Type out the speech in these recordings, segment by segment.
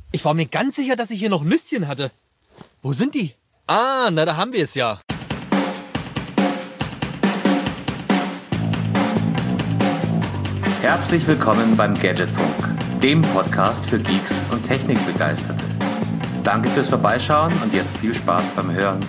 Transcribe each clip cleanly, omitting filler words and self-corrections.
Ich war mir ganz sicher, dass ich hier noch Nüsschen hatte. Wo sind die? Ah, na, da haben wir es ja. Herzlich willkommen beim Gadgetfunk, dem Podcast für Geeks und Technikbegeisterte. Danke fürs Vorbeischauen und jetzt viel Spaß beim Hören.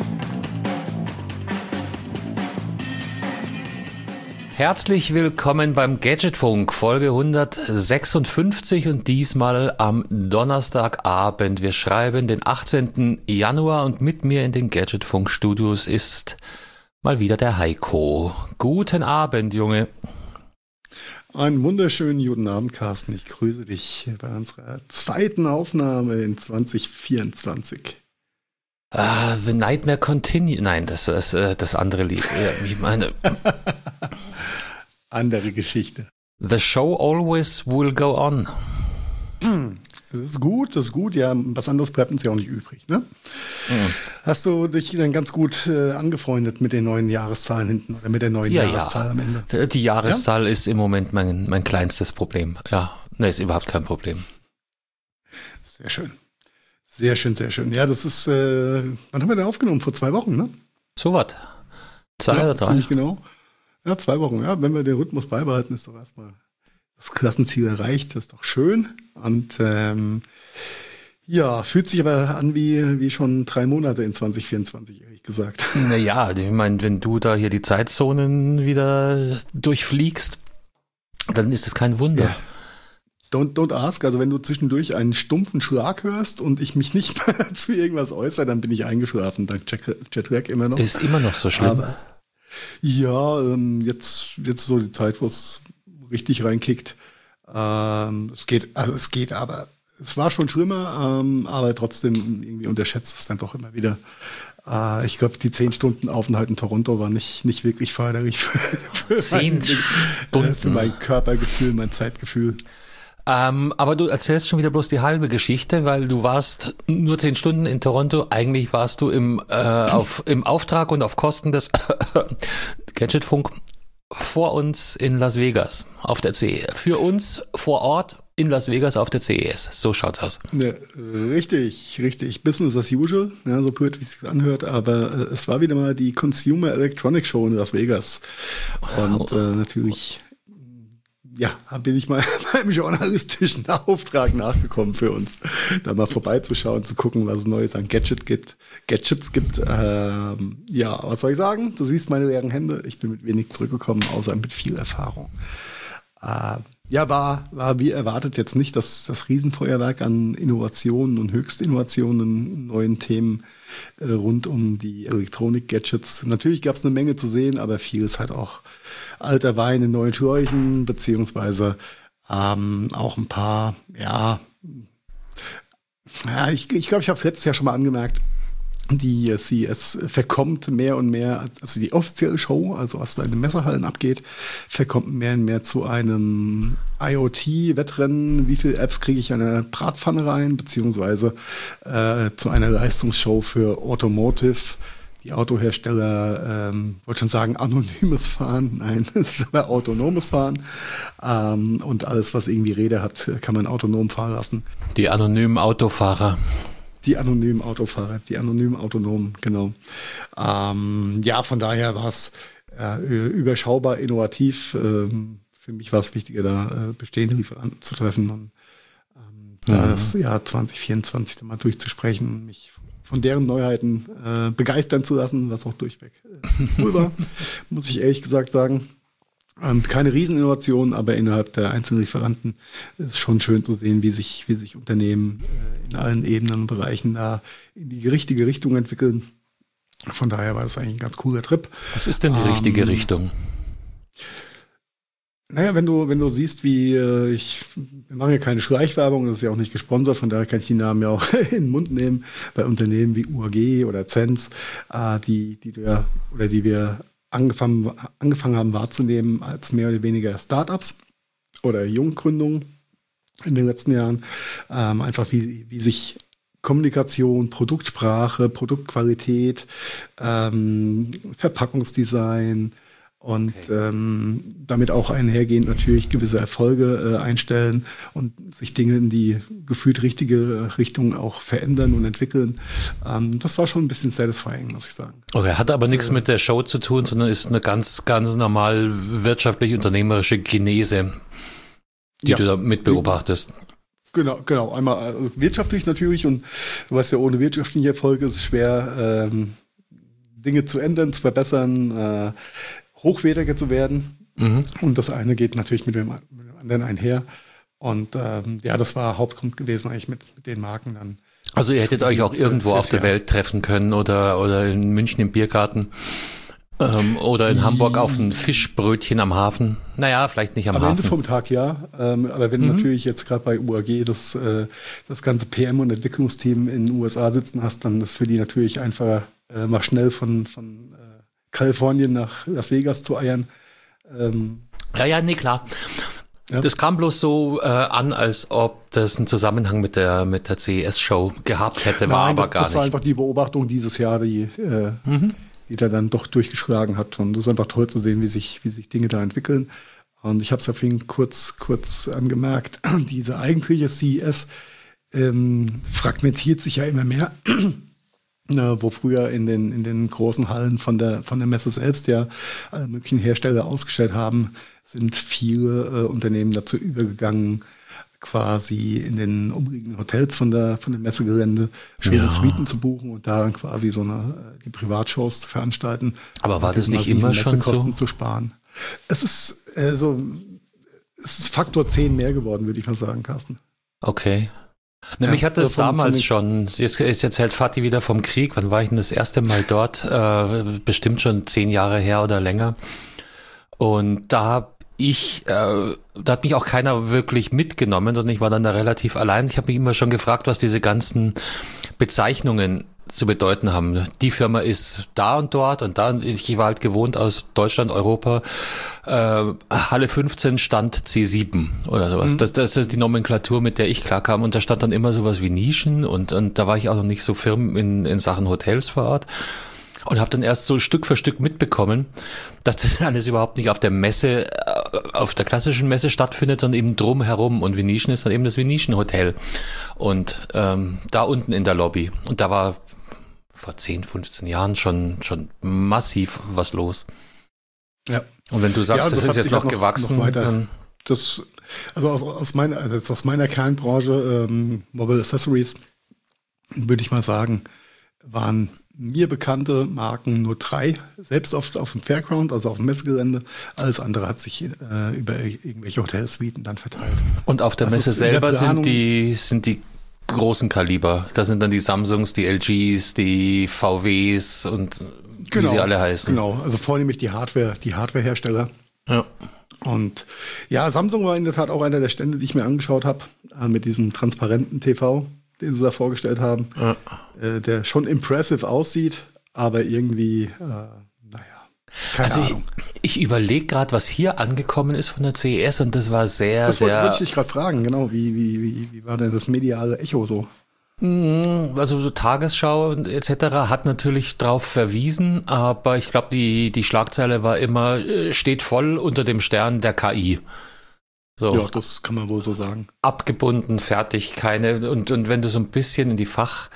Herzlich willkommen beim Gadgetfunk, Folge 156 und diesmal am Donnerstagabend. Wir schreiben den 18. Januar und mit mir in den Gadgetfunk-Studios ist mal wieder der Heiko. Guten Abend, Junge. Einen wunderschönen guten Abend, Carsten. Ich grüße dich bei unserer zweiten Aufnahme in 2024. The Nightmare Continue. Nein, das ist das andere Lied. Ich meine... Andere Geschichte. The show always will go on. Das ist gut. Ja, was anderes bleibt uns ja auch nicht übrig, ne? Hast du dich dann ganz gut angefreundet mit den neuen Jahreszahlen hinten oder mit der neuen Jahreszahl am Ende? Die Jahreszahl ist im Moment mein kleinstes Problem. Ja, ne, ist überhaupt kein Problem. Sehr schön. Sehr schön, sehr schön. Ja, das ist, wann haben wir denn aufgenommen? Vor 2 Wochen, ne? So was. 2 oder 3? Ziemlich genau. Ja, 2 Wochen. Ja, wenn wir den Rhythmus beibehalten, ist doch erstmal das Klassenziel erreicht. Das ist doch schön. Und ja, fühlt sich aber an wie schon 3 Monate in 2024, ehrlich gesagt. Naja, ich meine, wenn du da hier die Zeitzonen wieder durchfliegst, dann ist es kein Wunder. Ja. Don't ask. Also wenn du zwischendurch einen stumpfen Schlag hörst und ich mich nicht mehr zu irgendwas äußere, dann bin ich eingeschlafen. Dank Jetlag immer noch. Ist immer noch so schlimm. Aber ja, jetzt so die Zeit, wo es richtig reinkickt. Es geht, aber es war schon schlimmer, aber trotzdem irgendwie unterschätzt es dann doch immer wieder. Ich glaube, die 10 Stunden Aufenthalt in Toronto war nicht wirklich förderlich für 10 Stunden. Für mein Körpergefühl, mein Zeitgefühl. Aber du erzählst schon wieder bloß die halbe Geschichte, weil du warst nur 10 Stunden in Toronto. Eigentlich warst du im Auftrag und auf Kosten des Gadgetfunk vor uns in Las Vegas auf der CES. Für uns vor Ort in Las Vegas auf der CES. So schaut's aus. Ja, richtig. Business as usual, ja, so blöd, wie es sich anhört. Aber es war wieder mal die Consumer Electronics Show in Las Vegas. Und natürlich... Ja, bin ich mal meinem journalistischen Auftrag nachgekommen für uns, da mal vorbeizuschauen, zu gucken, was es Neues an Gadgets gibt. Ja, was soll ich sagen? Du siehst meine leeren Hände. Ich bin mit wenig zurückgekommen, außer mit viel Erfahrung. Ja, war wie erwartet jetzt nicht das Riesenfeuerwerk an Innovationen und Höchstinnovationen, neuen Themen rund um die Elektronik-Gadgets. Natürlich gab es eine Menge zu sehen, aber vieles halt auch alter Wein in neuen Schläuchen, beziehungsweise auch ein paar, ich glaube, ich habe es letztes Jahr schon mal angemerkt, die CES verkommt mehr und mehr, also die offizielle Show, also was da in den Messerhallen abgeht, verkommt mehr und mehr zu einem IoT-Wettrennen. Wie viele Apps kriege ich in eine Bratpfanne rein, beziehungsweise zu einer Leistungsshow für Automotive. Die Autohersteller, wollte schon sagen, anonymes Fahren. Nein, es ist aber autonomes Fahren. Und alles, was irgendwie Räder hat, kann man autonom fahren lassen. Die anonymen Autofahrer. Die anonymen Autofahrer, die anonymen Autonomen, genau. Ja, von daher war es überschaubar, innovativ. Für mich war es wichtiger, da bestehende Lieferanten zu treffen und das Jahr 2024 mal durchzusprechen und mich von deren Neuheiten begeistern zu lassen, was auch durchweg cool war, muss ich ehrlich gesagt sagen. Keine Rieseninnovation, aber innerhalb der einzelnen Lieferanten ist es schon schön zu sehen, wie sich Unternehmen in allen Ebenen und Bereichen da in die richtige Richtung entwickeln. Von daher war das eigentlich ein ganz cooler Trip. Was ist denn die richtige Richtung? Naja, wenn du siehst, wir machen ja keine Schleichwerbung, das ist ja auch nicht gesponsert, von daher kann ich die Namen ja auch in den Mund nehmen, bei Unternehmen wie UAG oder Zenz, die wir angefangen haben wahrzunehmen als mehr oder weniger Startups oder Junggründungen in den letzten Jahren. Einfach wie sich Kommunikation, Produktsprache, Produktqualität, Verpackungsdesign und damit auch einhergehend natürlich gewisse Erfolge einstellen und sich Dinge in die gefühlt richtige Richtung auch verändern und entwickeln. Das war schon ein bisschen satisfying, muss ich sagen. Okay, hat aber nichts mit der Show zu tun, sondern ist eine ganz, ganz normal wirtschaftlich-unternehmerische Genese, die du da mit beobachtest. Genau. Einmal also wirtschaftlich natürlich, und du weißt ja, ohne wirtschaftliche Erfolge ist es schwer, Dinge zu ändern, zu verbessern, hochwertiger zu werden. Und das eine geht natürlich mit dem anderen einher. Und das war Hauptgrund gewesen eigentlich mit den Marken dann. Also ihr hättet euch auch irgendwo auf der Welt treffen können oder in München im Biergarten oder in Hamburg auf ein Fischbrötchen am Hafen. Naja, vielleicht nicht am Hafen. Am Ende vom Tag ja, aber wenn du natürlich jetzt gerade bei UAG das ganze PM- und Entwicklungsteam in den USA sitzen hast, dann ist für die natürlich einfacher, mal schnell von Kalifornien nach Las Vegas zu eiern. Nee, klar. Ja. Das kam bloß so an, als ob das einen Zusammenhang mit der CES-Show gehabt hätte, war aber gar nicht. Das war einfach die Beobachtung dieses Jahr, die da dann doch durchgeschlagen hat. Und es ist einfach toll zu sehen, wie sich Dinge da entwickeln. Und ich habe es ja vorhin kurz angemerkt, diese eigentliche CES fragmentiert sich ja immer mehr. Wo früher in den großen Hallen von der Messe selbst ja alle möglichen Hersteller ausgestellt haben, sind viele Unternehmen dazu übergegangen, quasi in den umliegenden Hotels von der Messegelände schöne Suiten zu buchen und da dann quasi die Privatshows zu veranstalten. Aber war das nicht immer schon so? Zu sparen. Es ist es ist Faktor 10 mehr geworden, würde ich mal sagen, Carsten. Okay. Mich hat das damals schon, jetzt erzählt Fatih wieder vom Krieg, wann war ich denn das erste Mal dort? Bestimmt schon 10 Jahre her oder länger. Und da hat mich auch keiner wirklich mitgenommen, sondern ich war dann da relativ allein. Ich habe mich immer schon gefragt, was diese ganzen Bezeichnungen zu bedeuten haben. Die Firma ist da und dort und da. Ich war halt gewohnt aus Deutschland, Europa. Halle 15 Stand C7 oder sowas. Das ist die Nomenklatur, mit der ich klarkam. Und da stand dann immer sowas wie Nischen und da war ich auch noch nicht so firm in Sachen Hotels vor Ort. Und habe dann erst so Stück für Stück mitbekommen, dass das alles überhaupt nicht auf der Messe, auf der klassischen Messe stattfindet, sondern eben drumherum. Und Venetian ist dann eben das Venetian Hotel. Und da unten in der Lobby. Und da war vor 10, 15 Jahren schon massiv was los. Ja. Und wenn du sagst, das ist jetzt noch gewachsen. Noch weiter. Also aus meiner Kernbranche, Mobile Accessories, würde ich mal sagen, waren mir bekannte Marken nur 3, selbst auf dem Fairground, also auf dem Messegelände. Alles andere hat sich über irgendwelche Hotelsuiten dann verteilt. Und auf der Messe selber sind die großen Kaliber. Da sind dann die Samsungs, die LGs, die VWs und wie sie alle heißen. Genau, also vornehmlich die Hardwarehersteller. Ja. Und ja, Samsung war in der Tat auch einer der Stände, die ich mir angeschaut habe, mit diesem transparenten TV, den sie da vorgestellt haben, der schon impressive aussieht, aber irgendwie, keine Ahnung. Ich überlege gerade, was hier angekommen ist von der CES und das war sehr, das wollte ich dich gerade fragen, genau, wie war denn das mediale Echo so? Also so Tagesschau und etc. hat natürlich drauf verwiesen, aber ich glaube, die Schlagzeile war immer, steht voll unter dem Stern der KI. So. Ja, das kann man wohl so sagen. Abgebunden, fertig, keine. Und wenn du so ein bisschen in die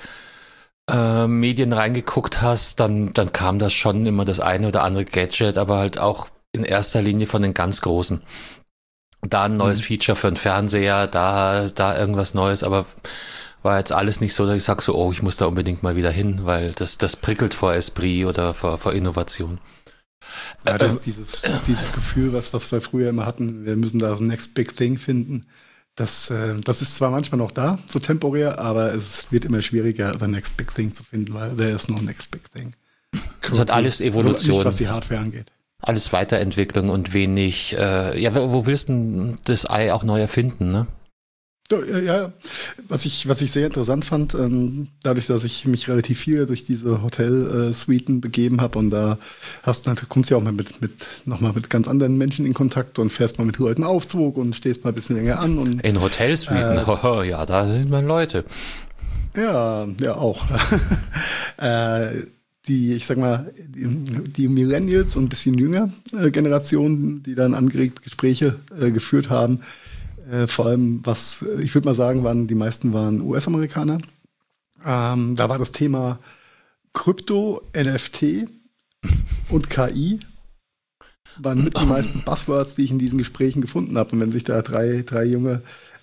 Fachmedien reingeguckt hast, dann kam das schon immer das eine oder andere Gadget, aber halt auch in erster Linie von den ganz Großen. Da ein neues Feature für einen Fernseher, da irgendwas Neues, aber war jetzt alles nicht so, dass ich sag so, oh, ich muss da unbedingt mal wieder hin, weil das prickelt vor Esprit oder vor Innovation. Ja, das ist dieses Gefühl, was wir früher immer hatten, wir müssen da das Next Big Thing finden. Das ist zwar manchmal noch da, so temporär, aber es wird immer schwieriger, the Next Big Thing zu finden, weil there is no Next Big Thing. Das hat alles Evolution. Nicht, was die Hardware angeht. Alles Weiterentwicklung und wenig, wo willst du das Ei auch neu erfinden, ne? Ja, was ich sehr interessant fand, dadurch, dass ich mich relativ viel durch diese Hotel-Suiten begeben habe und da kommst du ja auch mal nochmal mit ganz anderen Menschen in Kontakt und fährst mal mit Leuten Aufzug und stehst mal ein bisschen länger an. Und, in Hotelsuiten, ja, da sind mal Leute. Ja, auch. ich sag mal, die Millennials und ein bisschen jünger Generationen, die dann angeregt Gespräche geführt haben. Vor allem, ich würde mal sagen, die meisten waren US-Amerikaner. Da war das Thema Krypto, NFT und KI waren mit die meisten Buzzwords, die ich in diesen Gesprächen gefunden habe. Und wenn sich da drei junge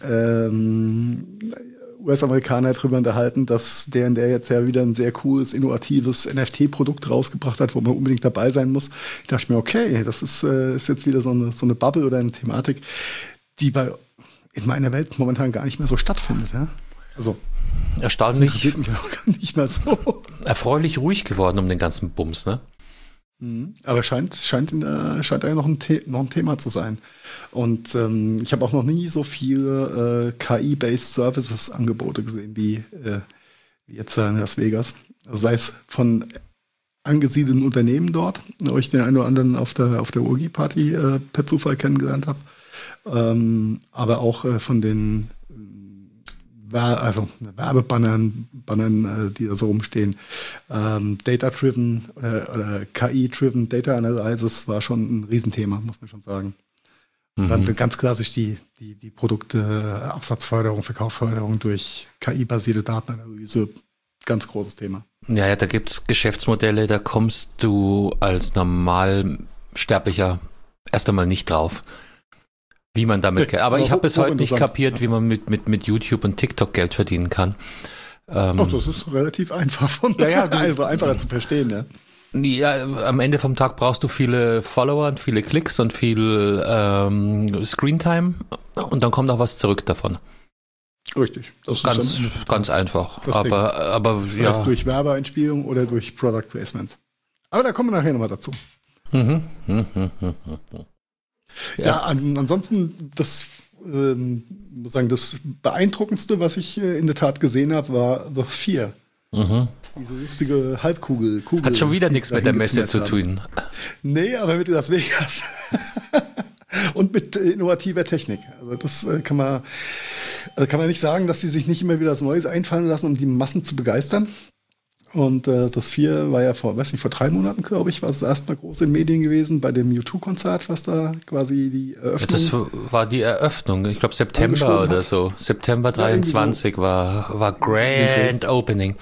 US-Amerikaner drüber unterhalten, dass der jetzt ja wieder ein sehr cooles, innovatives NFT-Produkt rausgebracht hat, wo man unbedingt dabei sein muss, dachte ich mir, okay, das ist jetzt wieder so eine Bubble oder eine Thematik, die in meiner Welt momentan gar nicht mehr so stattfindet. Ja? Also erstaunlich. Das interessiert mich auch gar nicht mehr so. Erfreulich ruhig geworden um den ganzen Bums, ne? Aber scheint ja noch ein Thema zu sein. Und ich habe auch noch nie so viele KI-based Services-Angebote gesehen wie jetzt in Las Vegas. Also sei es von angesiedelten Unternehmen dort, wo ich den einen oder anderen auf der Urgi-Party per Zufall kennengelernt habe, aber auch von den Werbebannern, die da so rumstehen. Data-driven oder KI-driven Data Analysis war schon ein Riesenthema, muss man schon sagen. Und dann ganz klassisch die Produkte, Absatzförderung, Verkaufsförderung durch KI-basierte Datenanalyse, ganz großes Thema. Ja, da gibt's Geschäftsmodelle, da kommst du als Normalsterblicher erst einmal nicht drauf. Wie man damit, aber ich habe bis heute nicht kapiert, wie man mit YouTube und TikTok Geld verdienen kann. Doch, das ist relativ einfach einfacher zu verstehen, ja. Ja, am Ende vom Tag brauchst du viele Follower und viele Klicks und viel Screentime und dann kommt auch was zurück davon. Richtig. Das ist ganz einfach. Aber das heißt durch Werbeeinspielung oder durch Product Placements. Aber da kommen wir nachher nochmal dazu. Ja, ansonsten das Beeindruckendste, was ich in der Tat gesehen habe, war The Sphere. Diese lustige Halbkugel. Hat schon wieder nichts mit der Messe zu tun. Nee, aber mit Las Vegas. Und mit innovativer Technik. Also das kann man nicht sagen, dass sie sich nicht immer wieder was Neues einfallen lassen, um die Massen zu begeistern. Und das Sphere war ja vor 3 Monaten, glaube ich, war es erstmal groß in Medien gewesen, bei dem U2-Konzert, was da quasi die Eröffnung... Das war die Eröffnung, ich glaube September oder so. September 23 so. war Grand Opening.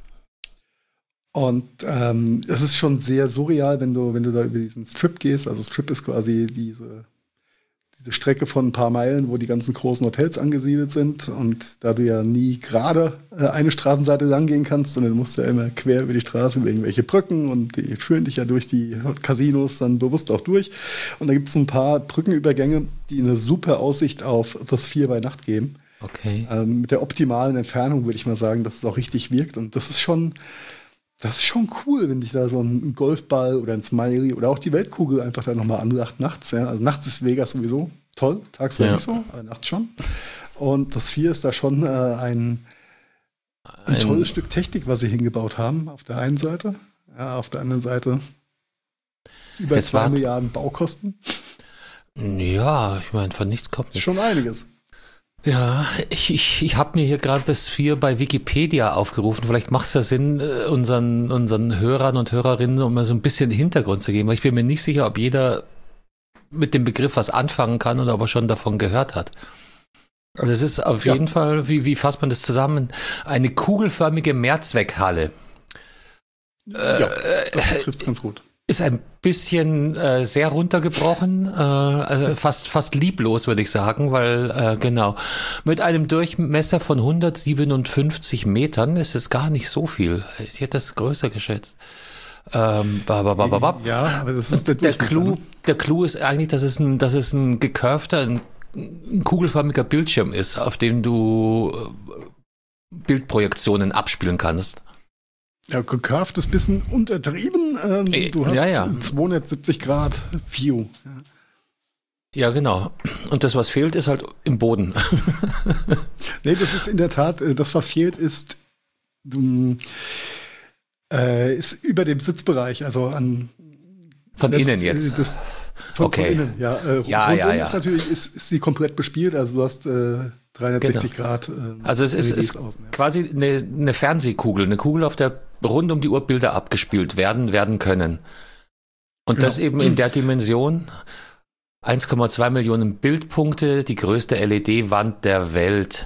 Und es ist schon sehr surreal, wenn du da über diesen Strip gehst. Also Strip ist quasi diese Strecke von ein paar Meilen, wo die ganzen großen Hotels angesiedelt sind. Und da du ja nie gerade eine Straßenseite lang gehen kannst, sondern du musst ja immer quer über die Straße, über irgendwelche Brücken und die führen dich ja durch die Casinos dann bewusst auch durch. Und da gibt es ein paar Brückenübergänge, die eine super Aussicht auf das Sphere bei Nacht geben. Okay. Mit der optimalen Entfernung würde ich mal sagen, dass es auch richtig wirkt. Und das ist schon cool, wenn dich da so ein Golfball oder ein Smiley oder auch die Weltkugel einfach da nochmal anlacht nachts. Ja? Also nachts ist Vegas sowieso toll, tagsüber nicht so, aber nachts schon. Und das Sphere ist da schon ein tolles Stück Technik, was sie hingebaut haben, auf der einen Seite. Ja, auf der anderen Seite über 2 Milliarden Baukosten. Ja, ich meine, von nichts kommt nicht. Schon einiges. Ja, ich habe mir hier gerade das Sphere bei Wikipedia aufgerufen. Vielleicht macht es ja Sinn, unseren Hörern und Hörerinnen, um mal so ein bisschen Hintergrund zu geben, weil ich bin mir nicht sicher, ob jeder mit dem Begriff was anfangen kann oder ob er schon davon gehört hat. Also es ist auf jeden Fall, wie fasst man das zusammen? Eine kugelförmige Mehrzweckhalle. Ja, das trifft's ganz gut. Ist ein bisschen sehr runtergebrochen, also fast lieblos, würde ich sagen, weil genau, mit einem Durchmesser von 157 Metern ist es gar nicht so viel. Ich hätte das größer geschätzt. Ja, aber das ist der Clou ist eigentlich, dass es ein gecurvter, ein kugelförmiger Bildschirm ist, auf dem du Bildprojektionen abspielen kannst. Ja, gecurved ist ein bisschen untertrieben. Du hast 270 Grad View. Ja, genau. Und das, was fehlt, ist halt im Boden. Nee, das ist in der Tat, das, was fehlt, ist über dem Sitzbereich, also an von innen jetzt. Von innen, ja. Rundum ist natürlich, ist sie komplett bespielt, also du hast 360 Grad. Also es ist außen, quasi eine Fernsehkugel, eine Kugel, auf der rund um die Uhr Bilder abgespielt werden können. Und das eben in der Dimension 1,2 Millionen Bildpunkte, die größte LED-Wand der Welt.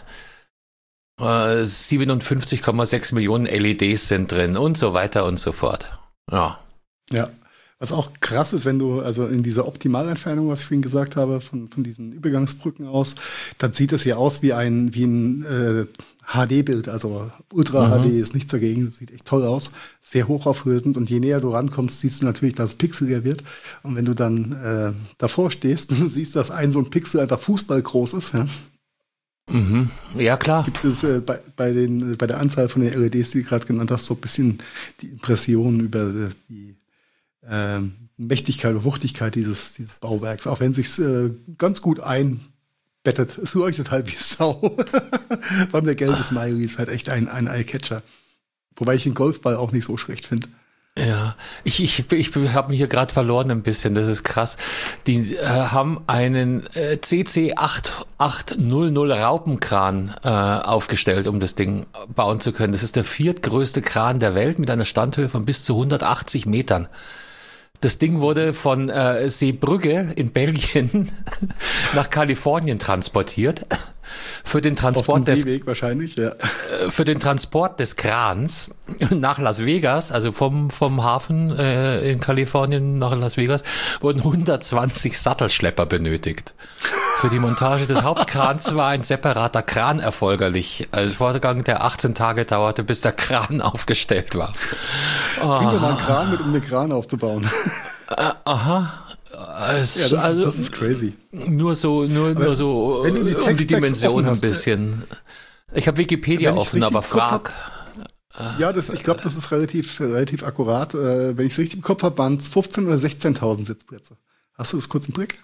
57,6 Millionen LEDs sind drin und so weiter und so fort. Ja. Ja. Was auch krass ist, wenn du, also in dieser Optimalentfernung, was ich vorhin gesagt habe, von diesen Übergangsbrücken aus, dann sieht es ja aus wie ein HD-Bild, also Ultra HD ist nichts dagegen, das sieht echt toll aus, sehr hochauflösend und je näher du rankommst, siehst du natürlich, dass es pixeliger wird und wenn du dann davor stehst, du siehst, dass so ein Pixel einfach Fußball groß ist, ja. Mhm. Ja, klar. Gibt es bei der Anzahl von den LEDs, die du gerade genannt hast, so ein bisschen die Impression über die Mächtigkeit und Wuchtigkeit dieses Bauwerks, auch wenn es sich ganz gut einbettet. Es leuchtet halt wie Sau. Vor allem der gelbe Smiley ist halt echt ein Eyecatcher. Wobei ich den Golfball auch nicht so schlecht finde. Ja, ich habe mich hier gerade verloren ein bisschen, das ist krass. Die haben einen CC 8800 Raupenkran aufgestellt, um das Ding bauen zu können. Das ist der viertgrößte Kran der Welt mit einer Standhöhe von bis zu 180 Metern. Das Ding wurde von Seebrugge in Belgien nach Kalifornien transportiert. Für den Transport wahrscheinlich, ja. Für den Transport des Krans nach Las Vegas, also vom Hafen in Kalifornien nach Las Vegas, wurden 120 Sattelschlepper benötigt. Für die Montage des Hauptkrans war ein separater Kran erforderlich. Ein Vorgang, der 18 Tage dauerte, bis der Kran aufgestellt war. Bring doch mal einen Kran mit, um den Kran aufzubauen. Aha. Das ist crazy. Nur so um die Dimension ein bisschen. Ich habe Wikipedia offen, aber frag. Ja, ich glaube, das ist relativ akkurat. Wenn ich es richtig im Kopf habe, waren es 15.000 oder 16.000 Sitzplätze. Hast du das kurz im Blick?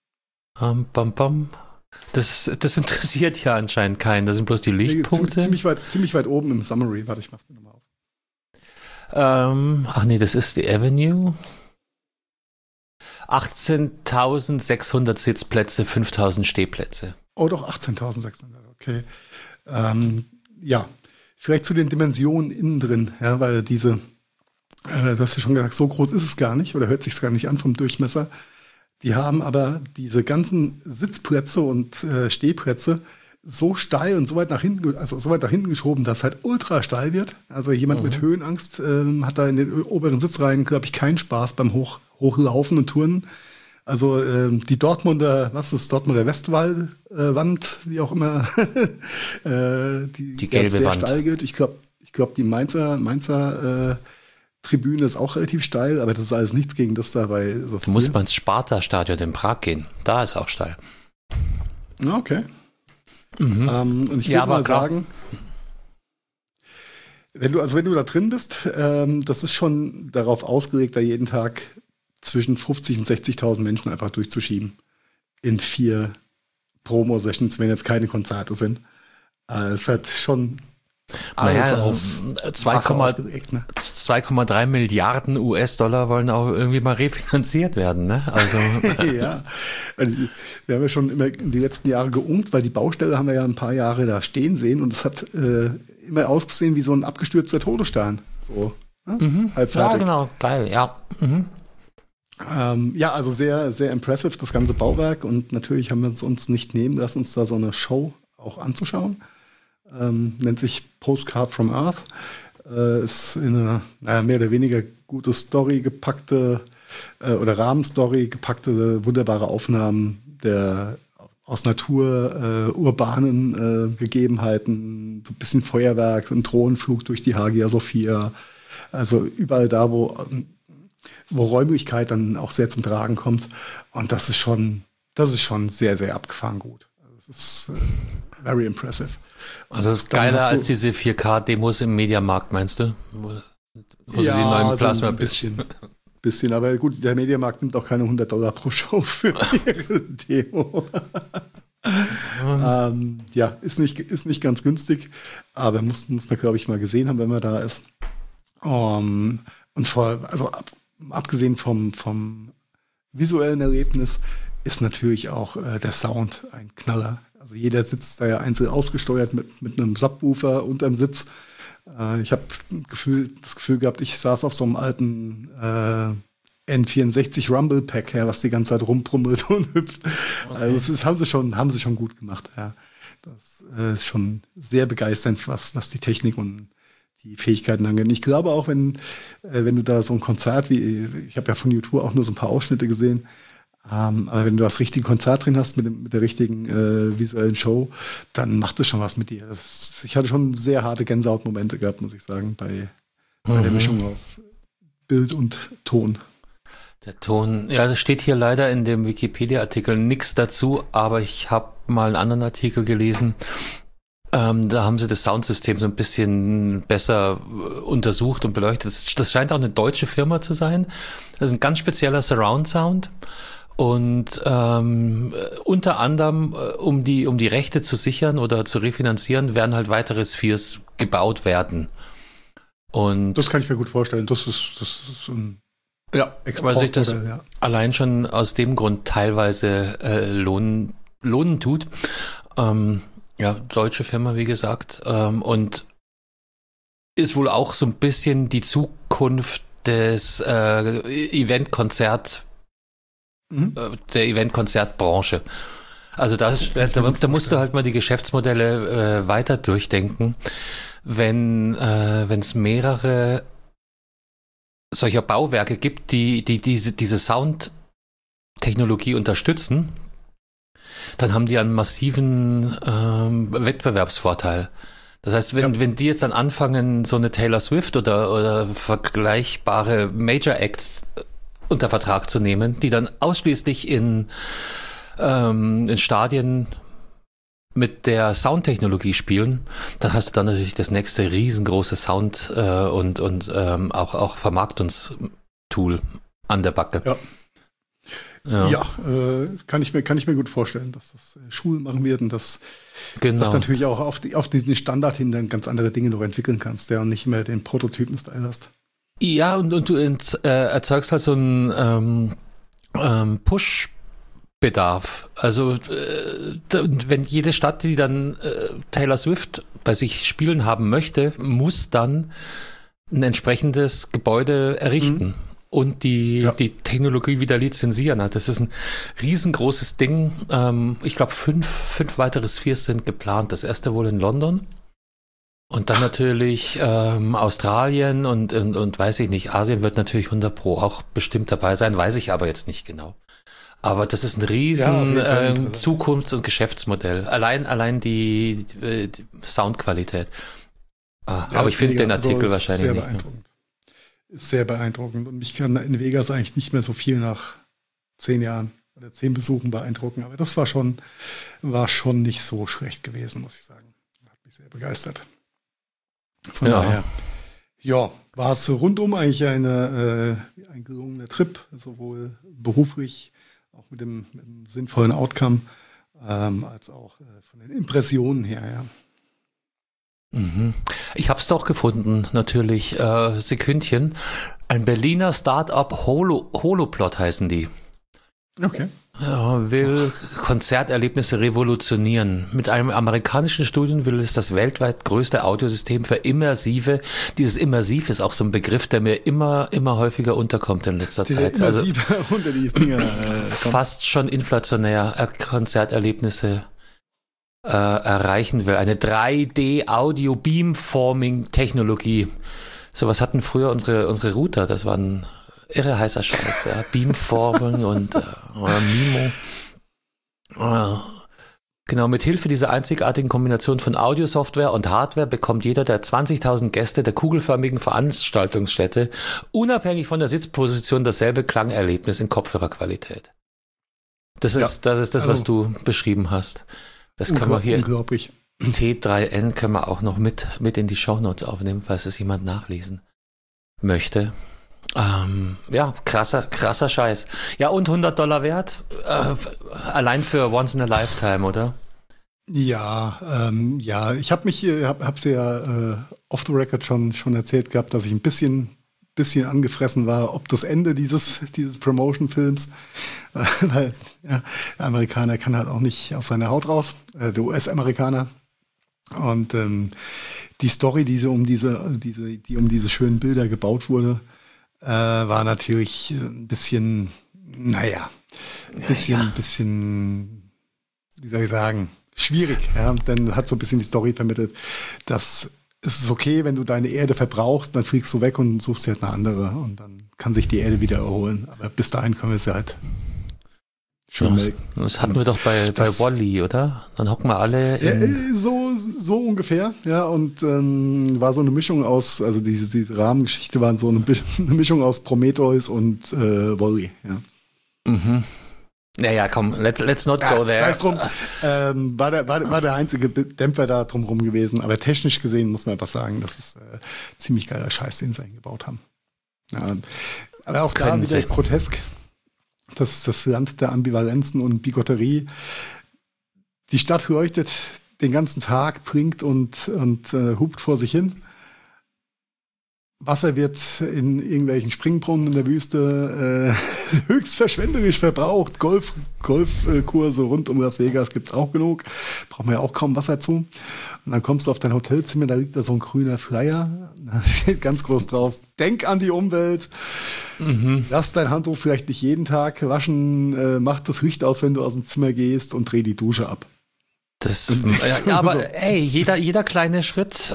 Das interessiert ja anscheinend keinen. Das sind bloß die Lichtpunkte. Ziemlich weit oben im Summary. Warte, ich mach's mir nochmal auf. Ach nee, das ist die Avenue. 18.600 Sitzplätze, 5.000 Stehplätze. Oh doch, 18.600, okay. Ja, vielleicht zu den Dimensionen innen drin, ja, weil du hast ja schon gesagt, so groß ist es gar nicht oder hört sich gar nicht an vom Durchmesser. Die haben aber diese ganzen Sitzplätze und Stehplätze so steil und so weit nach hinten geschoben, dass es halt ultra steil wird. Also jemand mit Höhenangst hat da in den oberen Sitzreihen, glaube ich, keinen Spaß beim Hochlaufen und Turnen. Also die Dortmunder Westwall-Wand, wie auch immer, die gelbe sehr Wand steil geht. Ich glaube, die Mainzer Tribüne ist auch relativ steil, aber das ist alles nichts gegen das da bei. Du musst mal ins Sparta-Stadion in Prag gehen. Da ist auch steil. Okay. Und ich würde mal sagen, wenn du da drin bist, das ist schon darauf ausgelegt, da jeden Tag zwischen 50.000 und 60.000 Menschen einfach durchzuschieben. In 4 Promo-Sessions, wenn jetzt keine Konzerte sind. Es hat schon alles auf 2,3 Milliarden US-Dollar wollen auch irgendwie mal refinanziert werden, ne? Also ja, wir haben ja schon immer in die letzten Jahre geungt, weil die Baustelle haben wir ja ein paar Jahre da stehen sehen und es hat immer ausgesehen wie so ein abgestürzter Todesstern. So, ne? Halb fertig. Ja, genau, geil, ja. Ja, also sehr, sehr impressive, das ganze Bauwerk und natürlich haben wir es uns nicht nehmen lassen, uns da so eine Show auch anzuschauen. Nennt sich Postcard from Earth. Ist in eine mehr oder weniger gute Story gepackte oder Rahmenstory gepackte wunderbare Aufnahmen aus Natur, urbanen Gegebenheiten, so ein bisschen Feuerwerk, ein Drohnenflug durch die Hagia Sophia. Also überall da, wo Räumlichkeit dann auch sehr zum Tragen kommt. Und das ist schon sehr, sehr abgefahren gut. Also das ist very impressive. Also das ist geiler als diese 4K-Demos im Mediamarkt, meinst du? Wo ja, die neuen Plasma so ein bisschen. Aber gut, der Mediamarkt nimmt auch keine $100 pro Show für ihre Demo. Ja, ist nicht ganz günstig, aber muss man, glaube ich, mal gesehen haben, wenn man da ist. Und abgesehen vom visuellen Erlebnis ist natürlich auch der Sound ein Knaller. Also jeder sitzt da ja einzeln ausgesteuert mit einem Subwoofer unterm Sitz Ich habe das Gefühl gehabt, ich saß auf so einem alten N64 Rumble Pack, ja, was die ganze Zeit rumbrummelt und hüpft. Okay. Also haben sie schon gut gemacht. Ja. Das ist schon sehr begeisternd, was die Technik und die Fähigkeiten angeht. Ich glaube auch, wenn du da so ein Konzert ich habe ja von YouTube auch nur so ein paar Ausschnitte gesehen, aber wenn du das richtige Konzert drin hast mit der richtigen visuellen Show, dann macht es schon was mit dir. Ich hatte schon sehr harte Gänsehautmomente gehabt, muss ich sagen, bei der Mischung aus Bild und Ton. Der Ton, ja, das steht hier leider in dem Wikipedia-Artikel nichts dazu, aber ich habe mal einen anderen Artikel gelesen. Da haben sie das Soundsystem so ein bisschen besser untersucht und beleuchtet. Das scheint auch eine deutsche Firma zu sein. Das ist ein ganz spezieller Surround-Sound. Und unter anderem, um die Rechte zu sichern oder zu refinanzieren, werden halt weitere Spheres gebaut werden. Und das kann ich mir gut vorstellen. Das ist ein weil sich das allein schon aus dem Grund teilweise lohnen tut. Deutsche Firma, wie gesagt. Und ist wohl auch so ein bisschen die Zukunft des der Eventkonzertbranche. Also da musst du halt mal die Geschäftsmodelle weiter durchdenken. Wenn es mehrere solcher Bauwerke gibt, die diese Soundtechnologie unterstützen, dann haben die einen massiven Wettbewerbsvorteil. Das heißt, wenn die jetzt dann anfangen, so eine Taylor Swift oder vergleichbare Major Acts unter Vertrag zu nehmen, die dann ausschließlich in Stadien mit der Soundtechnologie spielen, dann hast du dann natürlich das nächste riesengroße Sound und auch Vermarktungstool an der Backe. Ja, kann ich mir gut vorstellen, dass das Schulen machen werden, dass natürlich auch auf diesen Standard hin dann ganz andere Dinge noch entwickeln kannst, und nicht mehr den Prototypen-Style hast. Ja, und du erzeugst halt so einen Push-Bedarf. Also wenn jede Stadt, die dann Taylor Swift bei sich spielen haben möchte, muss dann ein entsprechendes Gebäude errichten. Und die Technologie wieder lizenzieren. Das ist ein riesengroßes Ding. Ich glaube, fünf weitere Spheres sind geplant. Das erste wohl in London. Und dann natürlich Australien und weiß ich nicht, Asien wird natürlich 100 Pro auch bestimmt dabei sein, weiß ich aber jetzt nicht genau. Aber das ist ein riesen Zukunfts- und Geschäftsmodell. Allein die Soundqualität. Aber ich finde den Artikel wahrscheinlich nicht. Ist sehr beeindruckend. Und mich kann in Vegas eigentlich nicht mehr so viel nach 10 Jahren oder 10 Besuchen beeindrucken. Aber das war schon nicht so schlecht gewesen, muss ich sagen. Hat mich sehr begeistert. Von daher, war es rundum eigentlich ein gelungener Trip, sowohl beruflich, auch mit dem sinnvollen Outcome, als auch von den Impressionen her, ja. Ich hab's doch gefunden, natürlich, Sekündchen. Ein Berliner Start-up, Holoplot heißen die. Okay. Will Konzerterlebnisse revolutionieren. Mit einem amerikanischen Studium will es das weltweit größte Audiosystem für Immersive. Dieses Immersiv ist auch so ein Begriff, der mir immer häufiger unterkommt in letzter Zeit. Also unter die Finger fast schon inflationär Konzerterlebnisse erreichen will. Eine 3D-Audio-Beamforming-Technologie. Sowas hatten früher unsere Router. Das war ein irre heißer Scheiß. Ja. Beamforming und Mimo. Genau, mit Hilfe dieser einzigartigen Kombination von Audiosoftware und Hardware bekommt jeder der 20.000 Gäste der kugelförmigen Veranstaltungsstätte unabhängig von der Sitzposition dasselbe Klangerlebnis in Kopfhörerqualität. Das ist das, was du beschrieben hast. Das können wir hier. Unglaublich. T3N können wir auch noch mit in die Shownotes aufnehmen, falls es jemand nachlesen möchte. Krasser Scheiß. Ja, und $100 wert? Allein für Once in a Lifetime, oder? Ja, ich hab's ja off the record schon erzählt gehabt, dass ich ein bisschen angefressen war, ob das Ende dieses Promotion-Films, weil der Amerikaner kann halt auch nicht aus seiner Haut raus, der US-Amerikaner. Und die Story, die um diese schönen Bilder gebaut wurde, war natürlich ein bisschen, bisschen, wie soll ich sagen, schwierig. Ja? Dann hat so ein bisschen die Story vermittelt, dass es ist okay, wenn du deine Erde verbrauchst, dann fliegst du weg und suchst dir halt eine andere und dann kann sich die Erde wieder erholen. Aber bis dahin können wir sie halt schön melken. Das hatten wir doch bei Wall-E, oder? Dann hocken wir alle so ungefähr, ja, und war so eine Mischung aus, also diese Rahmengeschichte waren so eine Mischung aus Prometheus und Wall-E, ja. Mhm. Naja, komm, let's not go there. Das heißt drum, war der einzige Dämpfer da drumherum gewesen, aber technisch gesehen muss man einfach sagen, das ist ziemlich geiler Scheiß, den sie eingebaut haben. Ja, aber auch da wieder grotesk. Das Land der Ambivalenzen und Bigotterie. Die Stadt leuchtet den ganzen Tag, blinkt und hupt vor sich hin. Wasser wird in irgendwelchen Springbrunnen in der Wüste höchst verschwenderisch verbraucht. Golfkurse rund um Las Vegas gibt's auch genug. Braucht man ja auch kaum Wasser zu. Und dann kommst du auf dein Hotelzimmer, da liegt da so ein grüner Flyer. Da steht ganz groß drauf, denk an die Umwelt. Lass dein Handtuch vielleicht nicht jeden Tag waschen. Mach das Licht aus, wenn du aus dem Zimmer gehst und dreh die Dusche ab. Aber ey, jeder kleine Schritt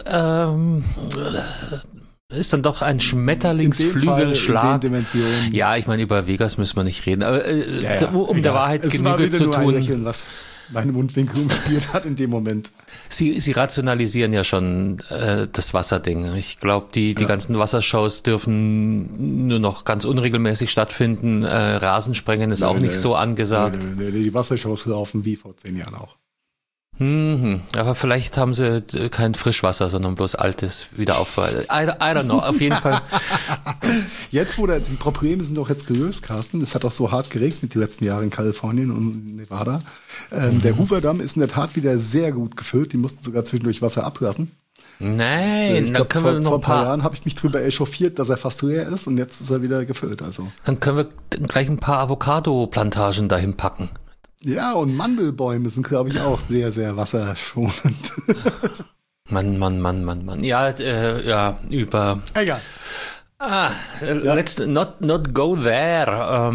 ist dann doch ein Schmetterlingsflügelschlag. Ja, ich meine, über Vegas müssen wir nicht reden. Aber um der Wahrheit Genüge zu tun. Lächeln, was meine Mundwinkel umspielt hat in dem Moment. Sie rationalisieren ja schon das Wasserding. Ich glaube, die ganzen Wassershows dürfen nur noch ganz unregelmäßig stattfinden. Rasensprengen ist auch nicht so angesagt. Nee, die Wassershows laufen wie vor 10 Jahren auch. Aber vielleicht haben sie kein Frischwasser, sondern bloß altes wieder aufbereitet. I don't know, auf jeden Fall. Jetzt, die Probleme sind doch jetzt gelöst, Carsten. Es hat doch so hart geregnet die letzten Jahre in Kalifornien und Nevada. Der Hoover-Damm ist in der Tat wieder sehr gut gefüllt. Die mussten sogar zwischendurch Wasser ablassen. Nein, dann können wir noch vor ein paar Jahren habe ich mich drüber echauffiert, dass er fast leer ist und jetzt ist er wieder gefüllt. Also. Dann können wir gleich ein paar Avocado-Plantagen dahin packen. Ja, und Mandelbäume sind, glaube ich, auch sehr, sehr wasserschonend. Mann. Ja, über... Egal. Let's not go there.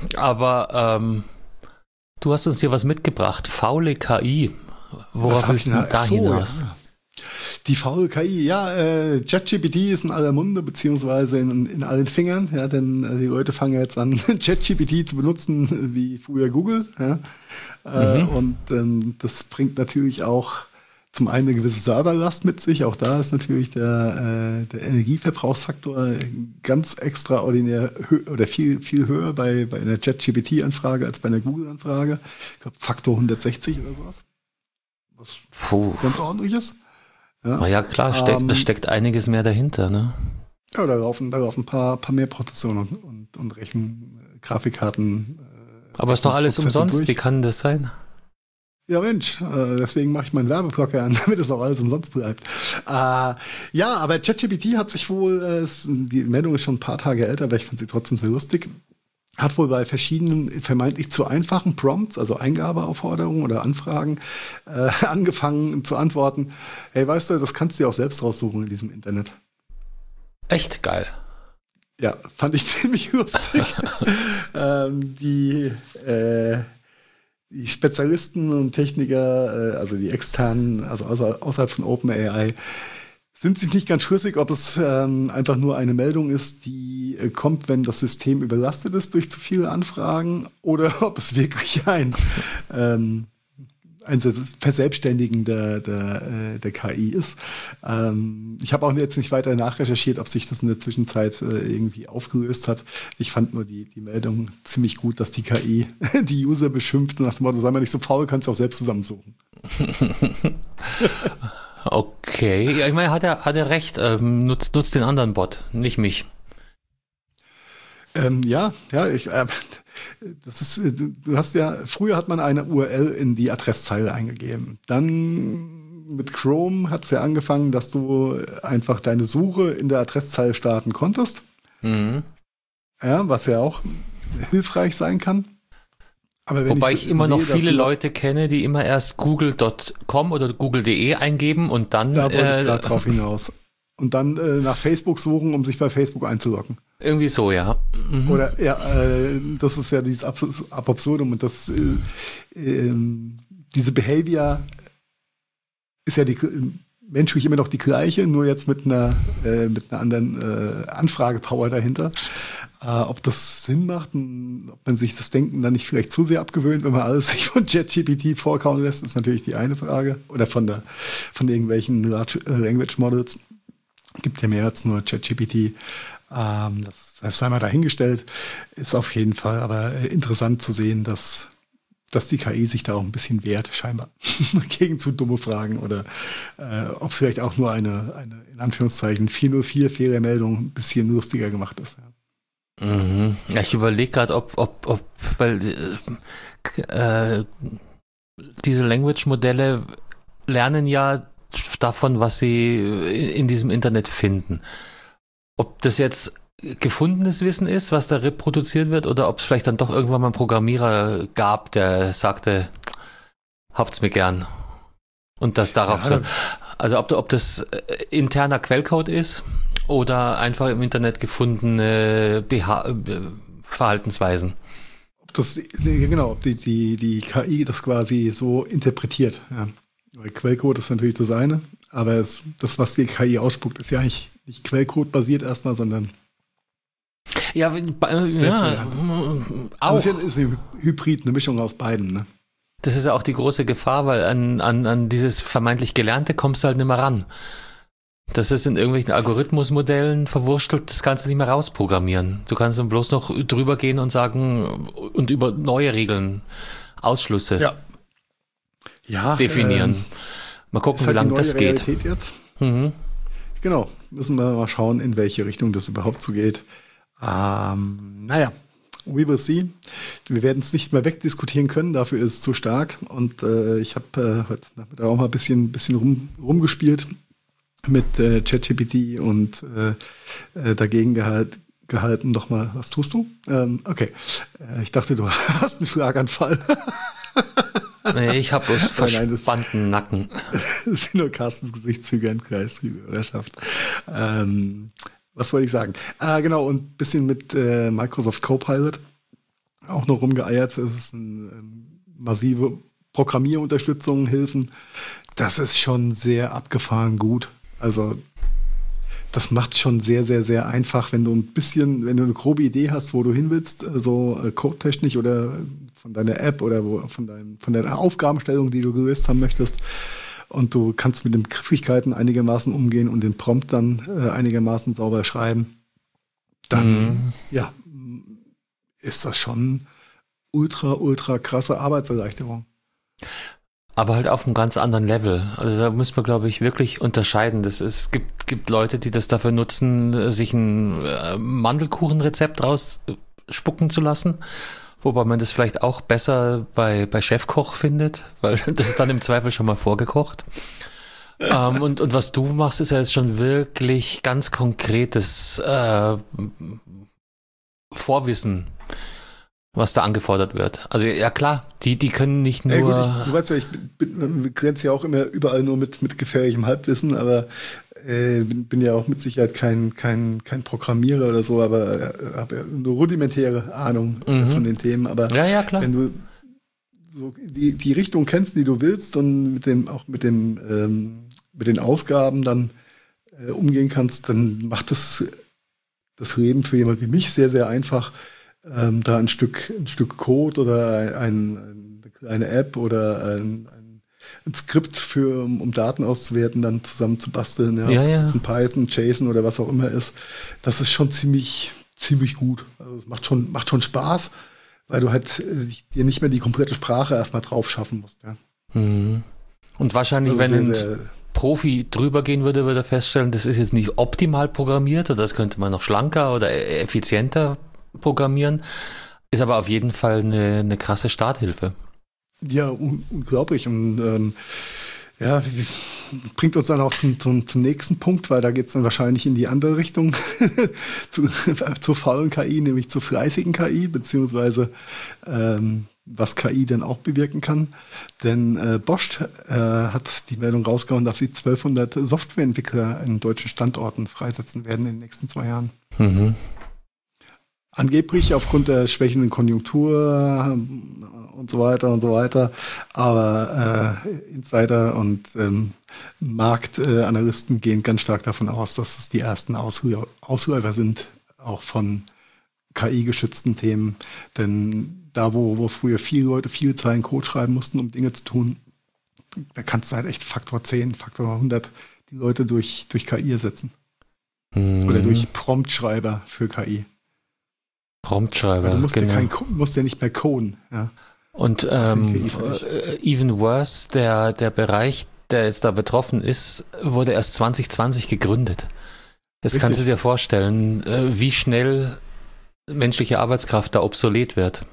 Du hast uns hier was mitgebracht. Faule KI. Worauf willst du da hinaus? Ja. Die faule KI, ChatGPT ist in aller Munde, beziehungsweise in allen Fingern, ja, denn die Leute fangen jetzt an, ChatGPT zu benutzen, wie früher Google, ja. Und das bringt natürlich auch zum einen eine gewisse Serverlast mit sich, auch da ist natürlich der Energieverbrauchsfaktor ganz extraordinär oder viel, viel höher bei einer ChatGPT-Anfrage als bei einer Google-Anfrage. Ich glaube, Faktor 160 oder sowas. Was ganz ordentlich ist. Ja, klar, da steckt einiges mehr dahinter, ne? Ja, da laufen ein paar mehr Prozessoren und Grafikkarten. Aber ist doch alles umsonst, durch. Wie kann das sein? Ja, Mensch, deswegen mache ich meinen Werbeblocker an, damit es auch alles umsonst bleibt. Aber ChatGPT hat sich wohl, die Meldung ist schon ein paar Tage älter, aber ich finde sie trotzdem sehr lustig, hat wohl bei verschiedenen vermeintlich zu einfachen Prompts, also Eingabeaufforderungen oder Anfragen, angefangen zu antworten, hey, weißt du, das kannst du dir auch selbst raussuchen in diesem Internet. Echt geil. Ja, fand ich ziemlich lustig. Die Spezialisten und Techniker, also die externen, also außerhalb von OpenAI, sind sich nicht ganz schlüssig, ob es einfach nur eine Meldung ist, die kommt, wenn das System überlastet ist durch zu viele Anfragen, oder ob es wirklich ein Verselbstständigen der KI ist. Ich habe auch jetzt nicht weiter nachrecherchiert, ob sich das in der Zwischenzeit irgendwie aufgelöst hat. Ich fand nur die Meldung ziemlich gut, dass die KI die User beschimpft nach dem Motto, sei mal nicht so faul, kannst du auch selbst zusammensuchen. Okay, ja, ich meine, hat er recht, nutzt den anderen Bot, nicht mich. Früher hat man eine URL in die Adresszeile eingegeben. Dann mit Chrome hat es ja angefangen, dass du einfach deine Suche in der Adresszeile starten konntest. Mhm. Ja, was ja auch hilfreich sein kann. Aber wenn Wobei ich immer noch sehe, dass viele Leute kenne, die immer erst google.com oder google.de eingeben und dann da wollte ich gerade drauf hinaus. Und dann nach Facebook suchen, um sich bei Facebook einzuloggen. irgendwie so, ja. Mhm. Oder ja, das ist ja dieses ab absurdum und das diese Behavior ist ja menschlich immer noch die gleiche, nur jetzt mit einer anderen Anfragepower dahinter. Ob das Sinn macht und ob man sich das Denken dann nicht vielleicht zu sehr abgewöhnt, wenn man alles sich von ChatGPT vorkauen lässt, ist natürlich die eine Frage. Oder von irgendwelchen Large Language Models. Gibt ja mehr als nur ChatGPT. Das sei mal dahingestellt. Ist auf jeden Fall aber interessant zu sehen, dass die KI sich da auch ein bisschen wehrt, scheinbar, gegen zu dumme Fragen oder ob es vielleicht auch nur eine in Anführungszeichen 404 Fehlermeldung ein bisschen lustiger gemacht ist. Ja. Mhm. Ja, ich überlege gerade, weil diese Language-Modelle lernen ja davon, was sie in diesem Internet finden. Ob das jetzt gefundenes Wissen ist, was da reproduziert wird, oder ob es vielleicht dann doch irgendwann mal einen Programmierer gab, der sagte, habt's mir gern. Und das darauf so. Also ob das interner Quellcode ist oder einfach im Internet gefundene Verhaltensweisen. Ob die KI das quasi so interpretiert. Ja. Weil Quellcode ist natürlich das eine, aber das, was die KI ausspuckt, ist ja eigentlich nicht Quellcode-basiert erstmal, sondern ja, auch. Also ist ein Hybrid, eine Mischung aus beiden, ne? Das ist ja auch die große Gefahr, weil an dieses vermeintlich Gelernte kommst du halt nicht mehr ran. Das ist in irgendwelchen Algorithmusmodellen verwurstelt, das kannst du nicht mehr rausprogrammieren. Du kannst dann bloß noch drüber gehen und sagen, und über neue Regeln, Ausschlüsse definieren. Mal gucken, wie lange das geht. Realität jetzt. Mhm. Genau, müssen wir mal schauen, in welche Richtung das überhaupt so geht. Naja, we will see. Wir werden es nicht mehr wegdiskutieren können, dafür ist es zu stark. Und ich habe heute Nachmittag auch mal ein bisschen rumgespielt mit ChatGPT und dagegen gehalten. Doch mal, was tust du? Okay, ich dachte, du hast einen Schlaganfall. Nee, ich habe bloß verspannten Nacken. Das sind nur Carstens Gesichtszüge entkreist, liebe Hörerschaft. Was wollte ich sagen? Genau, und ein bisschen mit Microsoft Copilot auch noch rumgeeiert. Das ist eine massive Programmierunterstützung, Hilfen. Das ist schon sehr abgefahren gut. Also das macht schon sehr, sehr, sehr einfach, wenn du eine grobe Idee hast, wo du hin willst, so codetechnisch oder von deiner App oder von deiner Aufgabenstellung, die du gelöst haben möchtest. Und du kannst mit den Griffigkeiten einigermaßen umgehen und den Prompt dann einigermaßen sauber schreiben. Dann, ist das schon ultra, ultra krasse Arbeitserleichterung. Aber halt auf einem ganz anderen Level. Also da muss man, glaube ich, wirklich unterscheiden. Es gibt Leute, die das dafür nutzen, sich ein Mandelkuchenrezept rausspucken zu lassen. Wobei man das vielleicht auch besser bei Chefkoch findet, weil das ist dann im Zweifel schon mal vorgekocht. Und was du machst, ist ja jetzt schon wirklich ganz konkretes Vorwissen, was da angefordert wird. Also ja klar, die können nicht nur... Gut, du weißt ja, ich grenze ja auch immer überall nur mit gefährlichem Halbwissen, aber bin ja auch mit Sicherheit kein Programmierer oder so, aber habe ja eine rudimentäre Ahnung von den Themen. Aber ja, klar. Wenn du so die Richtung kennst, die du willst und mit den Ausgaben dann umgehen kannst, dann macht das Leben für jemand wie mich sehr, sehr einfach, da ein Stück Code oder eine kleine App oder ein Skript um Daten auszuwerten, dann zusammen zu basteln. Ja. Ein Python, JSON oder was auch immer ist. Das ist schon ziemlich gut. Also es macht schon Spaß, weil du halt dir nicht mehr die komplette Sprache erstmal drauf schaffen musst. Ja. Und wahrscheinlich, wenn ein Profi drüber gehen würde er feststellen, das ist jetzt nicht optimal programmiert oder das könnte man noch schlanker oder effizienter programmieren, ist aber auf jeden Fall eine krasse Starthilfe. Ja, unglaublich. Und bringt uns dann auch zum nächsten Punkt, weil da geht es dann wahrscheinlich in die andere Richtung zur faulen KI, nämlich zur fleißigen KI, beziehungsweise was KI denn auch bewirken kann. Denn Bosch hat die Meldung rausgehauen, dass sie 1200 Softwareentwickler in deutschen Standorten freisetzen werden in den nächsten 2 Jahren. Mhm. Angeblich aufgrund der schwächenden Konjunktur und so weiter. Aber Insider und Marktanalysten gehen ganz stark davon aus, dass es die ersten Ausläufer sind, auch von KI-geschützten Themen. Denn da, wo früher viele Leute viele Zeilen Code schreiben mussten, um Dinge zu tun, da kannst du halt echt Faktor 10, Faktor 100 die Leute durch KI ersetzen. Oder durch Promptschreiber für KI. Promptschreiber, du musst genau. musst ja nicht mehr coden. Ja. Und even worse, der Bereich, der jetzt da betroffen ist, wurde erst 2020 gegründet. Jetzt kannst du dir vorstellen, wie schnell menschliche Arbeitskraft da obsolet wird.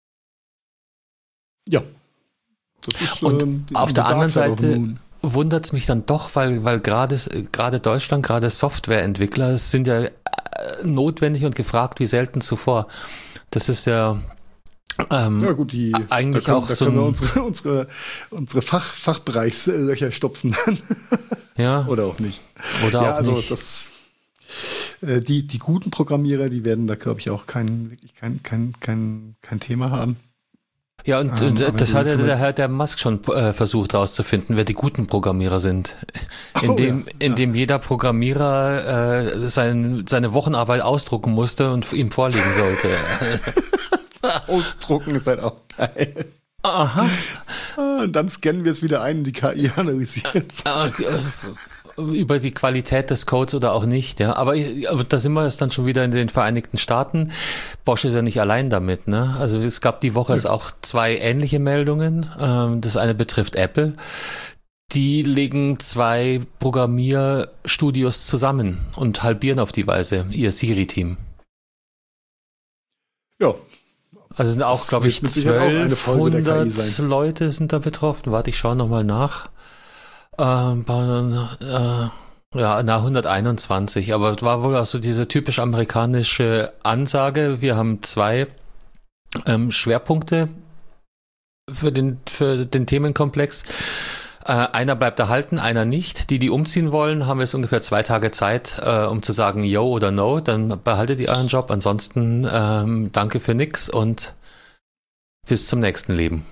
Ja. Das ist, und auf der anderen Seite wundert es mich dann doch, weil gerade Deutschland, gerade Softwareentwickler sind ja notwendig und gefragt wie selten zuvor. Das ist ja ja gut, eigentlich auch so können wir unsere Fachbereichslöcher stopfen. Ja. Oder auch nicht. Oder ja, auch also nicht. Die guten Programmierer, die werden da, glaube ich, auch kein Thema haben. Ja, und das hat ja der Musk schon versucht herauszufinden, wer die guten Programmierer sind. Indem jeder Programmierer seine Wochenarbeit ausdrucken musste und ihm vorlegen sollte. Ausdrucken ist halt auch geil. Aha. Und dann scannen wir es wieder ein und die KI analysiert. Über die Qualität des Codes oder auch nicht, ja. Aber da sind wir jetzt dann schon wieder in den Vereinigten Staaten. Bosch ist ja nicht allein damit, ne? Also es gab die Woche jetzt auch 2 ähnliche Meldungen. Das eine betrifft Apple. Die legen 2 Programmierstudios zusammen und halbieren auf die Weise ihr Siri-Team. Ja. Also sind auch, glaube ich, 1200 Leute sind da betroffen. Warte, ich schaue nochmal nach. 121, aber es war wohl auch so diese typisch amerikanische Ansage. Wir haben 2 Schwerpunkte für den Themenkomplex. Einer bleibt erhalten, einer nicht. Die umziehen wollen, haben jetzt ungefähr 2 Tage Zeit, um zu sagen Yo oder No, dann behaltet ihr euren Job. Ansonsten danke für nix und bis zum nächsten Leben.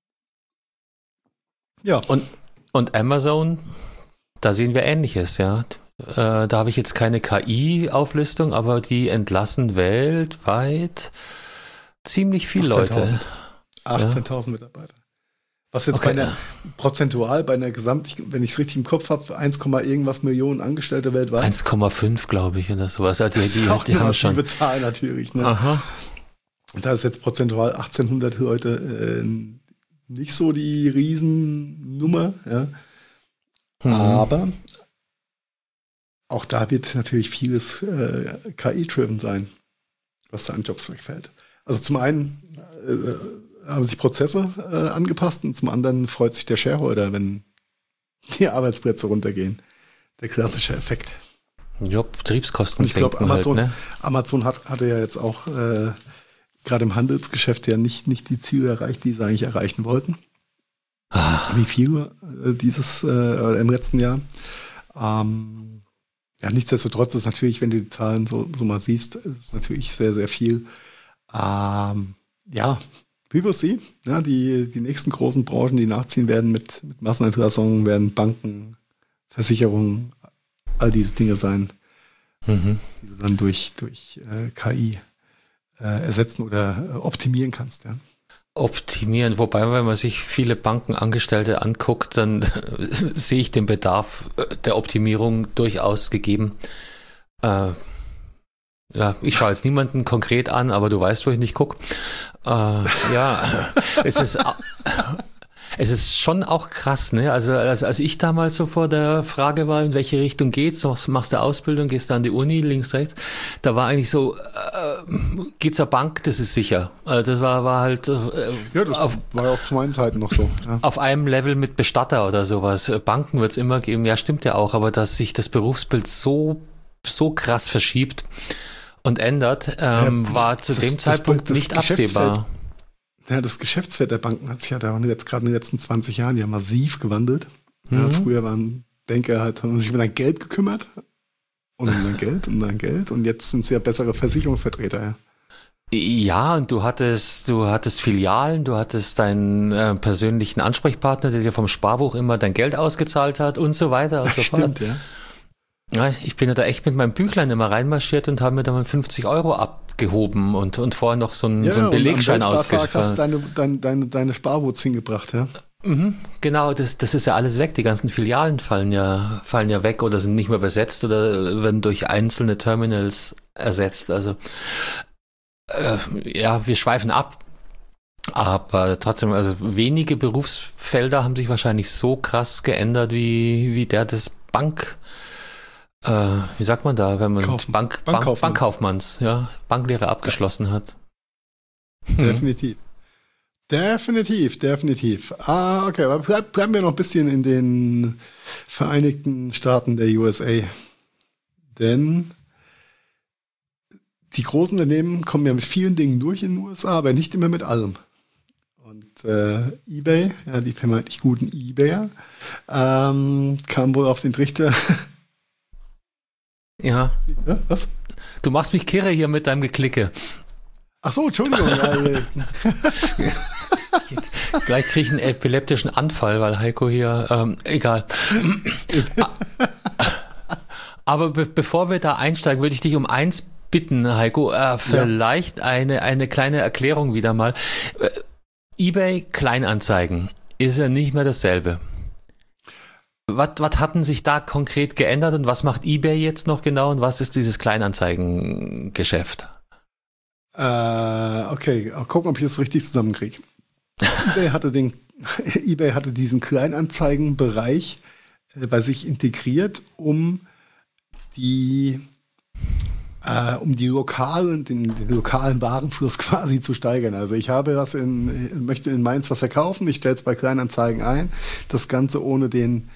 Ja. Und Amazon, da sehen wir Ähnliches, ja. Da habe ich jetzt keine KI-Auflistung, aber die entlassen weltweit ziemlich viele Leute. 18.000 Mitarbeiter. Was jetzt prozentual bei einer wenn ich es richtig im Kopf habe, 1, irgendwas Millionen Angestellte weltweit. 1,5 glaube ich oder sowas. Das ist auch eine massive Zahl natürlich. Ne? Aha. Da ist jetzt prozentual 1800 Leute nicht so die Riesennummer, ja. Aber auch da wird natürlich vieles KI-driven sein, was da an Jobs wegfällt. Also zum einen haben sich Prozesse angepasst und zum anderen freut sich der Shareholder, wenn die Arbeitsplätze runtergehen. Der klassische Effekt. Ja, Betriebskosten. Und ich glaube, Amazon, halt, ne? Amazon hatte ja jetzt auch gerade im Handelsgeschäft ja nicht die Ziele erreicht, die sie eigentlich erreichen wollten. Wie viel im letzten Jahr. Ja, nichtsdestotrotz ist natürlich, wenn du die Zahlen so mal siehst, ist es natürlich sehr, sehr viel. Ja, we will see. Ja, die nächsten großen Branchen, die nachziehen werden mit Massenentlassungen, werden Banken, Versicherungen, all diese Dinge sein, die du dann durch KI ersetzen oder optimieren kannst. Ja. Optimieren, wobei, wenn man sich viele Bankenangestellte anguckt, dann sehe ich den Bedarf der Optimierung durchaus gegeben. Ja, ich schaue jetzt niemanden konkret an, aber du weißt, wo ich nicht gucke. Ja, es ist schon auch krass, ne? Also als ich damals so vor der Frage war, in welche Richtung geht's, machst du Ausbildung, gehst du an die Uni, links, rechts, da war eigentlich so, geht's zur Bank, das ist sicher. Also das war halt ja, das war ja auch zu meinen Zeiten noch so. Ja. Auf einem Level mit Bestatter oder sowas. Banken wird's immer geben, ja, stimmt ja auch, aber dass sich das Berufsbild so krass verschiebt und ändert, war zu dem Zeitpunkt nicht absehbar. Ja, das Geschäftsfeld der Banken hat sich ja da jetzt gerade in den letzten 20 Jahren ja massiv gewandelt. Ja, früher waren Banker haben sich um dein Geld gekümmert und um dein Geld und jetzt sind sie ja bessere Versicherungsvertreter. Ja. Ja, und du hattest Filialen, du hattest deinen persönlichen Ansprechpartner, der dir vom Sparbuch immer dein Geld ausgezahlt hat und so weiter und so fort. Stimmt, ja. Ja, ich bin ja da echt mit meinem Büchlein immer reinmarschiert und habe mir da mal 50 € abgehoben und vorher noch so einen Belegschein ausgefüllt. Hast deine Sparwurz hingebracht, ja? Genau, das ist ja alles weg. Die ganzen Filialen fallen ja weg oder sind nicht mehr besetzt oder werden durch einzelne Terminals ersetzt. Also wir schweifen ab. Aber trotzdem, also wenige Berufsfelder haben sich wahrscheinlich so krass geändert wie der des wie sagt man da, wenn man Bankkaufmanns, ja, Banklehre abgeschlossen hat. Definitiv. Okay, aber bleiben wir noch ein bisschen in den Vereinigten Staaten der USA. Denn die großen Unternehmen kommen ja mit vielen Dingen durch in den USA, aber nicht immer mit allem. Und eBay, ja, die vermeintlich guten eBayer, kam wohl auf den Trichter. Ja. Was? Du machst mich kirre hier mit deinem Geklicke. Ach so, Entschuldigung. Gleich kriege ich einen epileptischen Anfall, weil Heiko hier, egal. Aber bevor wir da einsteigen, würde ich dich um eins bitten, Heiko, vielleicht eine kleine Erklärung wieder mal. eBay Kleinanzeigen ist ja nicht mehr dasselbe. Was hatten sich da konkret geändert und was macht eBay jetzt noch genau und was ist dieses Kleinanzeigengeschäft? Okay, gucken, ob ich das richtig zusammenkriege. eBay hatte diesen Kleinanzeigenbereich bei sich integriert, um den lokalen Warenfluss quasi zu steigern. Also ich habe möchte in Mainz was verkaufen, ich stelle es bei Kleinanzeigen ein, das Ganze ohne den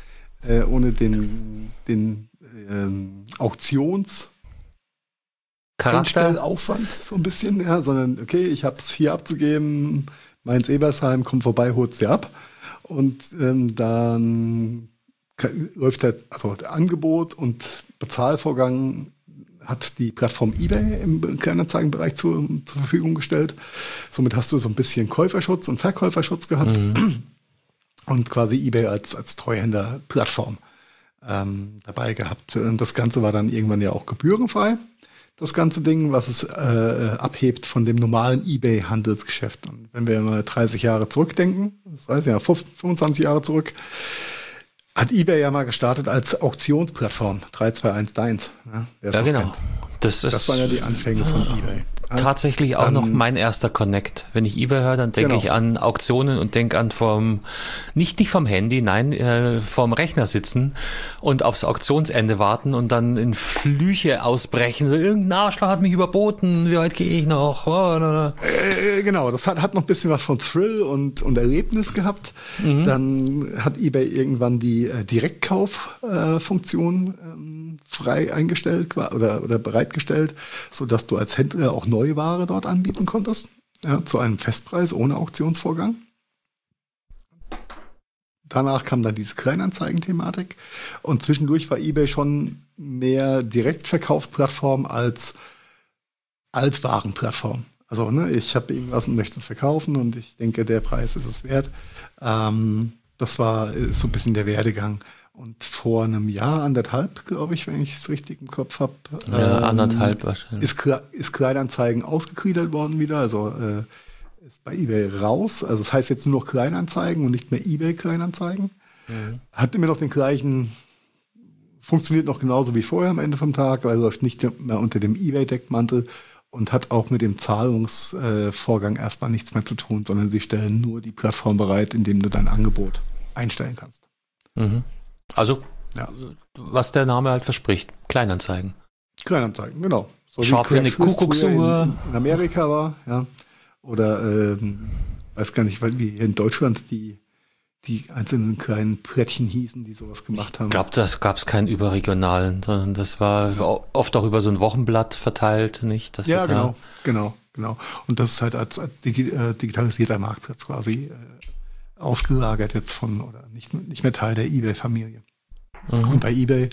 Einstellaufwand so ein bisschen, ja, sondern okay, ich habe es hier abzugeben, Mainz-Ebersheim, kommt vorbei, holt sie ab und dann läuft der Angebot und Bezahlvorgang hat die Plattform eBay im Kleinanzeigenbereich zur Verfügung gestellt. Somit hast du so ein bisschen Käuferschutz und Verkäuferschutz gehabt. Und quasi eBay als Treuhänderplattform dabei gehabt. Und das Ganze war dann irgendwann ja auch gebührenfrei. Das ganze Ding, was es abhebt von dem normalen eBay-Handelsgeschäft. Und wenn wir mal 30 Jahre zurückdenken, das heißt ja 25 Jahre zurück, hat eBay ja mal gestartet als Auktionsplattform. 3211. Ja, genau. Das waren ja die Anfänge von eBay. Tatsächlich auch noch mein erster Connect. Wenn ich eBay höre, dann denke ich an Auktionen und denke an nicht vom Handy, nein, vom Rechner sitzen und aufs Auktionsende warten und dann in Flüche ausbrechen. Irgendein Arschloch hat mich überboten, wie weit gehe ich noch? Genau, das hat noch ein bisschen was von Thrill und Erlebnis gehabt. Dann hat eBay irgendwann die Direktkauf-Funktion frei eingestellt oder bereitgestellt, sodass du als Händler auch Neuware dort anbieten konntest, ja, zu einem Festpreis ohne Auktionsvorgang. Danach kam dann diese Kleinanzeigen-Thematik und zwischendurch war eBay schon mehr Direktverkaufsplattform als Altwarenplattform. Also ich habe irgendwas und möchte es verkaufen und ich denke, der Preis ist es wert. Das ist so ein bisschen der Werdegang. Und vor einem Jahr, 1,5, glaube ich, wenn ich es richtig im Kopf habe. Ja, 1,5 wahrscheinlich. Ist Kleinanzeigen ausgegliedert worden wieder, also ist bei eBay raus. Also das heißt jetzt nur noch Kleinanzeigen und nicht mehr eBay Kleinanzeigen. Hat immer noch den gleichen, funktioniert noch genauso wie vorher am Ende vom Tag, weil läuft nicht mehr unter dem eBay-Deckmantel und hat auch mit dem Zahlungsvorgang erstmal nichts mehr zu tun, sondern sie stellen nur die Plattform bereit, indem du dein Angebot einstellen kannst. Also, was der Name halt verspricht, Kleinanzeigen. Kleinanzeigen, genau. So Schaut wie eine Kuckucksuhr. In Amerika war, ja. Oder, weiß gar nicht, wie in Deutschland die einzelnen kleinen Plättchen hießen, die sowas gemacht haben. Ich glaube, das gab es keinen überregionalen, sondern das war oft auch über so ein Wochenblatt verteilt, nicht? Ja, genau. genau. Und das ist halt als digitalisierter Marktplatz quasi ausgelagert jetzt oder nicht mehr Teil der eBay-Familie. Und bei eBay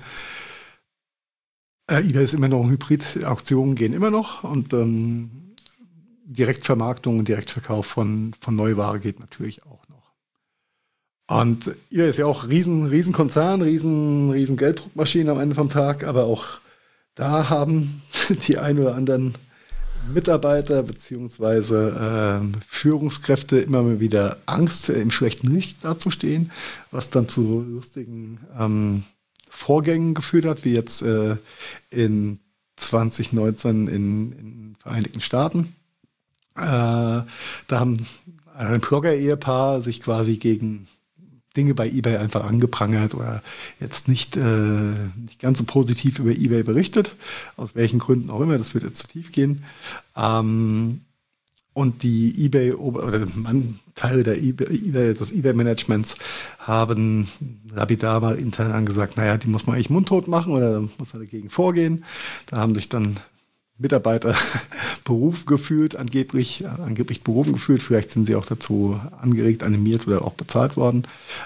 ist immer noch ein Hybrid, Auktionen gehen immer noch und Direktvermarktung und Direktverkauf von Neuware geht natürlich auch noch. Und eBay ist ja auch riesen Konzern, riesen Gelddruckmaschine am Ende vom Tag, aber auch da haben die ein oder anderen Mitarbeiter beziehungsweise Führungskräfte immer mal wieder Angst, im schlechten Licht dazustehen, was dann zu lustigen Vorgängen geführt hat, wie jetzt in 2019 in den Vereinigten Staaten. Da haben ein Blogger-Ehepaar sich quasi gegen Dinge bei eBay einfach angeprangert oder jetzt nicht ganz so positiv über eBay berichtet, aus welchen Gründen auch immer, das wird jetzt zu tief gehen. Und die eBay oder Teile des eBay-Managements haben lapidar mal intern angesagt, naja, die muss man eigentlich mundtot machen oder muss man dagegen vorgehen. Da haben sich dann Mitarbeiter angeblich berufen gefühlt, vielleicht sind sie auch dazu angeregt, animiert oder auch bezahlt worden,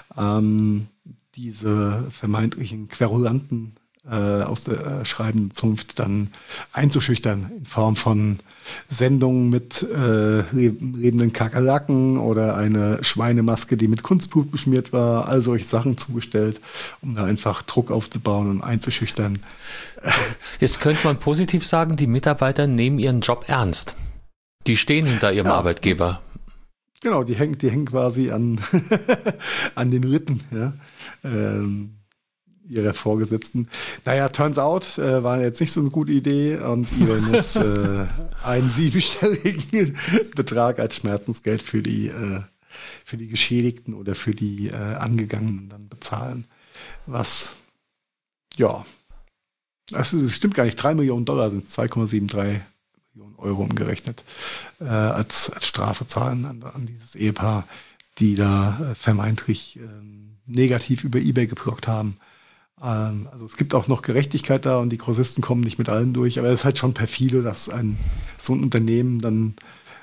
diese vermeintlichen Querulanten aus der schreibenden Zunft dann einzuschüchtern in Form von Sendungen mit lebenden Kakerlaken oder eine Schweinemaske, die mit Kunstblut beschmiert war, all solche Sachen zugestellt, um da einfach Druck aufzubauen und einzuschüchtern. Jetzt könnte man positiv sagen, die Mitarbeiter nehmen ihren Job ernst. Die stehen hinter ihrem Arbeitgeber. Genau, die hängen quasi an den Rippen, ja. Ihrer Vorgesetzten. Naja, turns out, war jetzt nicht so eine gute Idee und eBay muss einen 7-stelligen Betrag als Schmerzensgeld für die Geschädigten oder für die Angegangenen dann bezahlen. Was, ja, das stimmt gar nicht, $3 Millionen sind 2,73 Millionen Euro umgerechnet, als Strafe zahlen an dieses Ehepaar, die da vermeintlich negativ über eBay gebloggt haben. Also es gibt auch noch Gerechtigkeit da und die Grossisten kommen nicht mit allem durch, aber es ist halt schon perfide, dass so ein Unternehmen dann,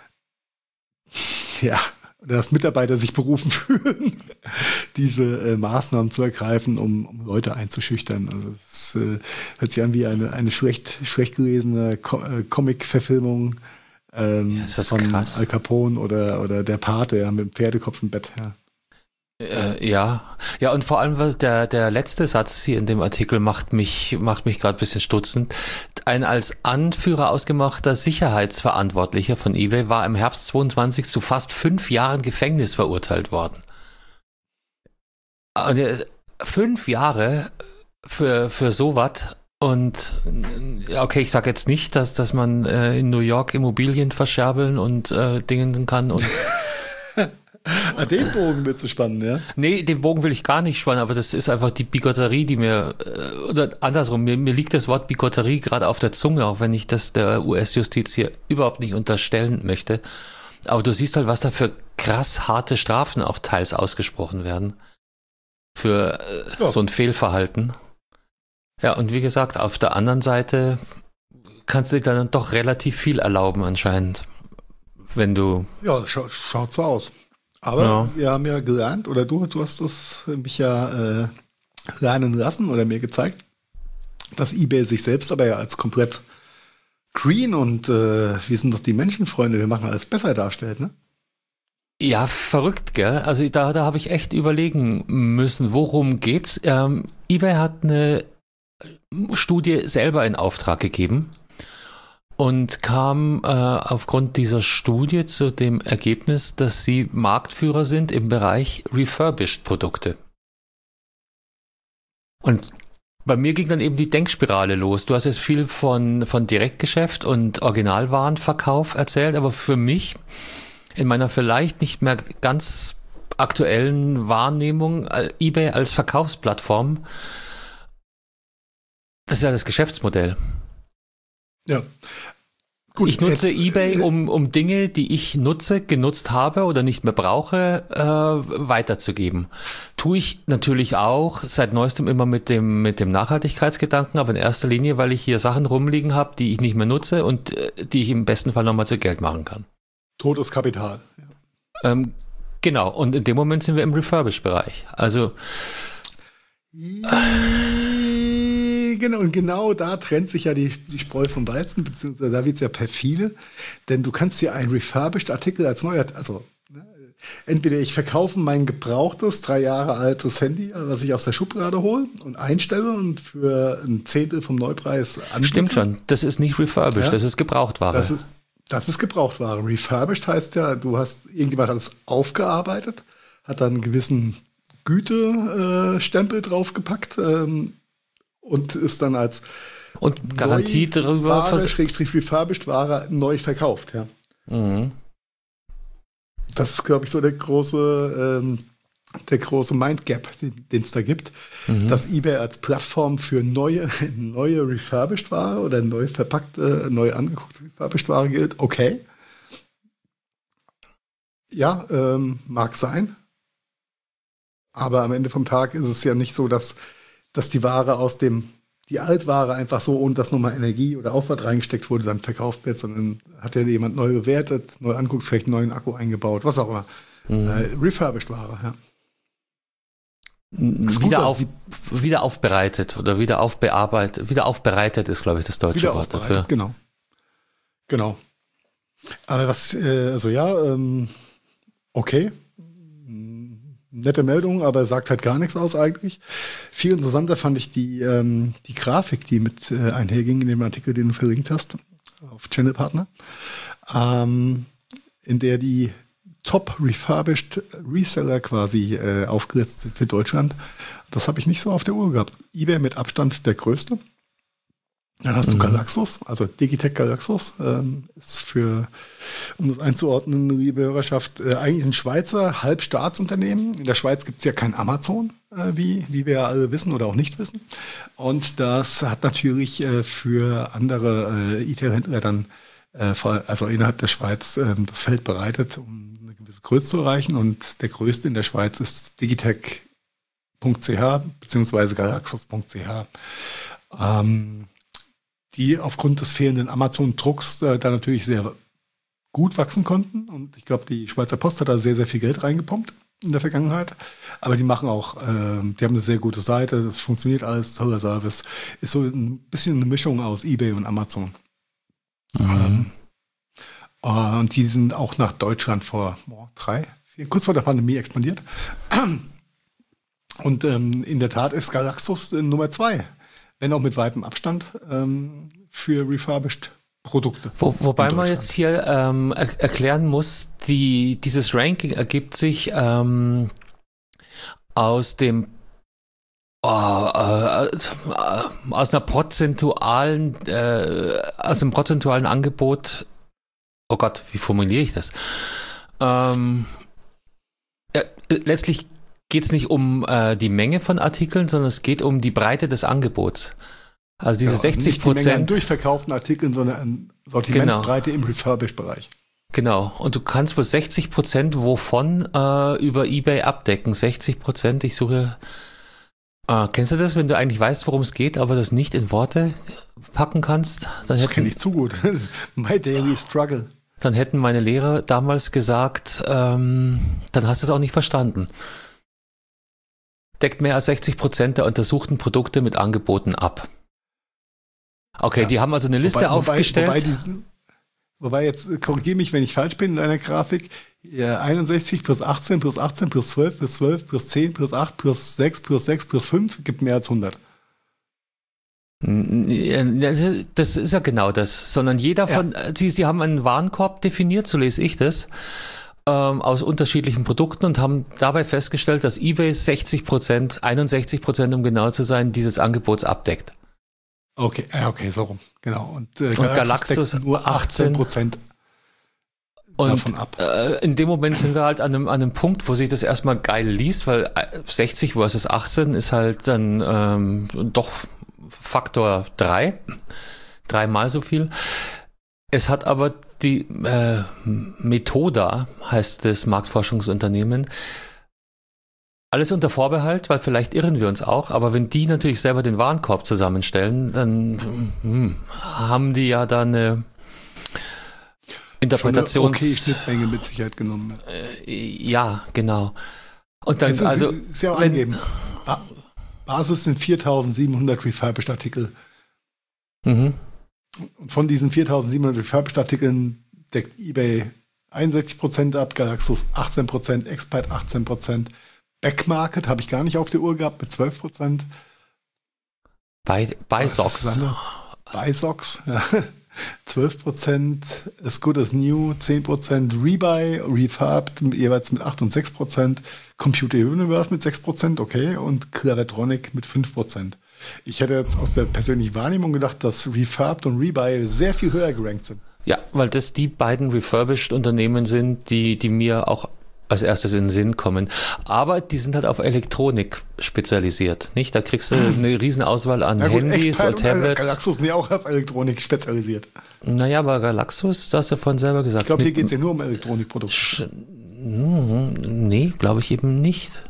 ja, dass Mitarbeiter sich berufen fühlen, diese Maßnahmen zu ergreifen, um Leute einzuschüchtern. Also es hört sich an wie eine schlecht gelesene Comic-Verfilmung von krass. Al Capone oder der Pate, ja, mit dem Pferdekopf im Bett, ja. Ja, und vor allem der letzte Satz hier in dem Artikel macht mich gerade ein bisschen stutzend. Ein als Anführer ausgemachter Sicherheitsverantwortlicher von eBay war im Herbst 22 zu fast 5 Jahren Gefängnis verurteilt worden. 5 Jahre für sowas. Und okay, ich sage jetzt nicht, dass man in New York Immobilien verscherbeln und Dingen kann und Den Bogen willst du spannen, ja? Nee, den Bogen will ich gar nicht spannen, aber das ist einfach die Bigotterie, die mir, oder andersrum, mir liegt das Wort Bigotterie gerade auf der Zunge, auch wenn ich das der US-Justiz hier überhaupt nicht unterstellen möchte. Aber du siehst halt, was da für krass harte Strafen auch teils ausgesprochen werden. Für so ein Fehlverhalten. Ja, und wie gesagt, auf der anderen Seite kannst du dir dann doch relativ viel erlauben anscheinend, wenn du... Ja, schaut so aus. Aber wir haben ja gelernt, oder du hast das mich ja lernen lassen oder mir gezeigt, dass eBay sich selbst aber ja als komplett green und wir sind doch die Menschenfreunde, wir machen alles besser darstellt, ne? Ja, verrückt, gell? Also da habe ich echt überlegen müssen, worum geht's? eBay hat eine Studie selber in Auftrag gegeben und kam aufgrund dieser Studie zu dem Ergebnis, dass sie Marktführer sind im Bereich Refurbished-Produkte. Und bei mir ging dann eben die Denkspirale los. Du hast jetzt viel von Direktgeschäft und Originalwarenverkauf erzählt, aber für mich in meiner vielleicht nicht mehr ganz aktuellen Wahrnehmung eBay als Verkaufsplattform, das ist ja das Geschäftsmodell. Ja, Gut, ich nutze jetzt, eBay, um Dinge, die ich genutzt habe oder nicht mehr brauche, weiterzugeben. Tue ich natürlich auch seit neuestem immer mit dem Nachhaltigkeitsgedanken, aber in erster Linie, weil ich hier Sachen rumliegen habe, die ich nicht mehr nutze und die ich im besten Fall nochmal zu Geld machen kann. Totes Kapital. Ja. Genau, und in dem Moment sind wir im Refurbish-Bereich. Also genau da trennt sich ja die Spreu vom Weizen, beziehungsweise da wird es ja perfide, denn du kannst ja einen refurbished Artikel als neuer, also entweder ich verkaufe mein gebrauchtes, 3 Jahre altes Handy, was ich aus der Schublade hole und einstelle und für 1/10 vom Neupreis anbiete. Stimmt schon, das ist nicht refurbished, ja? Das ist Gebrauchtware. Das ist Gebrauchtware. Refurbished heißt ja, irgendjemand hat es aufgearbeitet, hat dann einen gewissen Gütestempel draufgepackt und ist dann als und Garantie darüber refurbished Ware neu verkauft. Ja. Mhm. Das ist, glaube ich, so der große Mindgap, den es da gibt, dass eBay als Plattform für neue refurbished Ware oder neu verpackte, neu angeguckte refurbished Ware gilt. Okay. Ja, mag sein. Aber am Ende vom Tag ist es ja nicht so, dass die Ware die Altware einfach so, ohne dass nochmal Energie oder Aufwand reingesteckt wurde, dann verkauft wird, sondern hat ja jemand neu bewertet, neu anguckt, vielleicht einen neuen Akku eingebaut, was auch immer. Refurbished Ware, ja. Wieder aufbereitet oder wieder aufbereitet ist, glaube ich, das deutsche Wort dafür. Genau. Aber okay. Nette Meldung, aber sagt halt gar nichts aus eigentlich. Viel interessanter fand ich die Grafik, die mit einherging in dem Artikel, den du verlinkt hast, auf Channel Partner, in der die Top Refurbished Reseller quasi aufgelistet sind für Deutschland. Das habe ich nicht so auf der Uhr gehabt. eBay mit Abstand der größte. Dann hast du Galaxus, also Digitec Galaxus, ist um das einzuordnen, liebe Hörerschaft, eigentlich ein Schweizer Halbstaatsunternehmen. In der Schweiz gibt es ja kein Amazon, wie wir ja alle wissen oder auch nicht wissen. Und das hat natürlich für andere E-Tail-Händler dann, also innerhalb der Schweiz, das Feld bereitet, um eine gewisse Größe zu erreichen. Und der größte in der Schweiz ist digitec.ch bzw. galaxus.ch. Die aufgrund des fehlenden Amazon-Drucks da natürlich sehr gut wachsen konnten. Und ich glaube, die Schweizer Post hat da sehr, sehr viel Geld reingepumpt in der Vergangenheit. Aber die machen auch, die haben eine sehr gute Seite, das funktioniert alles, toller Service. Ist so ein bisschen eine Mischung aus eBay und Amazon. Und die sind auch nach Deutschland vor 3, 4, kurz vor der Pandemie expandiert. Und in der Tat ist Galaxus Nummer 2. Wenn auch mit weitem Abstand für refurbished Produkte. Wobei man jetzt hier erklären muss, dieses Ranking ergibt sich aus dem aus einem prozentualen Angebot. Oh Gott, wie formuliere ich das? Letztlich geht es nicht um die Menge von Artikeln, sondern es geht um die Breite des Angebots. Also diese 60%. Nicht die Menge an durchverkauften Artikeln, sondern an Sortimentsbreite im Refurbished-Bereich. Genau. Und du kannst wohl 60% wovon über eBay abdecken. 60%, ich suche. Kennst du das, wenn du eigentlich weißt, worum es geht, aber das nicht in Worte packen kannst? Das kenne ich zu gut. My daily struggle. Dann hätten meine Lehrer damals gesagt, dann hast du es auch nicht verstanden. Deckt mehr als 60% der untersuchten Produkte mit Angeboten ab. Okay, ja. Die haben also eine Liste aufgestellt. Wobei jetzt, korrigiere mich, wenn ich falsch bin in deiner Grafik, 61 plus 18 plus 18 plus 12 plus 12 plus 10 plus 8 plus 6 plus 6 plus 5 gibt mehr als 100. Das ist ja genau das. Sondern jeder von, die haben einen Warenkorb definiert, so lese ich das, aus unterschiedlichen Produkten und haben dabei festgestellt, dass eBay 61%, um genau zu sein, dieses Angebots abdeckt. Okay, so rum, genau. Und Galaxus nur 18% davon ab. In dem Moment sind wir halt an einem Punkt, wo sich das erstmal geil liest, weil 60 versus 18 ist halt dann doch Faktor 3. 3-mal so viel. Es hat aber die Methoda, heißt das Marktforschungsunternehmen, alles unter Vorbehalt, weil vielleicht irren wir uns auch, aber wenn die natürlich selber den Warenkorb zusammenstellen, dann haben die ja da eine Interpretations... Okay, Schnittmenge mit Sicherheit genommen. Ja, genau. Und dann, ist ja auch angegeben. Basis sind 4700 refurbished Artikel. Mhm. Und von diesen 4700 refurbished Artikeln deckt eBay 61% ab, Galaxus 18%, Expert 18%, Backmarket habe ich gar nicht auf der Uhr gehabt mit 12%. Bei Socks. Bei Socks, ja. 12%, As Good As New, 10%, Rebuy, Refurbed jeweils mit 8 und 6%, Computer Universe mit 6%, okay, und Clavetronic mit 5%. Ich hätte jetzt aus der persönlichen Wahrnehmung gedacht, dass Refurbed und Rebuy sehr viel höher gerankt sind. Ja, weil das die beiden Refurbished-Unternehmen sind, die mir auch als erstes in den Sinn kommen. Aber die sind halt auf Elektronik spezialisiert, nicht? Da kriegst du eine riesen Auswahl an Handys und Tablets. Galaxus sind ja auch auf Elektronik spezialisiert. Naja, aber Galaxus, das hast du vorhin selber gesagt. Ich glaube, hier geht es ja nur um Elektronikprodukte. Nee, glaube ich eben nicht.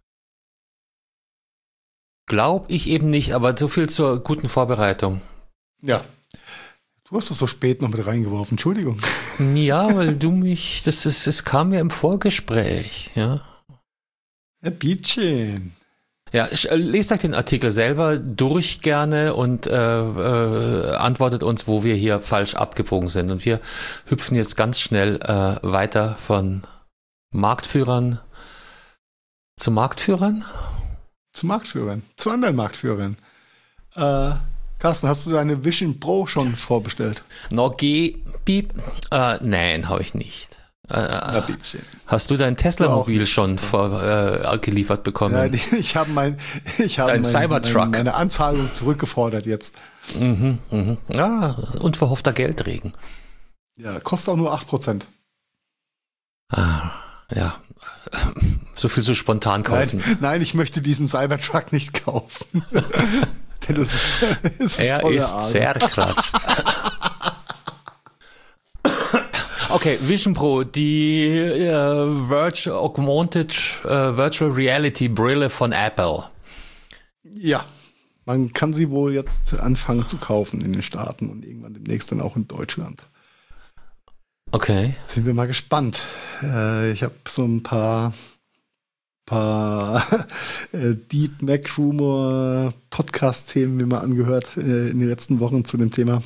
Glaube ich eben nicht, aber so viel zur guten Vorbereitung. Ja. Du hast es so spät noch mit reingeworfen, Entschuldigung. Ja, weil du mich, es kam ja im Vorgespräch, ja. Herr Bietchen. Ja, lest euch den Artikel selber durch gerne und antwortet uns, wo wir hier falsch abgebogen sind. Und wir hüpfen jetzt ganz schnell weiter von Marktführern zu Marktführern? Zu Marktführern, zu anderen Marktführern. Carsten, hast du deine Vision Pro schon vorbestellt? Piep? Nein, habe ich nicht. Hast du dein Tesla-Mobil schon geliefert bekommen? Ja, ich habe meine Anzahlung zurückgefordert jetzt. Ja, unverhoffter Geldregen. Ja, kostet auch nur 8%. Ja, so viel so spontan kaufen. Nein, ich möchte diesen Cybertruck nicht kaufen. Denn das ist er ist zerkratzt. Okay, Vision Pro, die Augmented Virtual Reality Brille von Apple. Ja, man kann sie wohl jetzt anfangen zu kaufen in den Staaten und irgendwann demnächst dann auch in Deutschland. Okay. Sind wir mal gespannt. Ich habe so ein paar Deep Mac Rumor Podcast-Themen mir mal angehört in den letzten Wochen zu dem Thema.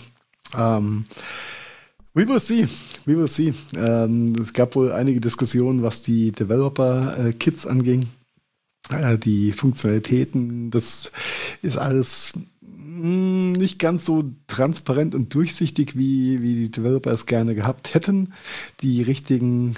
We will see. Es gab wohl einige Diskussionen, was die Developer-Kits anging. Die Funktionalitäten, das ist alles nicht ganz so transparent und durchsichtig, wie die Developer es gerne gehabt hätten. Die richtigen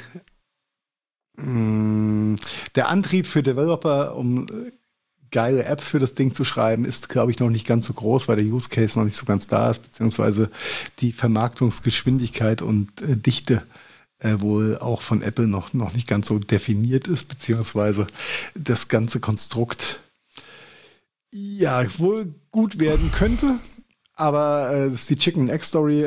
der Antrieb für Developer, um geile Apps für das Ding zu schreiben, ist, glaube ich, noch nicht ganz so groß, weil der Use Case noch nicht so ganz da ist, beziehungsweise die Vermarktungsgeschwindigkeit und Dichte wohl auch von Apple noch nicht ganz so definiert ist, beziehungsweise das ganze Konstrukt ja wohl gut werden könnte. Aber das ist die Chicken Egg Story.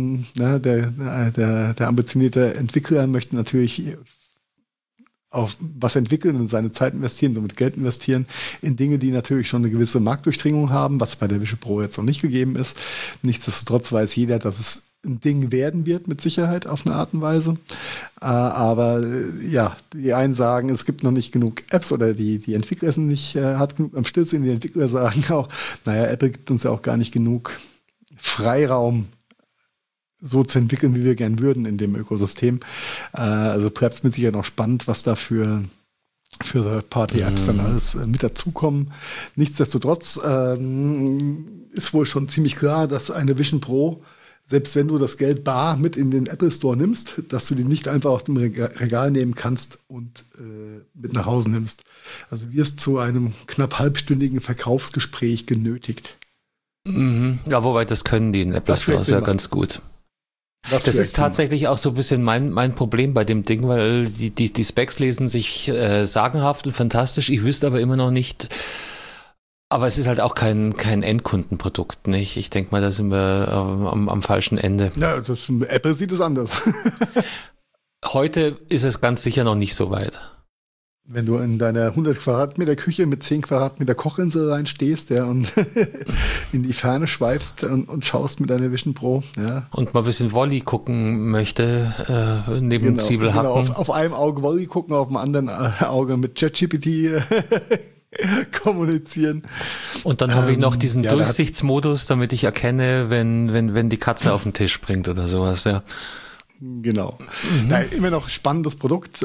Der ambitionierte Entwickler möchte natürlich auf was entwickeln und seine Zeit investieren, somit Geld investieren in Dinge, die natürlich schon eine gewisse Marktdurchdringung haben, was bei der Vision Pro jetzt noch nicht gegeben ist. Nichtsdestotrotz weiß jeder, dass es ein Ding werden wird, mit Sicherheit auf eine Art und Weise. Aber ja, die einen sagen, es gibt noch nicht genug Apps oder die Entwickler sind nicht hart genug am Stillsinn. Die Entwickler sagen auch, naja, Apple gibt uns ja auch gar nicht genug Freiraum, so zu entwickeln, wie wir gern würden in dem Ökosystem. Also bleibt es mit Sicherheit noch spannend, was da für Party-Apps dann alles mit dazukommen. Nichtsdestotrotz ist wohl schon ziemlich klar, dass eine Vision Pro, selbst wenn du das Geld bar mit in den Apple Store nimmst, dass du die nicht einfach aus dem Regal nehmen kannst und mit nach Hause nimmst. Also wirst zu einem knapp halbstündigen Verkaufsgespräch genötigt. Ja, wobei das können die in Apple Stores ja ganz gut. Das ist tatsächlich auch so ein bisschen mein Problem bei dem Ding, weil die Specs lesen sich sagenhaft und fantastisch. Ich wüsste aber immer noch nicht, Aber es ist halt auch kein Endkundenprodukt, nicht? Ich denke mal, da sind wir am falschen Ende. Ja, Apple sieht es anders. Heute ist es ganz sicher noch nicht so weit. Wenn du in deiner 100 Quadratmeter Küche mit 10 Quadratmeter Kochinsel reinstehst, ja, und in die Ferne schweifst und schaust mit deiner Vision Pro, ja. Und mal ein bisschen Wolli gucken möchte, neben Zwiebelhacken. Genau, auf einem Auge Wolli gucken, auf dem anderen Auge mit ChatGPT kommunizieren. Und dann habe ich noch diesen Durchsichtsmodus, damit ich erkenne, wenn die Katze auf den Tisch springt oder sowas, ja. Genau. Da immer noch spannendes Produkt.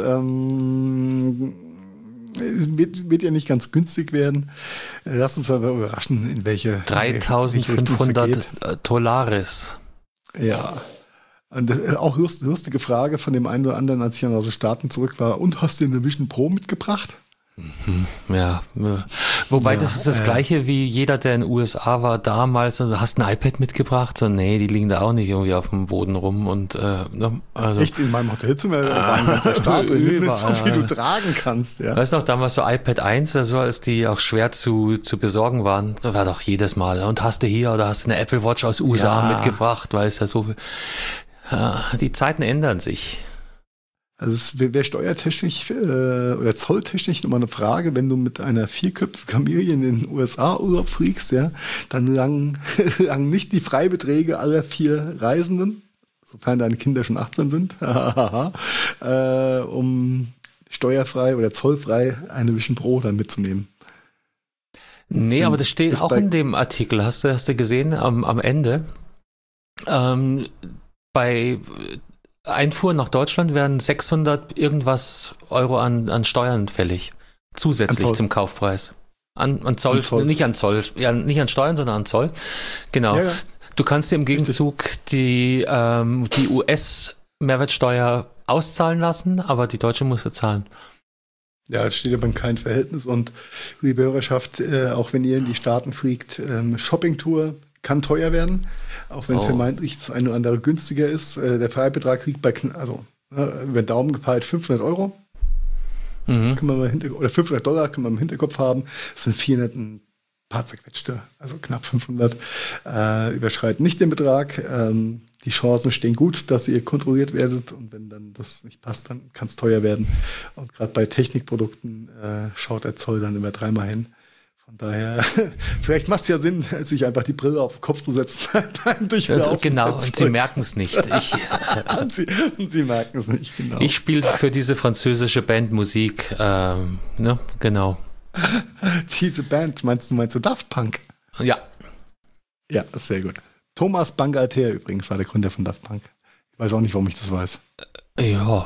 Es wird ja nicht ganz günstig werden. Lass uns aber überraschen, in welche 3.500 Dollares. Ja. Und auch lustige Frage von dem einen oder anderen, als ich dann aus den Staaten zurück war. Und hast du eine Vision Pro mitgebracht? Ja, wobei das ist das Gleiche wie jeder, der in den USA war damals. Also hast du ein iPad mitgebracht? So, nee, die liegen da auch nicht irgendwie auf dem Boden rum und also echt in meinem Hotelzimmer war ein ganzer Stapel, nicht so viel du tragen kannst. Ja. Weißt du noch, damals so iPad 1, also als die auch schwer zu besorgen waren, da war doch jedes Mal. Und hast du hier oder hast du eine Apple Watch aus USA mitgebracht, weil es ja so viel. Ja, die Zeiten ändern sich. Also es wäre steuertechnisch oder zolltechnisch nochmal eine Frage, wenn du mit einer 4-köpfigen Familie in den USA Urlaub fliegst, ja, dann langen nicht die Freibeträge aller 4 Reisenden, sofern deine Kinder schon 18 sind, um steuerfrei oder zollfrei eine Vision Pro dann mitzunehmen. Nee, aber das steht auch in dem Artikel, hast du gesehen, am Ende. Bei Einfuhr nach Deutschland werden 600 irgendwas Euro an Steuern fällig. Zusätzlich zum Kaufpreis. An Zoll, nicht an Zoll, ja, nicht an Steuern, sondern an Zoll. Genau. Ja. Du kannst dir im Gegenzug die US-Mehrwertsteuer auszahlen lassen, aber die deutsche musst du zahlen. Ja, das steht aber in keinem Verhältnis und liebe Hörerschaft, auch wenn ihr in die Staaten fliegt, Shoppingtour kann teuer werden, auch wenn vermeintlich das eine oder andere günstiger ist. Der Freibetrag liegt bei, über den Daumen gepeilt 500 Euro. Kann man mal oder 500 Dollar kann man im Hinterkopf haben. Das sind 400 ein paar zerquetschte, also knapp 500. Überschreiten nicht den Betrag. Die Chancen stehen gut, dass ihr kontrolliert werdet und wenn dann das nicht passt, dann kann es teuer werden. Und gerade bei Technikprodukten schaut der Zoll dann immer dreimal hin. Von daher, vielleicht macht es ja Sinn, sich einfach die Brille auf den Kopf zu setzen beim Durchlaufen. Genau, und sie merken es nicht. Und sie merken es nicht, genau. Ich spiele für diese französische Band Musik, genau. Diese Band, meinst du Daft Punk? Ja. Ja, das ist sehr gut. Thomas Bangalter übrigens war der Gründer von Daft Punk. Ich weiß auch nicht, warum ich das weiß. Ja,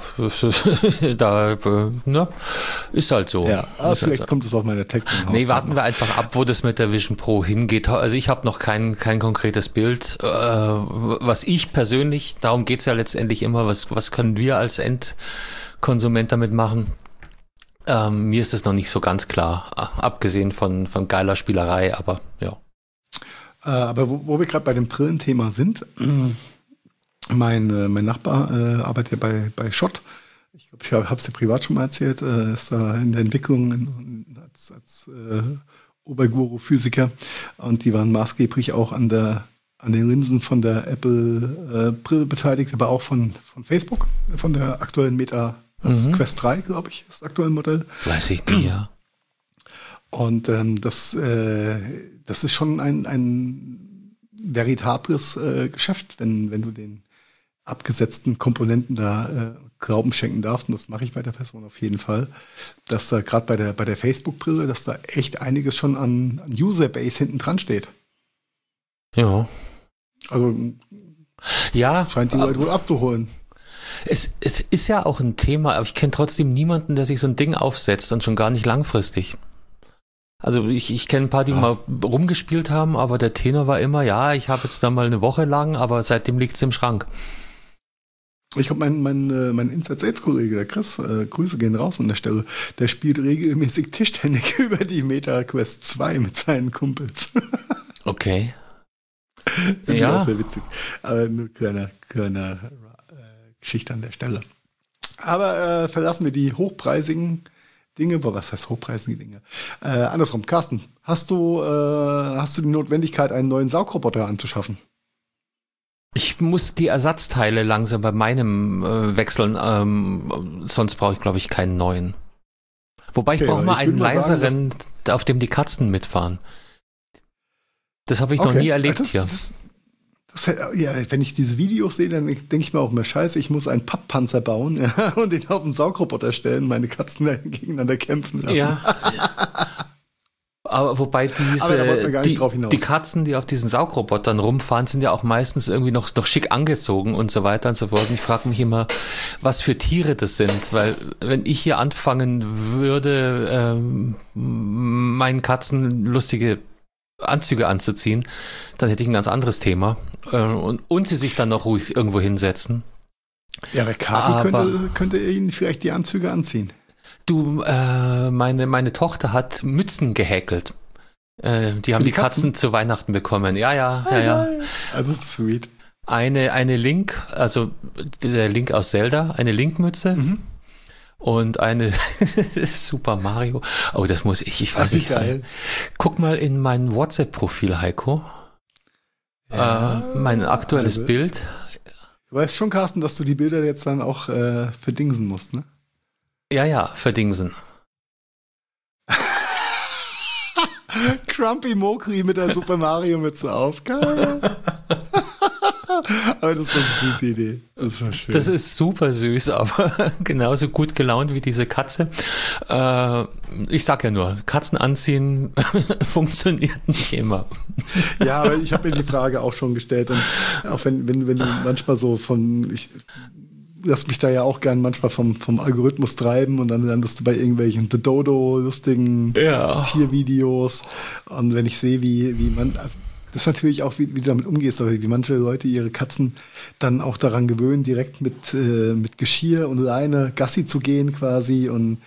ist halt so. Ja, aber vielleicht kommt es aus meiner Technik. Nee, warten wir einfach ab, wo das mit der Vision Pro hingeht. Also ich habe noch kein konkretes Bild. Was ich persönlich, darum geht's ja letztendlich immer, was können wir als Endkonsument damit machen? Mir ist das noch nicht so ganz klar, abgesehen von geiler Spielerei, aber ja. Aber wo wir gerade bei dem Brillenthema sind, mein Nachbar arbeitet ja bei Schott. Ich glaube, ich habe es dir privat schon mal erzählt. Ist da in der Entwicklung als Oberguru-Physiker. Und die waren maßgeblich auch an den Linsen von der Apple-Brille beteiligt, aber auch von Facebook, von der aktuellen Meta, Quest 3, glaube ich, ist das aktuelle Modell. Weiß ich nicht, ja. Und das ist schon ein veritables Geschäft, wenn du den abgesetzten Komponenten da Glauben schenken darfst, und das mache ich bei der Person auf jeden Fall, dass da gerade bei der Facebook-Brille, dass da echt einiges schon an Userbase hinten dran steht. Ja. Also ja, scheint die Leute wohl abzuholen. Es ist ja auch ein Thema, aber ich kenne trotzdem niemanden, der sich so ein Ding aufsetzt und schon gar nicht langfristig. Also ich kenne ein paar, die mal rumgespielt haben, aber der Tenor war immer, ja, ich habe jetzt da mal eine Woche lang, aber seitdem liegt's im Schrank. Ich glaube, mein Inside-Sales-Kollege, der Chris, Grüße gehen raus an der Stelle, der spielt regelmäßig Tischtennis über die Meta Quest 2 mit seinen Kumpels. Okay. Finde ich auch sehr witzig. Aber nur kleine Geschichte an der Stelle. Aber verlassen wir die hochpreisigen Dinge, was heißt hochpreisige Dinge? Andersrum, Carsten, hast du die Notwendigkeit, einen neuen Saugroboter anzuschaffen? Ich muss die Ersatzteile langsam bei meinem wechseln, sonst brauche ich, glaube ich, keinen neuen. Wobei ich brauche mal einen leiseren, auf dem die Katzen mitfahren. Das habe ich noch nie erlebt hier. Ja, wenn ich diese Videos sehe, dann denke ich mir auch immer, scheiße, ich muss einen Papppanzer bauen, ja, und den auf den Saugroboter stellen, meine Katzen gegeneinander kämpfen lassen. Ja. Aber wobei die Katzen, die auf diesen Saugrobotern rumfahren, sind ja auch meistens irgendwie noch schick angezogen und so weiter und so fort. Und ich frage mich immer, was für Tiere das sind, weil wenn ich hier anfangen würde, meinen Katzen lustige Anzüge anzuziehen, dann hätte ich ein ganz anderes Thema. Und sie sich dann noch ruhig irgendwo hinsetzen. Ja, aber Kathi könnte ihnen vielleicht die Anzüge anziehen. Du, meine Tochter hat Mützen gehäkelt. Die haben die Katzen zu Weihnachten bekommen. Ja. Also das ist sweet. Eine Link, also der Link aus Zelda, eine Link-Mütze. Und eine Super Mario. Oh, das muss ich weiß nicht. Geil. Guck mal in mein WhatsApp-Profil, Heiko. Ja, mein aktuelles Bild. Du weißt schon, Carsten, dass du die Bilder jetzt dann auch verdingsen musst, ne? Ja, verdingsen. Crumpy Mokri mit der Super Mario Mütze auf. Geil. Aber das ist eine süße Idee. Das ist so schön. Das ist super süß, aber genauso gut gelaunt wie diese Katze. Ich sag ja nur, Katzen anziehen funktioniert nicht immer. Ja, aber ich habe mir die Frage auch schon gestellt. Und auch wenn du manchmal so ich lass mich da ja auch gern manchmal vom Algorithmus treiben und dann landest du bei irgendwelchen The Dodo lustigen Tiervideos. Und wenn ich sehe, wie man, das ist natürlich auch, wie du damit umgehst, aber wie manche Leute ihre Katzen dann auch daran gewöhnen, direkt mit Geschirr und Leine Gassi zu gehen quasi und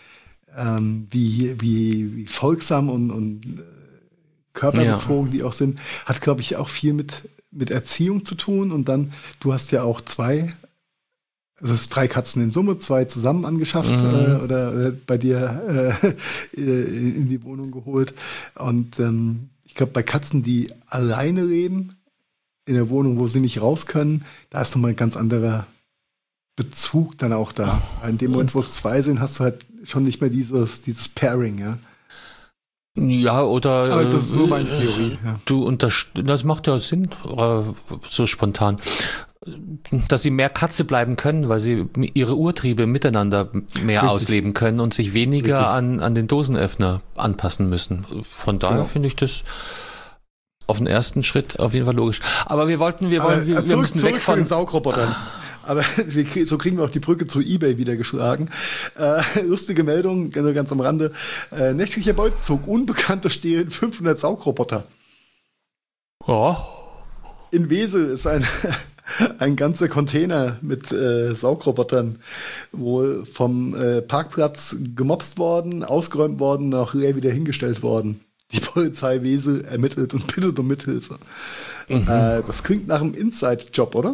wie folgsam und körperbezogen die auch sind, hat, glaube ich, auch viel mit Erziehung zu tun. Und dann, du hast ja auch also es ist 3 Katzen in Summe, 2 zusammen angeschafft oder bei dir in die Wohnung geholt. Und ich glaube, bei Katzen, die alleine leben, in der Wohnung, wo sie nicht raus können, da ist nochmal ein ganz anderer Bezug dann auch da. In dem Moment, wo es 2 sind, hast du halt schon nicht mehr dieses Pairing, ja. Ja, oder. Aber das ist so meine Theorie. Ja. Das macht ja Sinn, so spontan. Dass sie mehr Katze bleiben können, weil sie ihre Urtriebe miteinander mehr ausleben können und sich weniger an den Dosenöffner anpassen müssen. Von daher finde ich das auf den ersten Schritt auf jeden Fall logisch. Aber wir müssen weg von den Saugrobotern. Aber so kriegen wir auch die Brücke zu eBay wieder geschlagen. Lustige Meldung, ganz am Rande. Nächtlicher Beutezug, Unbekannte stehlen 500 Saugroboter. Ja. In Wesel ist ein ganzer Container mit Saugrobotern wohl vom Parkplatz gemopst worden, ausgeräumt worden, auch wieder hingestellt worden. Die Polizei Wesel ermittelt und bittet um Mithilfe. Das klingt nach einem Inside-Job, oder?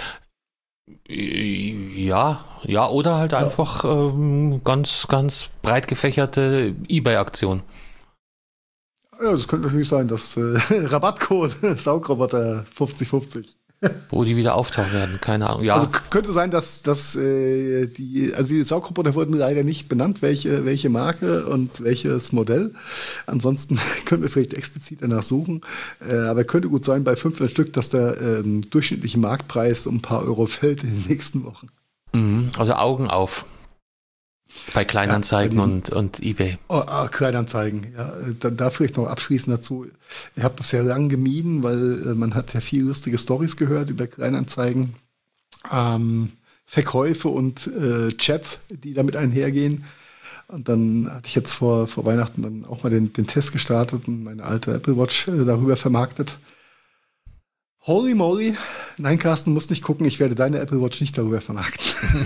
Ja, oder halt einfach ganz, ganz breit gefächerte eBay-Aktion. Ja, das könnte natürlich sein, dass Rabattcode Saugroboter 50/50. Wo die wieder auftauchen werden, keine Ahnung. Ja. Also könnte sein, dass die Saugroboter wurden leider nicht benannt, welche Marke und welches Modell. Ansonsten können wir vielleicht explizit danach suchen. Aber könnte gut sein, bei 500 Stück, dass der durchschnittliche Marktpreis um ein paar Euro fällt in den nächsten Wochen. Also Augen auf. Bei Kleinanzeigen und eBay. Kleinanzeigen, ja. Da vielleicht noch abschließend dazu. Ich habe das ja lang gemieden, weil man hat ja viel lustige Storys gehört über Kleinanzeigen. Verkäufe und Chats, die damit einhergehen. Und dann hatte ich jetzt vor Weihnachten dann auch mal den Test gestartet und meine alte Apple Watch darüber vermarktet. Holy moly. Nein, Carsten, musst nicht gucken, ich werde deine Apple Watch nicht darüber vermarkten.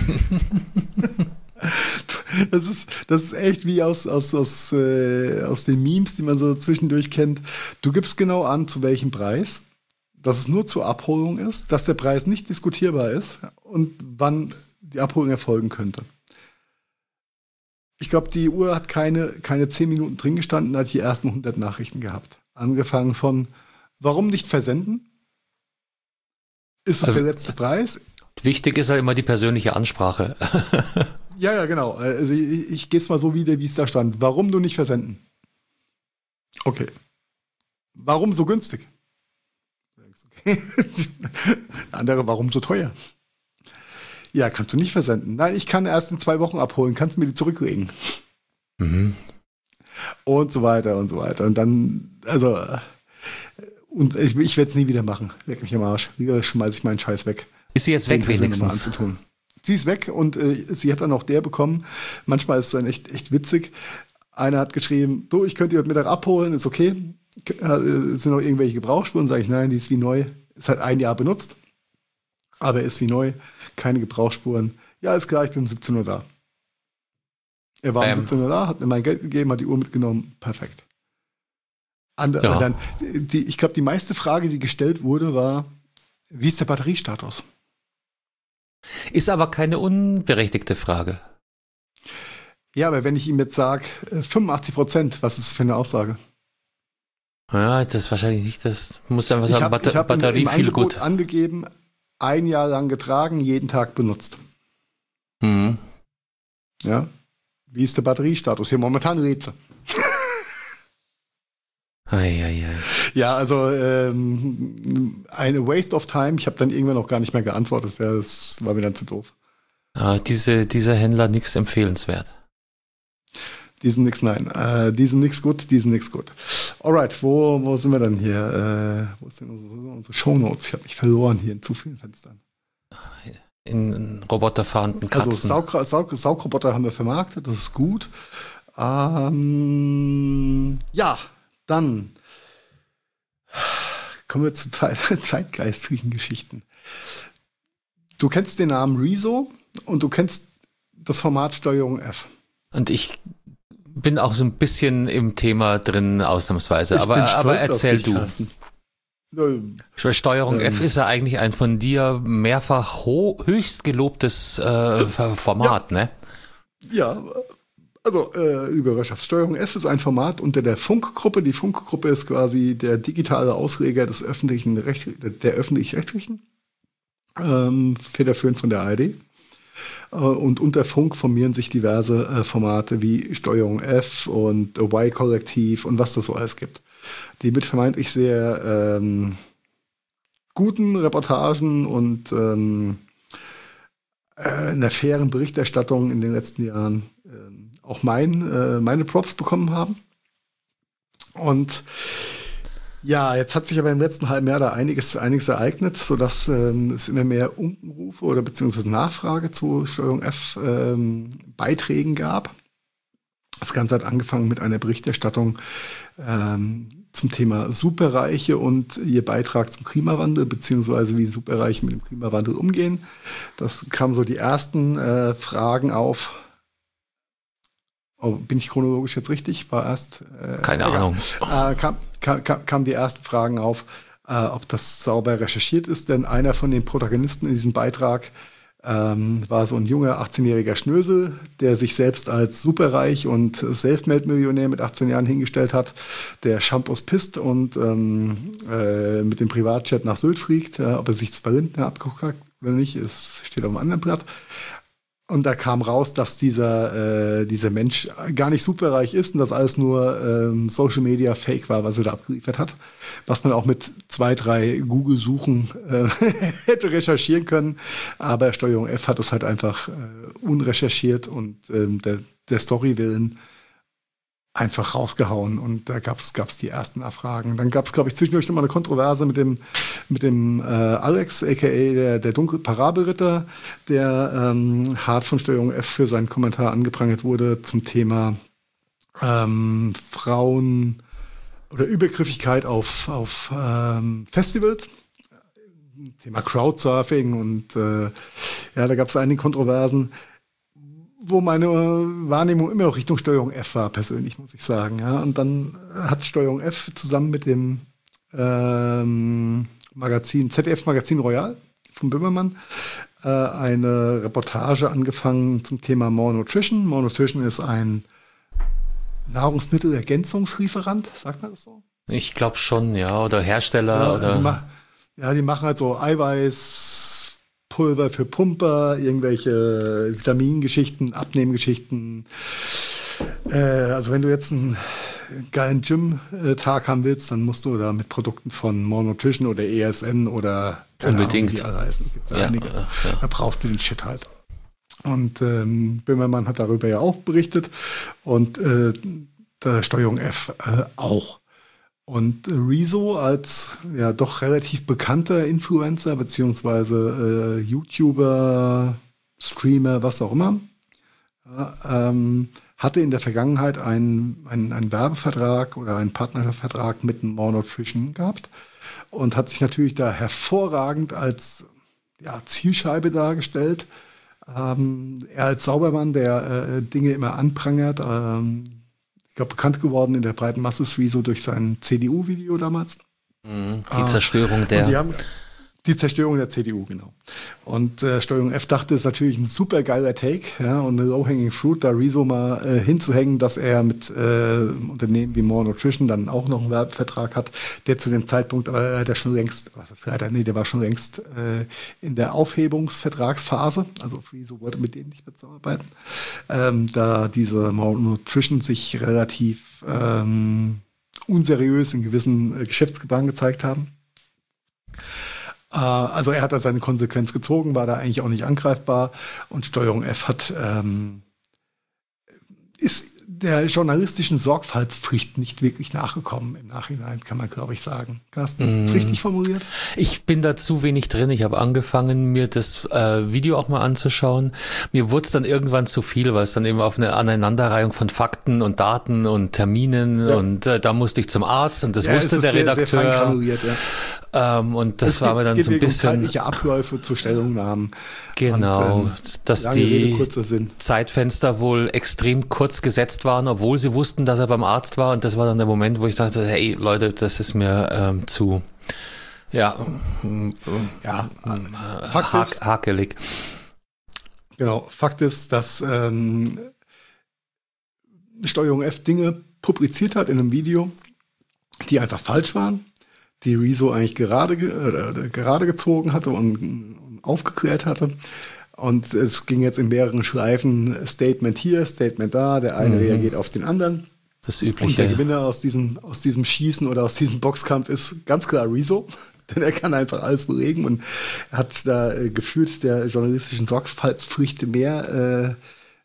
Das ist echt wie aus den Memes, die man so zwischendurch kennt. Du gibst genau an, zu welchem Preis, dass es nur zur Abholung ist, dass der Preis nicht diskutierbar ist und wann die Abholung erfolgen könnte. Ich glaube, die Uhr hat keine 10 Minuten drin gestanden, hat die ersten 100 Nachrichten gehabt. Angefangen von, warum nicht versenden? Ist es der letzte Preis? Wichtig ist ja immer die persönliche Ansprache. Ja, genau. Also ich gebe es mal so wieder, wie es da stand. Warum du nicht versenden? Okay. Warum so günstig? Okay. Andere, warum so teuer? Ja, kannst du nicht versenden. Nein, ich kann erst in 2 Wochen abholen. Kannst du mir die zurücklegen? Mhm. Und so weiter und so weiter. Und dann, also, und ich werde es nie wieder machen. Leck mich am Arsch. Wieder schmeiße ich meinen Scheiß weg. Ist sie jetzt weg wenigstens? Anzutun. Sie ist weg und sie hat dann auch der bekommen. Manchmal ist es dann echt witzig. Einer hat geschrieben, du, ich könnte die heute Mittag abholen, ist okay. Sind noch irgendwelche Gebrauchsspuren? Sage ich, nein, die ist wie neu. Ist halt 1 Jahr benutzt, aber ist wie neu. Keine Gebrauchsspuren. Ja, ist klar, ich bin um 17 Uhr da. Er war um 17 Uhr da, hat mir mein Geld gegeben, hat die Uhr mitgenommen. Perfekt. Dann, ich glaube, die meiste Frage, die gestellt wurde, war, wie ist der Batteriestatus? Ist aber keine unberechtigte Frage. Ja, aber wenn ich ihm jetzt sage, 85%, was ist das für eine Aussage? Ja, das ist wahrscheinlich nicht das. Muss einfach Ich sagen, hab Batterie im viel Angebot gut. angegeben, 1 Jahr lang getragen, jeden Tag benutzt. Mhm. Ja. Wie ist der Batteriestatus? Hier momentan Rätsel. Ja, also eine Waste of Time. Ich habe dann irgendwann auch gar nicht mehr geantwortet. Ja, das war mir dann zu doof. Dieser Händler nichts empfehlenswert. Die sind nix, nein. Die sind nix gut. Alright, wo sind wir dann hier? Wo sind unsere Shownotes? Ich habe mich verloren hier in zu vielen Fenstern. In roboterfahrenden Katzen. Also Saugroboter haben wir vermarktet, das ist gut. Ja, dann kommen wir zu zeitgeistlichen Geschichten. Du kennst den Namen Rezo und du kennst das Format Steuerung F. Und ich bin auch so ein bisschen im Thema drin, ausnahmsweise. Aber erzähl du. Steuerung F ist ja eigentlich ein von dir mehrfach höchst gelobtes Format, ja. Ne? Ja, also Überschrift. Steuerung F ist ein Format unter der Funkgruppe. Die Funkgruppe ist quasi der digitale Ausleger der Öffentlich-Rechtlichen, federführend von der ARD. Und unter Funk formieren sich diverse Formate wie Steuerung F und Y-Kollektiv und was das so alles gibt. Die mit vermeintlich sehr guten Reportagen und einer fairen Berichterstattung in den letzten Jahren auch meine Props bekommen haben. Und ja, jetzt hat sich aber im letzten halben Jahr da einiges ereignet, sodass es immer mehr Unkenrufe oder beziehungsweise Nachfrage zu Steuerung F Beiträgen gab. Das Ganze hat angefangen mit einer Berichterstattung zum Thema Superreiche und ihr Beitrag zum Klimawandel, beziehungsweise wie Superreiche mit dem Klimawandel umgehen. Das kamen so die ersten Fragen auf. Oh, bin ich chronologisch jetzt richtig? War erst keine Ahnung. Kamen die ersten Fragen auf, ob das sauber recherchiert ist, denn einer von den Protagonisten in diesem Beitrag war so ein junger 18-jähriger Schnösel, der sich selbst als superreich und Selfmade-Millionär mit 18 Jahren hingestellt hat, der Shampoos pisst und mit dem Privatjet nach Sylt fliegt. Ob er sich das bei Lindner abgeguckt hat oder nicht, steht auf einem anderen Blatt. Und da kam raus, dass dieser Mensch gar nicht superreich ist und das alles nur Social Media Fake war, was er da abgeliefert hat. Was man auch mit 2, 3 Google-Suchen hätte recherchieren können. Aber Steuerung F hat es halt einfach unrecherchiert und der Story willen einfach rausgehauen. Und da gab's die ersten Nachfragen. Dann gab's, glaube ich, zwischendurch noch mal eine Kontroverse mit dem Alex, a.k.a. der dunkle Parabelritter, der hart von Steuerung F für seinen Kommentar angeprangert wurde zum Thema Frauen oder Übergriffigkeit auf Festivals. Thema Crowdsurfing und ja, da gab es einige Kontroversen, wo meine Wahrnehmung immer auch Richtung Steuerung F war, persönlich, muss ich sagen. Ja. Und dann hat Steuerung F zusammen mit dem ZDF-Magazin Royal von Böhmermann eine Reportage angefangen zum Thema More Nutrition. More Nutrition ist ein Nahrungsmittelergänzungslieferant, sagt man das so? Ich glaube schon, ja, oder Hersteller. Ja, oder die machen halt so Eiweißpulver für Pumper, irgendwelche Vitamingeschichten, Abnehmgeschichten. Also wenn du jetzt einen geilen Gym-Tag haben willst, dann musst du da mit Produkten von More Nutrition oder ESN oder unbedingt. Ahnung, wie die alle heißen. Gibt's Ja, einige. ja. Da brauchst du den Shit halt. Und Böhmermann hat darüber ja auch berichtet und der Steuerung F auch. Und Rezo als ja doch relativ bekannter Influencer beziehungsweise YouTuber, Streamer, was auch immer, hatte in der Vergangenheit einen Werbevertrag oder einen Partnervertrag mit More Nutrition gehabt und hat sich natürlich da hervorragend als Zielscheibe dargestellt. Er als Saubermann, der Dinge immer anprangert, ich glaube, bekannt geworden in der breiten Masse ist Rezo durch sein CDU-Video damals. Die Zerstörung der... Die Zerstörung der CDU, genau. Und Steuerung F dachte, es ist natürlich ein super geiler Take, ja, und eine low-hanging fruit, da Rezo mal hinzuhängen, dass er mit Unternehmen wie More Nutrition dann auch noch einen Werbevertrag hat, der zu dem Zeitpunkt der schon längst, der war schon längst in der Aufhebungsvertragsphase, also Rezo wollte mit denen nicht mehr zusammenarbeiten, da diese More Nutrition sich relativ unseriös in gewissen Geschäftsgebaren gezeigt haben. Also er hat da seine Konsequenz gezogen, war da eigentlich auch nicht angreifbar und Steuerung F ist der journalistischen Sorgfaltspflicht nicht wirklich nachgekommen im Nachhinein, kann man glaube ich sagen. Carsten, ist das richtig formuliert? Ich bin da zu wenig drin. Ich habe angefangen, mir das Video auch mal anzuschauen. Mir wurde es dann irgendwann zu viel, weil es dann eben auf eine Aneinanderreihung von Fakten und Daten und Terminen und da musste ich zum Arzt und das wusste der Redakteur. Sehr fein granuliert, und das war mir dann so ein bisschen zeitliche Abläufe zu Stellungnahmen. Genau, und, dass die Zeitfenster wohl extrem kurz gesetzt waren, obwohl sie wussten, dass er beim Arzt war. Und das war dann der Moment, wo ich dachte, hey Leute, das ist mir zu hakelig. Genau, Fakt ist, dass Steuerung F Dinge publiziert hat in einem Video, die einfach falsch waren, die Rezo eigentlich gerade gezogen hatte und aufgeklärt hatte. Und es ging jetzt in mehreren Schleifen, Statement hier, Statement da, der eine reagiert auf den anderen. Das Übliche. Und der Gewinner aus diesem Schießen oder aus diesem Boxkampf ist ganz klar Rezo, denn er kann einfach alles belegen und hat da gefühlt der journalistischen Sorgfaltspflicht mehr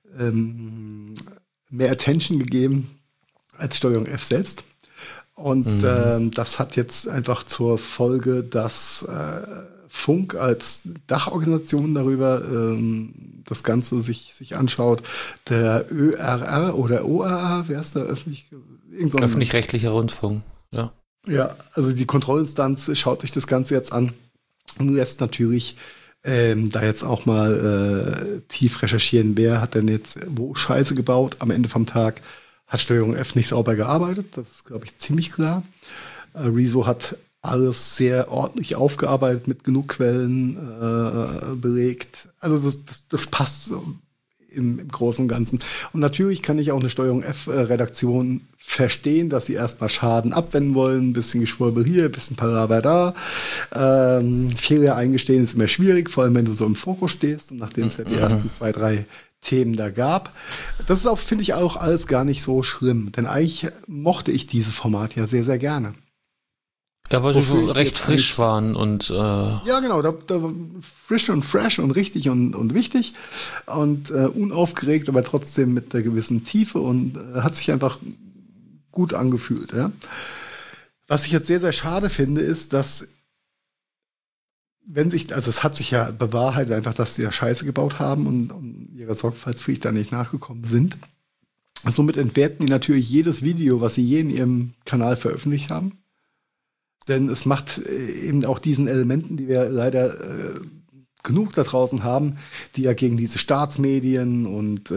Attention gegeben als Steuerung F selbst. Und das hat jetzt einfach zur Folge, dass Funk als Dachorganisation darüber das Ganze sich anschaut. Der ÖRR oder ORR, wer ist da öffentlich-rechtlicher Rundfunk, ja. Ja, also die Kontrollinstanz schaut sich das Ganze jetzt an und lässt natürlich da jetzt auch mal tief recherchieren, wer hat denn jetzt wo Scheiße gebaut am Ende vom Tag. Hat Steuerung F nicht sauber gearbeitet, das ist, glaube ich, ziemlich klar. Rezo hat alles sehr ordentlich aufgearbeitet, mit genug Quellen belegt. Also das passt so im Großen und Ganzen. Und natürlich kann ich auch eine Steuerung F-Redaktion verstehen, dass sie erstmal Schaden abwenden wollen, ein bisschen Geschwurbel hier, ein bisschen Palaver da. Fehler eingestehen ist immer schwierig, vor allem wenn du so im Fokus stehst und nachdem es ja die ersten 2, 3 Themen da gab. Das ist auch, finde ich, auch alles gar nicht so schlimm, denn eigentlich mochte ich dieses Format ja sehr, sehr gerne. Ja, weil sie recht frisch waren und ja, genau, da frisch und fresh und richtig und wichtig und unaufgeregt, aber trotzdem mit einer gewissen Tiefe und hat sich einfach gut angefühlt. Ja. Was ich jetzt sehr, sehr schade finde, ist, dass es hat sich ja bewahrheitet einfach, dass sie da Scheiße gebaut haben und ihrer Sorgfaltspflicht da nicht nachgekommen sind. Somit entwerten die natürlich jedes Video, was sie je in ihrem Kanal veröffentlicht haben. Denn es macht eben auch diesen Elementen, die wir leider genug da draußen haben, die ja gegen diese Staatsmedien und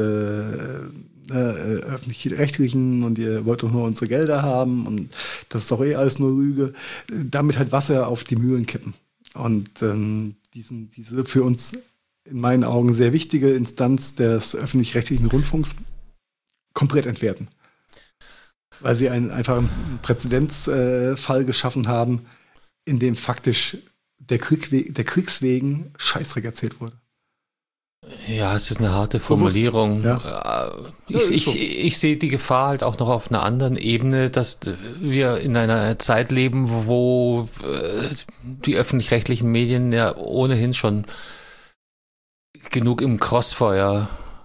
öffentlich-rechtlichen und ihr wollt doch nur unsere Gelder haben und das ist doch eh alles nur Lüge, damit halt Wasser auf die Mühlen kippen. Und diese für uns in meinen Augen sehr wichtige Instanz des öffentlich-rechtlichen Rundfunks komplett entwerten. Weil sie einfach einen Präzedenzfall geschaffen haben, in dem faktisch der Kriegs wegen Scheißdreck erzählt wurde. Ja, es ist eine harte Formulierung. Ja. Ich sehe die Gefahr halt auch noch auf einer anderen Ebene, dass wir in einer Zeit leben, wo die öffentlich-rechtlichen Medien ja ohnehin schon genug im Crossfire,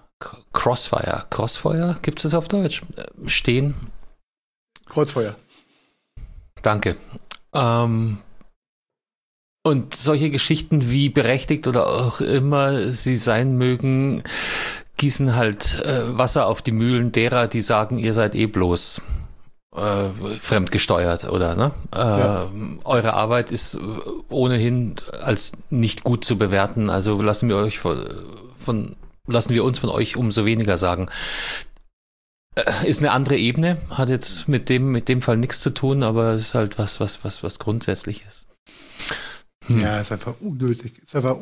gibt es das auf Deutsch, stehen. Kreuzfeuer. Danke. Und solche Geschichten, wie berechtigt oder auch immer sie sein mögen, gießen halt Wasser auf die Mühlen derer, die sagen, ihr seid eh bloß fremdgesteuert oder ne? Eure Arbeit ist ohnehin als nicht gut zu bewerten, also lassen wir uns von euch umso weniger sagen. Ist eine andere Ebene, hat jetzt mit dem Fall nichts zu tun, aber ist halt was Grundsätzliches. Ja, ist einfach unnötig.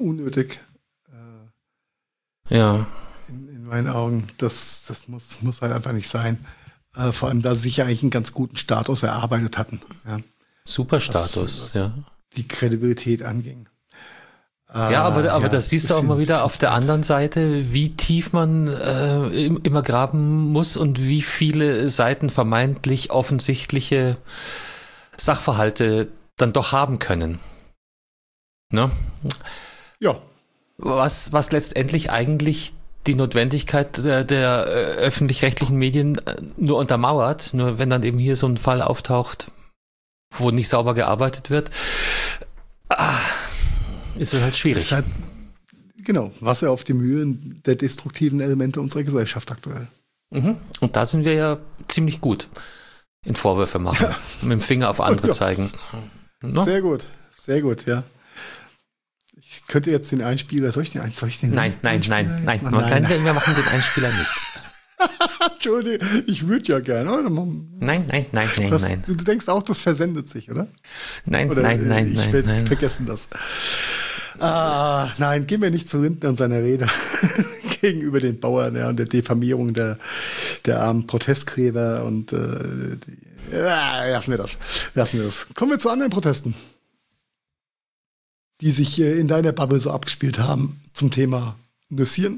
Ja. In meinen Augen. Das muss halt einfach nicht sein. Vor allem, da sie sich ja eigentlich einen ganz guten Status erarbeitet hatten. Ja. Super Status, was die Kredibilität anging. Ja, aber das siehst du auch mal wieder auf der anderen Seite, wie tief man immer graben muss und wie viele Seiten vermeintlich offensichtliche Sachverhalte dann doch haben können. Ne? Ja. Was letztendlich eigentlich die Notwendigkeit der öffentlich-rechtlichen Medien nur untermauert, nur wenn dann eben hier so ein Fall auftaucht, wo nicht sauber gearbeitet wird, ist es halt schwierig. Genau, Wasser auf die Mühlen der destruktiven Elemente unserer Gesellschaft aktuell. Mhm. Und da sind wir ja ziemlich gut in Vorwürfe machen, mit dem Finger auf andere zeigen. No? Sehr gut, ja. Ich könnte jetzt den Einspieler, soll ich den Nein, wir machen den Einspieler nicht. Entschuldigung, ich würde ja gerne. Oder? Nein. Du denkst auch, das versendet sich, oder? Nein. Ich werde vergessen das. Nein, geh mir nicht zu Lindner und seiner Rede gegenüber den Bauern und der Diffamierung der armen Protestgräber und lassen wir das. Kommen wir zu anderen Protesten, die sich in deiner Bubble so abgespielt haben zum Thema Nüsschen.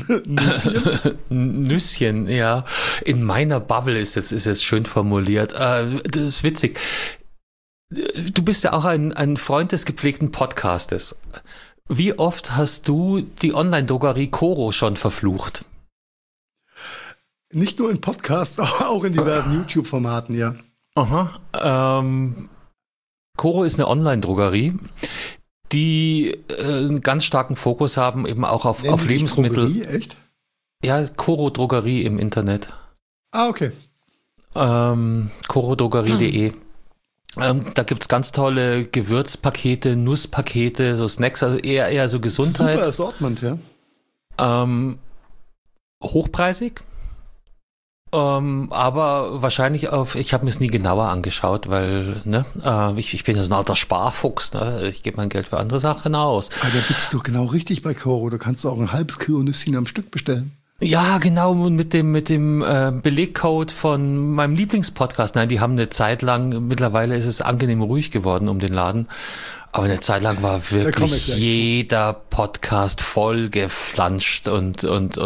Nüsschen, ja. In meiner Bubble ist jetzt schön formuliert. Das ist witzig. Du bist ja auch ein Freund des gepflegten Podcastes. Wie oft hast du die Online-Drogerie Coro schon verflucht? Nicht nur in Podcasts, auch in diversen YouTube-Formaten, ja. Aha. Coro ist eine Online-Drogerie, die einen ganz starken Fokus haben, eben auch auf Lebensmittel. Drogerie, echt? Ja, Coro-Drogerie im Internet. Ah, okay. Corodrogerie.de. Da gibt's ganz tolle Gewürzpakete, Nusspakete, so Snacks, also eher so Gesundheit. Super Assortment, ja. Hochpreisig. Aber wahrscheinlich ich habe mir es nie genauer angeschaut, weil ich bin ja so ein alter Sparfuchs, ne? Ich gebe mein Geld für andere Sachen aus. Aber da bist du doch genau richtig bei Coro, da kannst du auch ein halbes Kilo Nüsschen am Stück bestellen. Ja, genau, mit dem Belegcode von meinem Lieblingspodcast. Nein, die haben eine Zeit lang, mittlerweile ist es angenehm ruhig geworden um den Laden, aber eine Zeit lang war wirklich jeder Podcast voll geflanscht und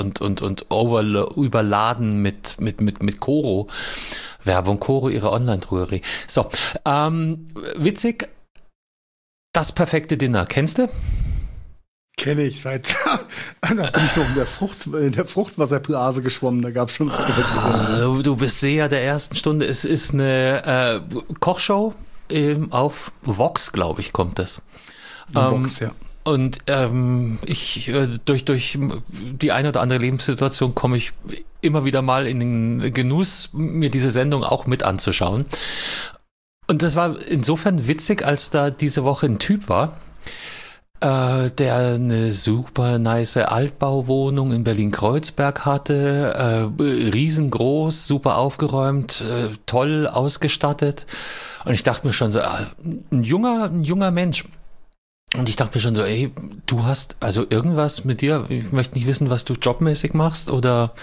überladen mit Coro. Werbung, Coro, ihre Online-Drogerie. So, witzig, das perfekte Dinner, kennst du? Kenne ich, da bin ich noch in der Fruchtwasserblase geschwommen, da gab es schon das perfekte Dinner. Du bist Seher der ersten Stunde. Es ist eine Kochshow auf Vox, glaube ich, kommt das. Vox, ja. Und ich durch die eine oder andere Lebenssituation komme ich immer wieder mal in den Genuss, mir diese Sendung auch mit anzuschauen. Und das war insofern witzig, als da diese Woche ein Typ war, der eine super nice Altbauwohnung in Berlin-Kreuzberg hatte, riesengroß, super aufgeräumt, toll ausgestattet. Und ich dachte mir schon so, ein junger Mensch. Und ich dachte mir schon so, ey, du hast also irgendwas mit dir, ich möchte nicht wissen, was du jobmäßig machst oder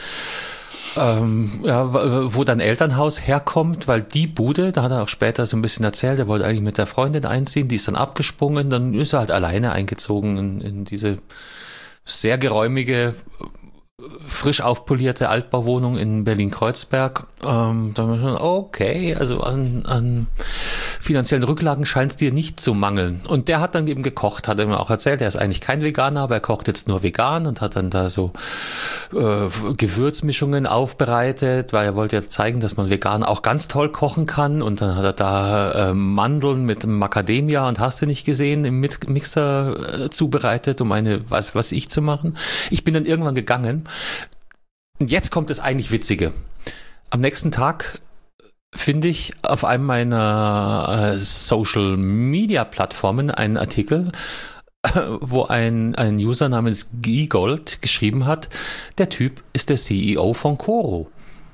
wo dein Elternhaus herkommt, weil die Bude, da hat er auch später so ein bisschen erzählt, er wollte eigentlich mit der Freundin einziehen, die ist dann abgesprungen, dann ist er halt alleine eingezogen in diese sehr geräumige, frisch aufpolierte Altbauwohnung in Berlin-Kreuzberg. Da war schon, okay, also an finanziellen Rücklagen scheint es dir nicht zu mangeln. Und der hat dann eben gekocht, hat er mir auch erzählt, er ist eigentlich kein Veganer, aber er kocht jetzt nur vegan und hat dann da so Gewürzmischungen aufbereitet, weil er wollte ja zeigen, dass man vegan auch ganz toll kochen kann. Und dann hat er da Mandeln mit Macadamia und hast du nicht gesehen, im Mixer zubereitet, um eine was ich zu machen. Ich bin dann irgendwann gegangen. Und jetzt kommt das eigentlich Witzige. Am nächsten Tag finde ich auf einem meiner Social-Media-Plattformen einen Artikel, wo ein User namens Gigold geschrieben hat, der Typ ist der CEO von Coro.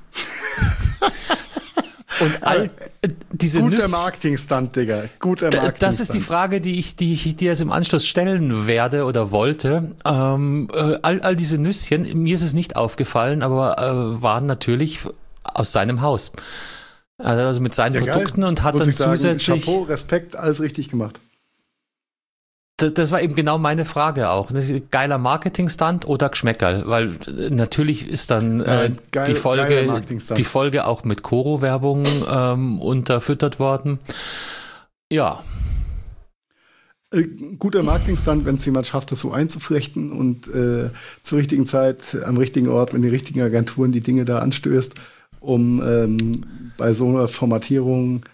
Und all diese guter Marketing-Stunt, Digga. Guter Marketing-Stunt. Das ist die Frage, die ich dir jetzt im Anschluss stellen werde oder wollte. All diese Nüsschen, mir ist es nicht aufgefallen, aber waren natürlich aus seinem Haus. Also mit seinen Produkten geil. Und hat dann zusätzlich... Chapeau, Respekt, alles richtig gemacht. Das war eben genau meine Frage auch. Geiler Marketing-Stunt oder Geschmäckerl? Weil natürlich ist dann die Folge auch mit Coro-Werbung unterfüttert worden. Ja. Guter Marketing-Stunt, wenn es jemand schafft, das so einzuflechten und zur richtigen Zeit, am richtigen Ort, mit den richtigen Agenturen die Dinge da anstößt, um bei so einer Formatierung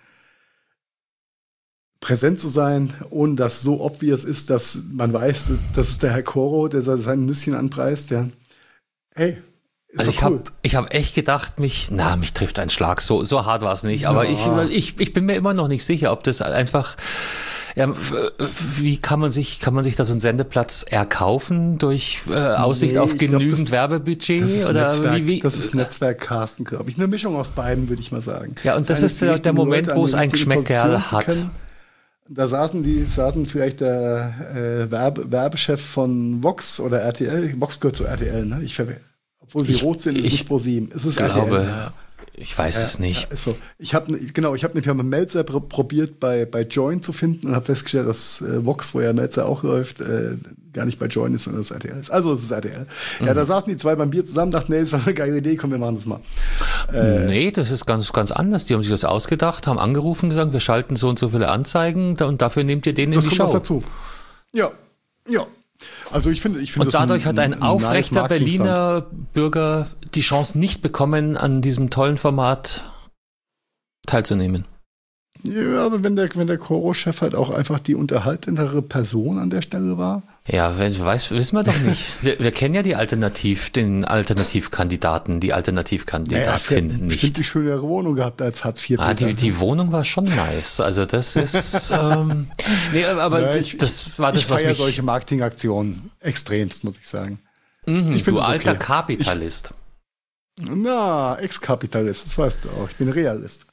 präsent zu sein, ohne dass so obvious ist, dass man weiß, das ist der Herr Coro, der sein Nüsschen anpreist, ja. Hey, ist also doch cool. Ich hab echt gedacht, mich trifft ein Schlag, so hart war es nicht, aber ich bin mir immer noch nicht sicher, ob das einfach, ja, wie kann man sich da so einen Sendeplatz erkaufen durch Aussicht auf genügend Werbebudget? Das ist oder Netzwerk, das ist Netzwerkcasten, glaube ich. Eine Mischung aus beiden, würde ich mal sagen. Ja, und das ist der Moment, wo es ein Geschmäckerl hat. Da saßen vielleicht der Werbechef von Vox oder RTL. Vox gehört zu RTL, ne? Obwohl sie rot sind, ist es nicht ProSieben. Es ist glaube, RTL. Ja. Ich weiß es nicht. Ja, so. Ich habe nämlich mal Melzer probiert, bei Join zu finden und habe festgestellt, dass Vox, wo ja Melzer auch läuft, gar nicht bei Join ist, sondern das RTL ist. Also es ist RTL. Ja, da saßen die zwei beim Bier zusammen, dachten, nee, das ist eine geile Idee, komm, wir machen das mal. Nee, das ist ganz, ganz anders. Die haben sich das ausgedacht, haben angerufen, gesagt, wir schalten so und so viele Anzeigen und dafür nehmt ihr den in die Show. Das kommt noch dazu. Ja. Also ich finde, und dadurch hat ein aufrechter Berliner Bürger die Chance nicht bekommen, an diesem tollen Format teilzunehmen. Ja, aber wenn der Coro-Chef halt auch einfach die unterhaltendere Person an der Stelle war. Ja, wissen wir doch nicht. Wir kennen ja den Alternativkandidaten, die Alternativkandidatin nicht. Bestimmt die schönere Wohnung gehabt als Hartz IV. Die Wohnung war schon nice. Also das ist, nee, aber ja, das war das, was mich... Ich feiere solche Marketingaktionen extremst, muss ich sagen. Ich du alter okay. Kapitalist. Ex-Kapitalist, das weißt du auch. Ich bin Realist.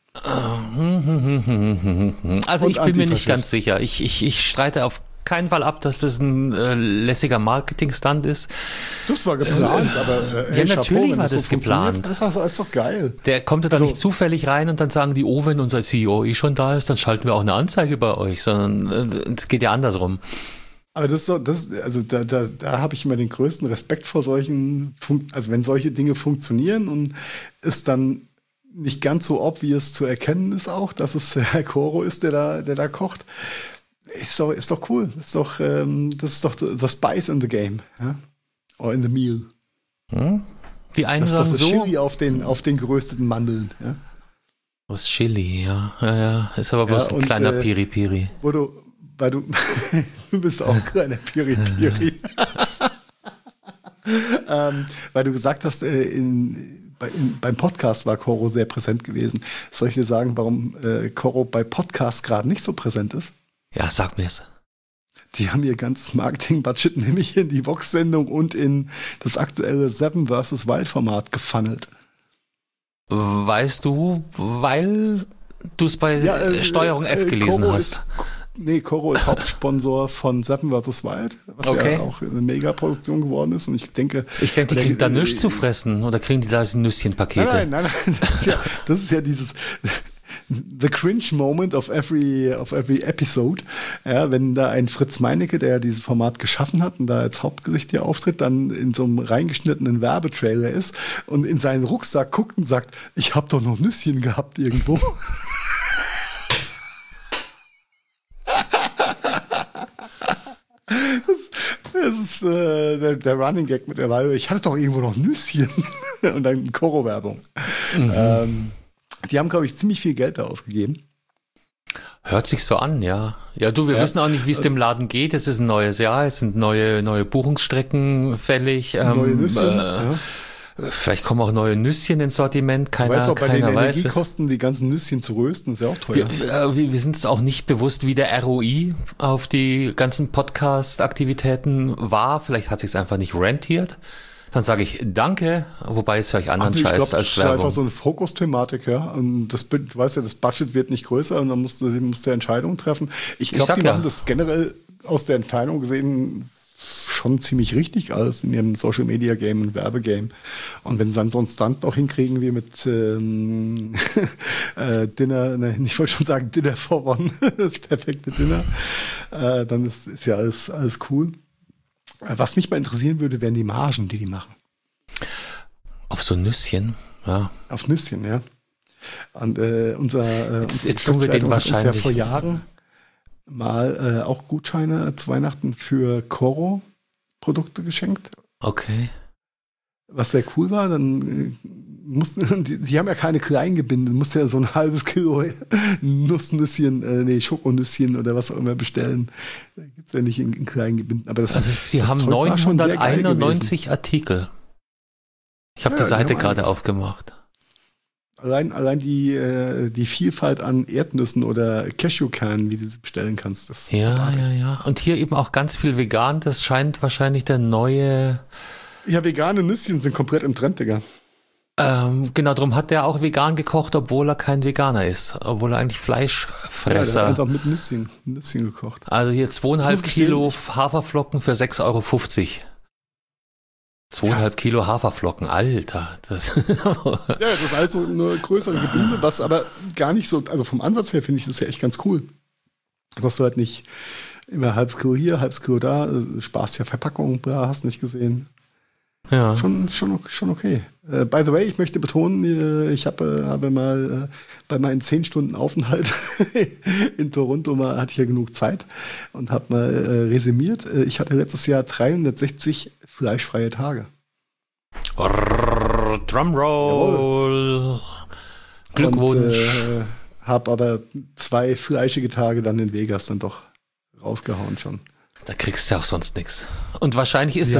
Also ich bin mir nicht ganz sicher. Ich streite auf keinen Fall ab, dass das ein lässiger Marketing-Stunt ist. Das war geplant, aber ja, natürlich war das geplant. Das ist doch geil. Der kommt ja da nicht zufällig rein und dann sagen die, oh, wenn unser CEO schon da ist, dann schalten wir auch eine Anzeige bei euch, sondern es geht ja andersrum. Aber da habe ich immer den größten Respekt vor solchen, also wenn solche Dinge funktionieren und es dann nicht ganz so obvious zu erkennen ist auch, dass es Herr Coro ist, der da kocht. Ist doch cool. Das ist doch the spice in the game, ja? Or in the meal. Die einen das sagen ist doch so. Chili auf den gerösteten Mandeln, ja? Was Chili, ja. Ja. Ist aber bloß ein kleiner Piri-Piri. Weil du bist auch ein kleiner Piri-Piri. Weil du gesagt hast, beim Podcast war Coro sehr präsent gewesen. Soll ich dir sagen, warum Coro bei Podcasts gerade nicht so präsent ist? Ja, sag mir's. Die haben ihr ganzes Marketing-Budget nämlich in die Vox-Sendung und in das aktuelle Seven vs. Wild-Format gefunnelt. Weißt du, weil du es bei Steuerung F gelesen Coro hast? Koro ist Hauptsponsor von Seven vs. Wild, was ja auch eine Mega-Produktion geworden ist. Und ich denke, die kriegen da nichts zu fressen oder kriegen die da Nüsschenpakete? Nein. Das ist ja dieses the cringe moment of every episode. Ja, wenn da ein Fritz Meinecke, der ja dieses Format geschaffen hat und da als Hauptgesicht hier auftritt, dann in so einem reingeschnittenen Werbetrailer ist und in seinen Rucksack guckt und sagt, ich habe doch noch Nüsschen gehabt irgendwo. Das ist der Running Gag mittlerweile. Ich hatte doch irgendwo noch Nüsschen. Und dann Koro-Werbung. Die haben, glaube ich, ziemlich viel Geld da ausgegeben. Hört sich so an, ja. Ja, wir wissen auch nicht, wie es dem Laden geht. Es ist ein neues Jahr, es sind neue Buchungsstrecken fällig. Neue Nüsschen, Vielleicht kommen auch neue Nüsschen ins Sortiment, keiner weiß. Bei den Energiekosten, die ganzen Nüsschen zu rösten, ist ja auch teuer. Wir sind uns auch nicht bewusst, wie der ROI auf die ganzen Podcast-Aktivitäten war. Vielleicht hat sich's einfach nicht rentiert. Dann sage ich Danke, wobei es euch anderen Scheiß als Werbung. Das ist einfach so eine Fokusthematik, ja. Und das Budget wird nicht größer und dann musst du Entscheidungen treffen. Ich glaube, die machen das generell aus der Entfernung gesehen schon ziemlich richtig alles in ihrem Social Media Game und Werbegame. Und wenn sie dann so einen Stunt noch hinkriegen wie mit ich wollte schon sagen Dinner for One, das perfekte Dinner, dann ist ja alles cool. Was mich mal interessieren würde, wären die Margen, die machen. Auf so Nüsschen, ja. Auf Nüsschen, ja. Und jetzt tun wir den wahrscheinlich. Uns ja vor Jahren mal auch Gutscheine zu Weihnachten für Koro-Produkte geschenkt. Okay. Was sehr cool war, dann die haben ja keine Kleingebinde, du musst ja so ein halbes Kilo Schokonüsschen oder was auch immer bestellen. Da gibt's ja nicht in Kleingebinden. Aber sie haben 991 Artikel. Ich habe die Seite gerade aufgemacht. Allein die Vielfalt an Erdnüssen oder Cashewkernen, wie du sie bestellen kannst. Das ja. Und hier eben auch ganz viel vegan. Das scheint wahrscheinlich der neue... Ja, vegane Nüsschen sind komplett im Trend, Digga. Genau, darum hat der auch vegan gekocht, obwohl er kein Veganer ist. Obwohl er eigentlich Fleischfresser. Ja, der hat einfach mit Nüsschen gekocht. Also hier 2,5 Kilo Haferflocken für 6,50 Euro. 2,5 Kilo Haferflocken, Alter. Das das ist also eine größere Gebinde, was aber gar nicht so, also vom Ansatz her finde ich das ja echt ganz cool. Dass du halt nicht immer halbes Kilo hier, halbes Kilo da, sparst ja Verpackung, hast nicht gesehen. Ja. Schon okay. By the way, ich möchte betonen, ich habe mal bei meinen 10 Stunden Aufenthalt in Toronto hatte ich ja genug Zeit und habe mal resümiert. Ich hatte letztes Jahr 360 fleischfreie Tage. Drumroll. Glückwunsch. Und habe aber 2 fleischige Tage dann in Vegas dann doch rausgehauen schon. Da kriegst du auch sonst nichts. Und wahrscheinlich ist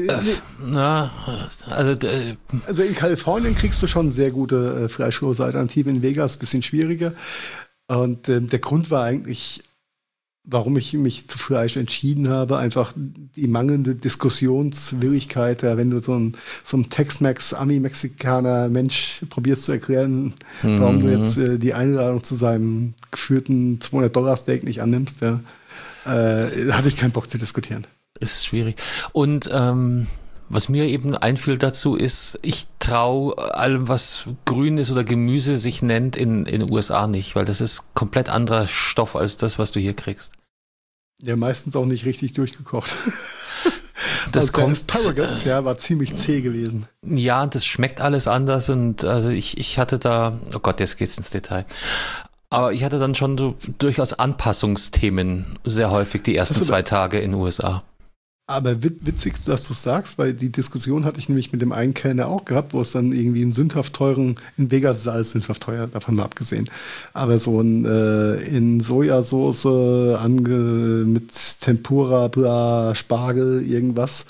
also in Kalifornien kriegst du schon sehr gute fleischlose Alternativen, in Vegas ein bisschen schwieriger. Und der Grund war eigentlich, warum ich mich zu Fleisch entschieden habe, einfach die mangelnde Diskussionswilligkeit. Wenn du so ein Tex-Mex, Ami-Mexikaner Mensch probierst zu erklären, warum du jetzt die Einladung zu seinem geführten $200 nicht annimmst, hatte ich keinen Bock zu diskutieren. Ist schwierig. Und was mir eben einfiel dazu ist, ich traue allem, was grün ist oder Gemüse sich nennt, in den USA nicht, weil das ist komplett anderer Stoff als das, was du hier kriegst. Ja, meistens auch nicht richtig durchgekocht. Das Asparagus, war ziemlich zäh gewesen. Ja, das schmeckt alles anders und also ich hatte da, oh Gott, jetzt geht's ins Detail. Aber ich hatte dann schon so durchaus Anpassungsthemen sehr häufig die ersten 2 Tage in den USA. Aber witzig, dass du es sagst, weil die Diskussion hatte ich nämlich mit dem einen Kellner auch gehabt, wo es dann irgendwie einen sündhaft teuren, in Vegas ist alles sündhaft teuer, davon mal abgesehen, aber so ein in Sojasauce mit Tempura, bla, Spargel, irgendwas.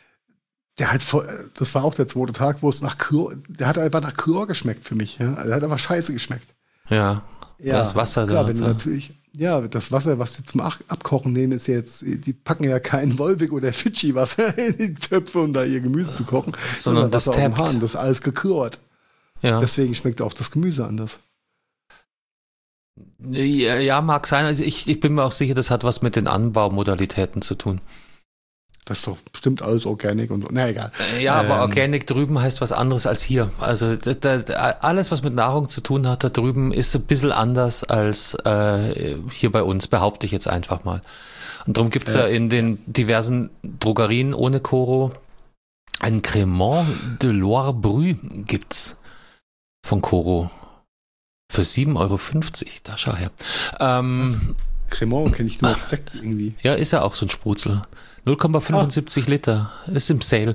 Das war auch der 2. Tag, wo es der hat einfach nach Chlor geschmeckt für mich. Ja? Der hat einfach scheiße geschmeckt. Ja, das Wasser klar, da. Wenn natürlich, das Wasser, was sie zum Abkochen nehmen, ist ja jetzt, die packen ja kein Wolwig oder Fidschi-Wasser in die Töpfe, um da ihr Gemüse zu kochen, sondern das Wasser aus dem Hahn, das ist alles geklort. Ja. Deswegen schmeckt auch das Gemüse anders. Ja, mag sein. Also ich bin mir auch sicher, das hat was mit den Anbaumodalitäten zu tun. Das ist doch bestimmt alles Organic und so. Na, egal. Ja, aber Organic drüben heißt was anderes als hier. Also alles, was mit Nahrung zu tun hat, da drüben ist ein bisschen anders als hier bei uns, behaupte ich jetzt einfach mal. Und darum gibt's ja in den diversen Drogerien ohne Koro ein Cremant de Loire Brü gibt's von Koro. Für 7,50 €, da schau her. Cremant kenne ich nur als Sekt irgendwie. Ja, ist ja auch so ein Sprudzel. 0,75 Liter. Ist im Sale.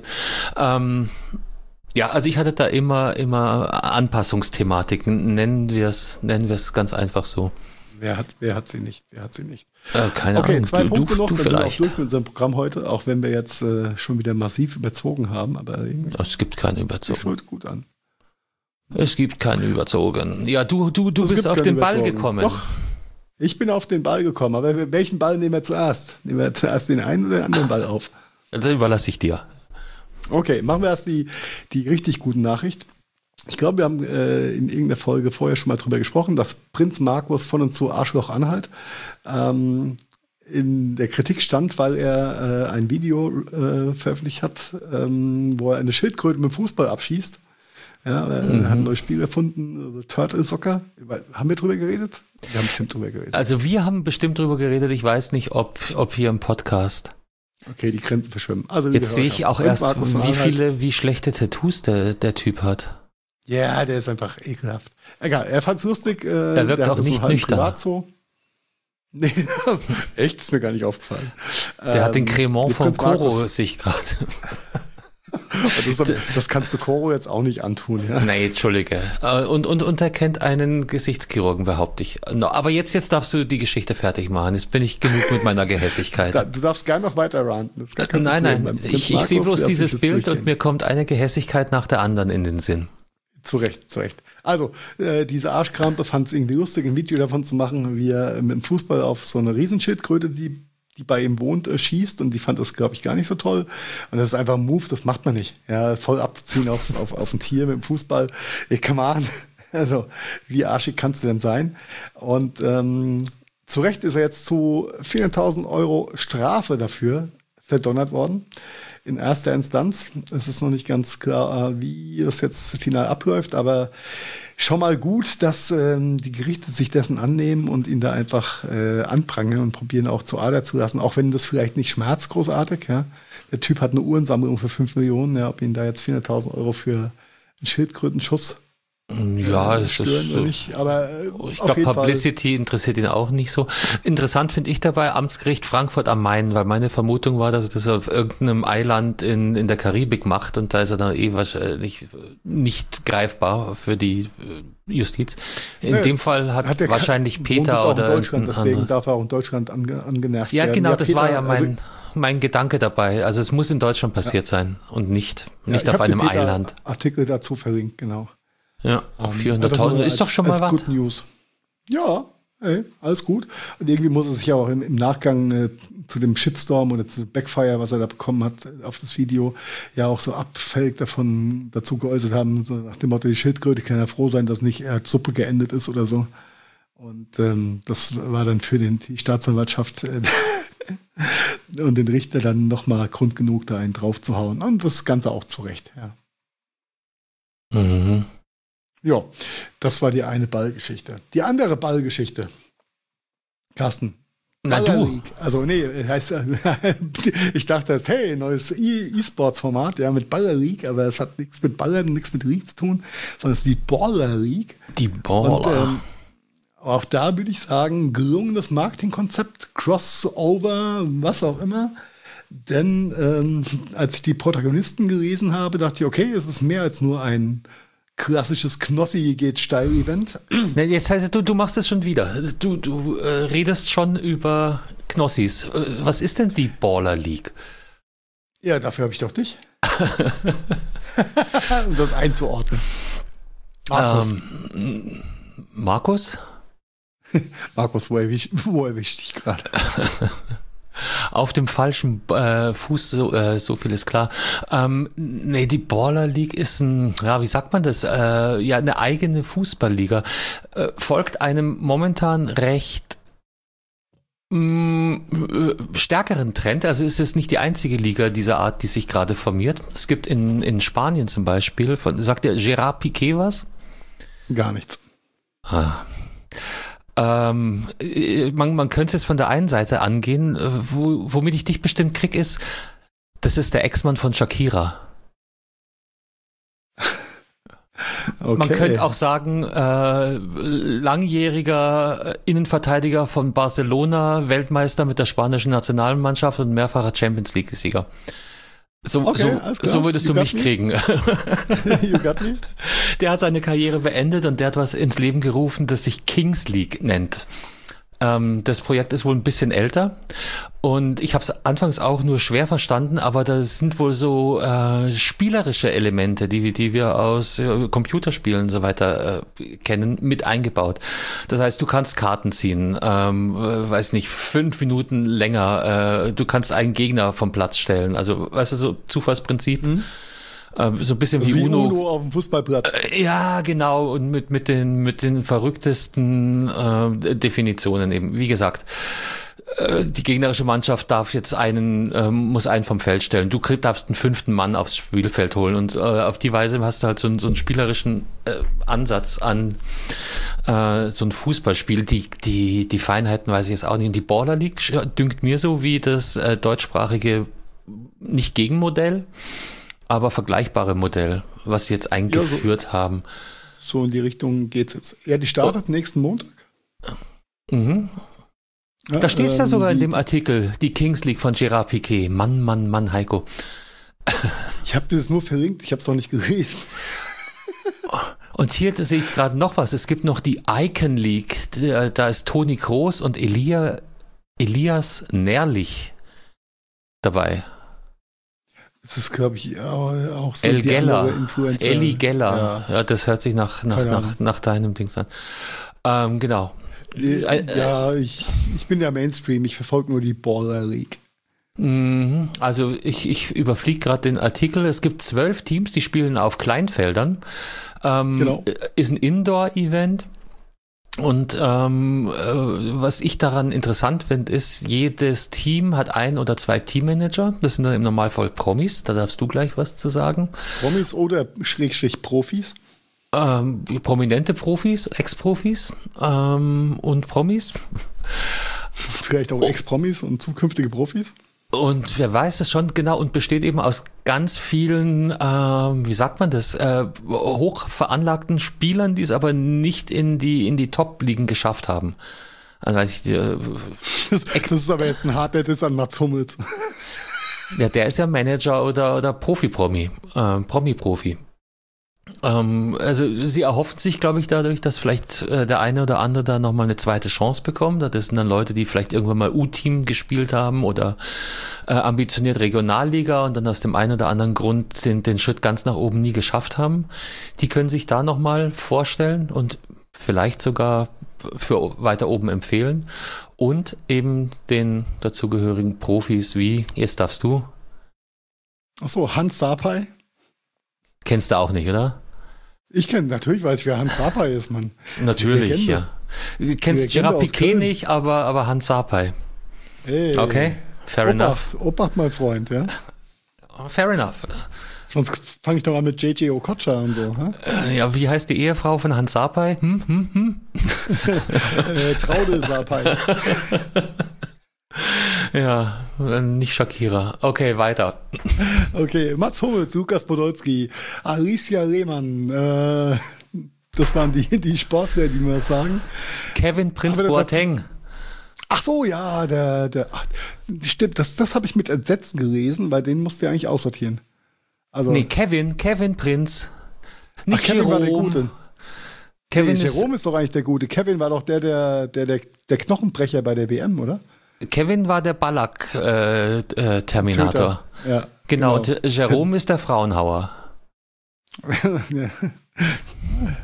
Ja, also ich hatte da immer Anpassungsthematiken. Nennen wir es ganz einfach so. Wer hat sie nicht? Keine Ahnung. Okay, 2 Punkte noch, du dann sind wir auch vielleicht. durch mit unserem Programm heute, auch wenn wir jetzt schon wieder massiv überzogen haben, aber irgendwie, Es gibt keine es Überzogen. hört gut an. Es gibt keine Überzogen. Ja, du Es bist gibt auf keine den Ball Überzogen. gekommen. Doch, ich bin auf den Ball gekommen, aber welchen Ball nehmen wir zuerst? Nehmen wir zuerst den einen oder den anderen Ball auf? Das überlasse ich dir. Okay, machen wir erst die richtig guten Nachricht. Ich glaube, wir haben in irgendeiner Folge vorher schon mal drüber gesprochen, dass Prinz Markus von und zu Arschloch-Anhalt in der Kritik stand, weil er ein Video veröffentlicht hat, wo er eine Schildkröte mit dem Fußball abschießt. Ja, er hat ein neues Spiel erfunden, Turtle Soccer. Haben wir drüber geredet? Wir haben bestimmt drüber geredet. Also wir haben bestimmt drüber geredet. Ich weiß nicht, ob hier im Podcast. Okay, die Grenzen verschwimmen. Also, Jetzt sehe ich auch Prinz erst, Markus von Anhalt. wie schlechte Tattoos der Typ hat. Ja, der ist einfach ekelhaft. Egal, er fand's lustig. Er wirkt der auch hat so nicht einen halben nüchtern. Privatzoo. Nee, echt, ist mir gar nicht aufgefallen. Der hat den Cremant mit vom Prinz Markus. Koro sich gerade. Das kannst du Koro jetzt auch nicht antun, ja. Nee, Entschuldige. Und er kennt einen Gesichtschirurgen, behaupte ich. No, aber jetzt darfst du die Geschichte fertig machen. Jetzt bin ich genug mit meiner Gehässigkeit. Du darfst gerne noch weiter ranten. Das ist gar kein Nein, Problem. Beim nein. Prinz Ich Markus sehe bloß lass ich dieses das Bild und durchgehen. mir kommt eine Gehässigkeit nach der anderen in den Sinn. Zu Recht. Also, diese Arschkrampe fand es irgendwie lustig, ein Video davon zu machen, wie er mit dem Fußball auf so eine Riesenschildkröte, die bei ihm wohnt, schießt, und die fand das, glaube ich, gar nicht so toll. Und das ist einfach ein Move, das macht man nicht. Ja, voll abzuziehen auf ein Tier mit dem Fußball. Come on. Also, wie arschig kannst du denn sein? Und zu Recht ist er jetzt zu 400.000 € Strafe dafür verdonnert worden. In erster Instanz. Es ist noch nicht ganz klar, wie das jetzt final abläuft, aber schon mal gut, dass die Gerichte sich dessen annehmen und ihn da einfach anprangern und probieren auch zu Ader zu lassen, auch wenn das vielleicht nicht schmerzt großartig. Ja. Der Typ hat eine Uhrensammlung für 5 Millionen, ja, ob ihn da jetzt 400.000 € für einen Schildkrötenschuss Ja, es stören ist oder so. nicht. Aber Ich auf glaube, jeden Fall. Publicity interessiert ihn auch nicht so. Interessant finde ich dabei Amtsgericht Frankfurt am Main, weil meine Vermutung war, dass er das auf irgendeinem Eiland in der Karibik macht, und da ist er dann wahrscheinlich nicht greifbar für die Justiz. In dem Fall hat er wahrscheinlich wohnt jetzt Peter auch oder in Deutschland, ein deswegen anderes. darf er auch in Deutschland angenervt Ja, werden. genau, das Peter, war ja also, mein Gedanke dabei. Also es muss in Deutschland passiert sein und nicht ich auf hab einem den Peter Eiland. Artikel dazu verlinkt, genau. Ja, Einfach 400.000 nur ist doch schon mal als was. Good News. Ja, alles gut. Und irgendwie muss er sich ja auch im Nachgang zu dem Shitstorm oder zu dem Backfire, was er da bekommen hat auf das Video, ja auch so abfällig dazu geäußert haben, so nach dem Motto, die Schildkröte kann ja froh sein, dass nicht als Suppe geendet ist oder so. Und das war dann für die Staatsanwaltschaft und den Richter dann nochmal Grund genug, da einen drauf zu hauen. Und das Ganze auch zu Recht, ja. Mhm. Ja, das war die eine Ballgeschichte. Die andere Ballgeschichte, Carsten. Na Baller du. League. Also nee, heißt ich dachte erst, hey, neues E-Sports-Format, ja, mit Baller League, aber es hat nichts mit Ballern, nichts mit League zu tun, sondern es ist die Baller League. Die Baller. Und auch da würde ich sagen, gelungenes Marketingkonzept, Crossover, was auch immer. Denn als ich die Protagonisten gelesen habe, dachte ich, okay, es ist mehr als nur ein klassisches Knossi geht steil Event. Jetzt heißt du machst es schon wieder. Du redest schon über Knossis. Was ist denn die Baller League? Ja, dafür habe ich doch dich. Um das einzuordnen. Markus. Markus? Markus, wo erwischt dich gerade? Auf dem falschen Fuß, so viel ist klar. Nee, die Baller League ist wie sagt man das? Eine eigene Fußballliga. Folgt einem momentan recht stärkeren Trend. Also ist es nicht die einzige Liga dieser Art, die sich gerade formiert. Es gibt in Spanien zum Beispiel, sagt der Gerard Piqué was? Gar nichts. Man könnte es jetzt von der einen Seite angehen, womit ich dich bestimmt krieg, das ist der Ex-Mann von Shakira. Okay. Man könnte auch sagen, langjähriger Innenverteidiger von Barcelona, Weltmeister mit der spanischen Nationalmannschaft und mehrfacher Champions-League-Sieger. So würdest du mich kriegen. You got me? Der hat seine Karriere beendet und der hat was ins Leben gerufen, das sich Kings League nennt. Das Projekt ist wohl ein bisschen älter und ich habe es anfangs auch nur schwer verstanden, aber da sind wohl so spielerische Elemente, die wir aus Computerspielen und so weiter kennen, mit eingebaut. Das heißt, du kannst Karten ziehen, 5 Minuten länger, du kannst einen Gegner vom Platz stellen, also weißt du, so Zufallsprinzip. So ein bisschen wie Uno auf dem Fußballplatz. Ja, genau, und mit den verrücktesten Definitionen eben. Wie gesagt, die gegnerische Mannschaft muss einen vom Feld stellen. Du darfst einen 5. Mann aufs Spielfeld holen und auf die Weise hast du halt so einen spielerischen Ansatz an so ein Fußballspiel. Die Feinheiten weiß ich jetzt auch nicht. Und die Baller League dünkt mir so wie das deutschsprachige nicht Gegenmodell, aber vergleichbare Modell, was sie jetzt eingeführt haben. So in die Richtung geht's jetzt. Ja, die startet nächsten Montag. Mhm. Ja, da steht es ja sogar in dem Artikel, die Kings League von Gerard Piqué. Mann, Heiko. Ich habe das nur verlinkt, ich habe es noch nicht gelesen. Und hier sehe ich gerade noch was. Es gibt noch die Icon League. Da ist Toni Kroos und Elias Nährlich dabei. Das ist, glaube ich, auch so Eli Geller. Ja. Ja, das hört sich nach deinem Dings an. Genau. Ja, ich bin ja Mainstream, ich verfolge nur die Baller League. Also ich überfliege gerade den Artikel. Es gibt 12 Teams, die spielen auf Kleinfeldern. Genau. Ist ein Indoor-Event. Und was ich daran interessant finde, ist, jedes Team hat 1 oder 2 Teammanager. Das sind dann im Normalfall Promis. Da darfst du gleich was zu sagen. Promis oder / Profis? Prominente Profis, Ex-Profis und Promis. Vielleicht auch Ex-Promis und zukünftige Profis. Und wer weiß es schon genau und besteht eben aus ganz vielen, wie sagt man das, hoch veranlagten Spielern, die es aber nicht in die Top-Ligen geschafft haben. Also das ist aber jetzt ein harter Diss an Mats Hummels. Ja, der ist ja Manager oder Profi-Promi, Promi-Profi. Also sie erhoffen sich, glaube ich, dadurch, dass vielleicht der eine oder andere da nochmal eine zweite Chance bekommt. Das sind dann Leute, die vielleicht irgendwann mal U-Team gespielt haben oder ambitioniert Regionalliga und dann aus dem einen oder anderen Grund den Schritt ganz nach oben nie geschafft haben. Die können sich da nochmal vorstellen und vielleicht sogar für weiter oben empfehlen. Und eben den dazugehörigen Profis wie, jetzt darfst du. Achso, Hans Sapai. Kennst du auch nicht, oder? Ich kenne, natürlich weiß ich, wer Hans Sapai ist, Mann. Natürlich, ja. Du kennst Gerard Piqué nicht, aber Hans Sapai. Hey. Okay, fair enough. Obacht, mein Freund, ja. Fair enough. Sonst fange ich doch an mit JJ Okocha und so. Ja, wie heißt die Ehefrau von Hans Sapai? Traude Sapai. Ja, nicht Shakira. Okay, weiter. Okay, Mats Hummels, Lukas Podolski, Alicia Rehmann, das waren die Sportler, die mir das sagen. Kevin Prinz Boateng. Ach so, ja, stimmt, das habe ich mit Entsetzen gelesen, weil den musst du ja eigentlich aussortieren. Also, nee, Kevin Prinz. Nicht Kevin Jerome. war der Gute. Jerome ist doch eigentlich der Gute. Kevin war doch der Knochenbrecher bei der WM, oder? Kevin war der Ballack-Terminator. Ja, genau. Und Jerome ist der Frauenhauer. Die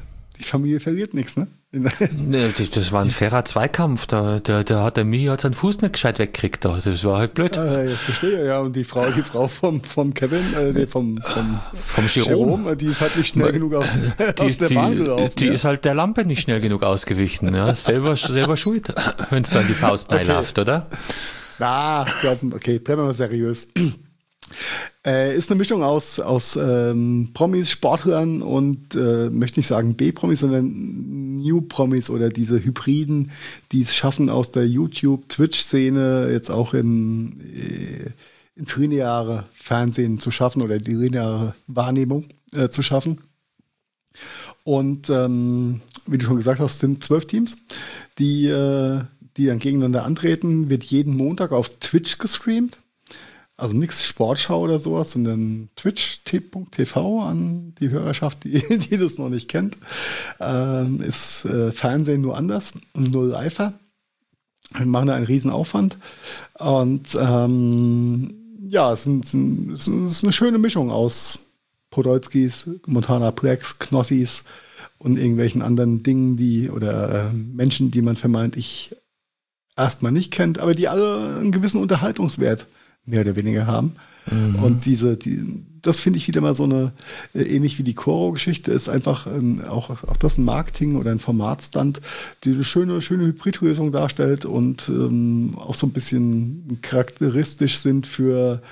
Familie verliert nichts, ne? Nee, das war ein fairer Zweikampf. Da hat der Mii halt seinen Fuß nicht gescheit weggekriegt. Das war halt blöd. Ich verstehe, ja. Und die Frau vom Kevin, vom Jerome, die ist halt nicht schnell genug aus der Bahn gelaufen. Die ist halt der Lampe nicht schnell genug ausgewichen. Ja. Selber schuld, wenn es dann die Faust reinläuft, oder? Okay, bleiben wir mal seriös. Ist eine Mischung aus Promis, Sportlern und möchte nicht sagen B-Promis, sondern New-Promis oder diese Hybriden, die es schaffen, aus der YouTube-Twitch-Szene jetzt auch ins lineare Fernsehen zu schaffen oder die lineare Wahrnehmung zu schaffen. Und wie du schon gesagt hast, sind 12 Teams, die dann gegeneinander antreten, wird jeden Montag auf Twitch gestreamt. Also nichts Sportschau oder sowas, sondern twitch.tv an die Hörerschaft, die das noch nicht kennt. Ist Fernsehen nur anders, nur live. Wir machen da einen riesen Aufwand. Und es ist eine schöne Mischung aus Podolskis, Montana Blacks, Knossis und irgendwelchen anderen Dingen, oder Menschen, die man vermeintlich erstmal nicht kennt, aber die alle einen gewissen Unterhaltungswert mehr oder weniger haben. Mhm. Und das finde ich wieder mal so eine, ähnlich wie die Koro-Geschichte, ist einfach auch das ein Marketing oder ein Formatstunt, die eine schöne Hybridlösung darstellt und auch so ein bisschen charakteristisch sind für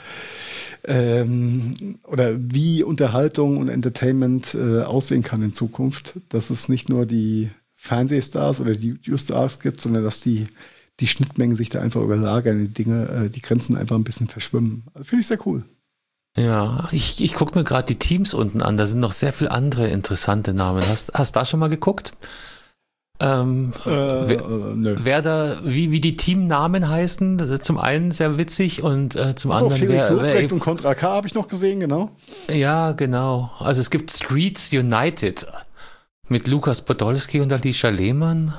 oder wie Unterhaltung und Entertainment aussehen kann in Zukunft. Dass es nicht nur die Fernsehstars oder die YouTube-Stars gibt, sondern dass die Schnittmengen sich da einfach überlagern, die Grenzen einfach ein bisschen verschwimmen. Finde ich sehr cool. Ja, ich gucke mir gerade die Teams unten an, da sind noch sehr viele andere interessante Namen. Hast da schon mal geguckt? Nö. Wer da, wie die Teamnamen heißen, zum einen sehr witzig und zum anderen... Felix Lobrecht und Contra K habe ich noch gesehen, genau. Ja, genau. Also es gibt Streets United mit Lukas Podolski und Alicia Lehmann.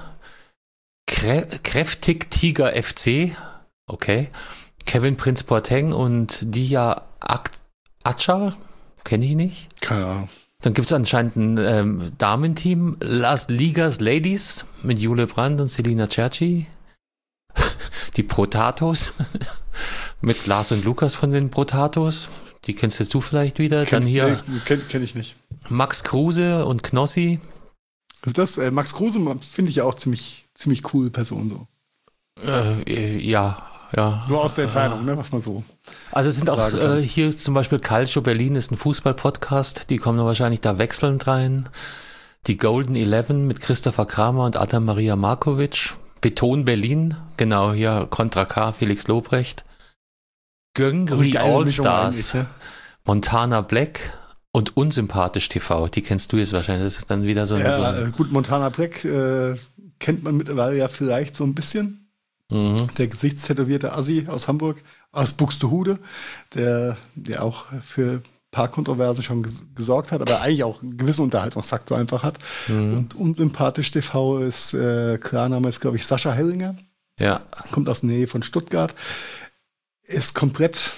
Kräftig Tiger FC, okay. Kevin Prinz Boateng und Dia Achar, kenne ich nicht. Keine Ahnung. Dann gibt es anscheinend ein Damenteam, Las Ligas Ladies mit Jule Brandt und Selina Cerci. Die Protatos mit Lars und Lukas von den Protatos. Die kennst du vielleicht wieder. Dann hier kenn ich nicht. Max Kruse und Knossi. Max Kruse finde ich ja auch ziemlich coole Person so. Ja. So aus der Entfernung, ne, was man so. Also es sind auch hier zum Beispiel Calcio Berlin ist ein Fußball-Podcast, die kommen dann wahrscheinlich da wechselnd rein. Die Golden 11 mit Christopher Kramer und Adam Maria Markovic. Beton Berlin, genau, hier Contra K, Felix Lobrecht. Göngri Allstars, ja? Montana Black und Unsympathisch TV, die kennst du jetzt wahrscheinlich, das ist dann wieder so ein... Gut, Montana Black kennt man mittlerweile ja vielleicht so ein bisschen. Mhm. Der gesichtstätowierte Assi aus Hamburg, aus Buxtehude, der auch für ein paar Kontroversen schon gesorgt hat, aber eigentlich auch einen gewissen Unterhaltungsfaktor einfach hat. Mhm. Und Unsympathisch TV ist, Klarname ist, glaube ich, Sascha Hellinger. Ja. Kommt aus der Nähe von Stuttgart. Ist komplett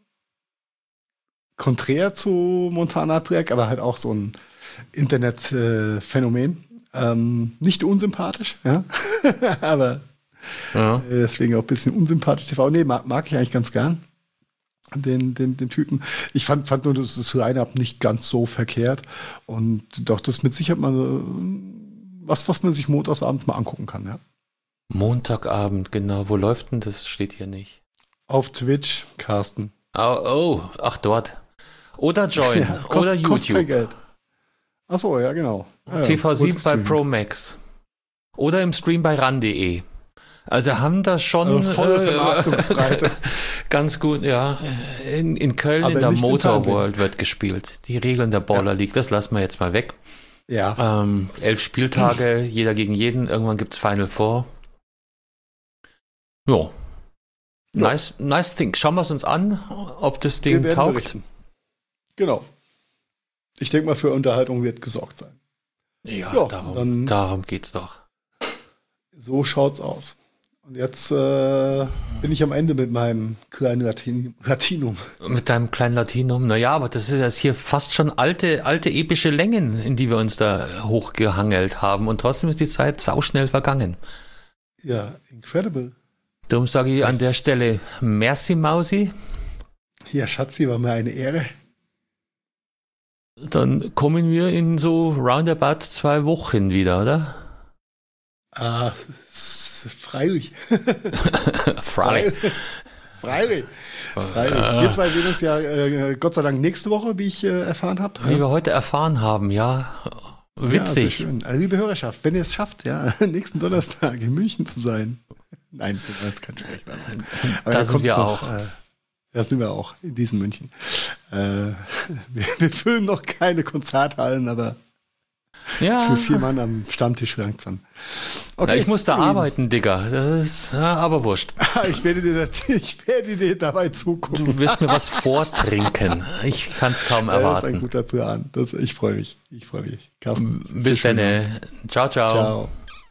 konträr zu Montana Black, aber halt auch so ein Internetphänomen. Nicht unsympathisch, ja, aber ja. Deswegen auch ein bisschen Unsympathisch TV. Nee, mag ich eigentlich ganz gern, den Typen. Ich fand nur das Line-Up nicht ganz so verkehrt und doch, das mit Sicherheit mal was man sich montagsabends mal angucken kann, ja. Montagabend, genau. Wo läuft denn das? Steht hier nicht. Auf Twitch, Carsten. Ach, dort. Oder Join. Ja, oder YouTube. Kostet kein Geld. Ach so, ja, genau. TV7 bei Pro Max. Oder im Stream bei ran.de. Also haben das schon volle Vermarktungsbreite. Ganz gut, ja. In Köln aber in der Motor World wird gespielt. Die Regeln der Baller League, das lassen wir jetzt mal weg. Ja. 11 Spieltage, jeder gegen jeden. Irgendwann gibt's Final Four. Ja. Nice thing. Schauen wir es uns an, ob das Ding taugt. Berichten. Genau. Ich denke mal, für Unterhaltung wird gesorgt sein. Ja, darum geht's doch. So schaut's aus. Und jetzt bin ich am Ende mit meinem kleinen Latinum. Mit deinem kleinen Latinum? Naja, aber das ist jetzt hier fast schon alte epische Längen, in die wir uns da hochgehangelt haben. Und trotzdem ist die Zeit sauschnell vergangen. Ja, incredible. Darum sage ich an der Stelle Merci, Mausi. Ja, Schatzi, war mir eine Ehre. Dann kommen wir in so roundabout 2 Wochen wieder, oder? Freilich. Freilich. Freilich. Wir zwei sehen uns ja Gott sei Dank nächste Woche, wie ich erfahren habe. Wie wir heute erfahren haben, ja. Witzig. Ja, schön. Also, liebe Hörerschaft, wenn ihr es schafft, ja, nächsten Donnerstag in München zu sein. Nein, das war jetzt kein Sprech mehr. Aber da sind wir noch, auch. Da sind wir auch, in diesem München. Wir füllen noch keine Konzerthallen, aber ja. für 4 Mann am Stammtisch langt's dann. Okay, Na, ich muss da arbeiten, Digga. Das ist aber wurscht. Ich werde dir dabei zugucken. Du wirst mir was vortrinken. Ich kann es kaum erwarten. Das ist ein guter Plan. Ich freue mich. Carsten. Bis dann. Ciao, ciao. Ciao.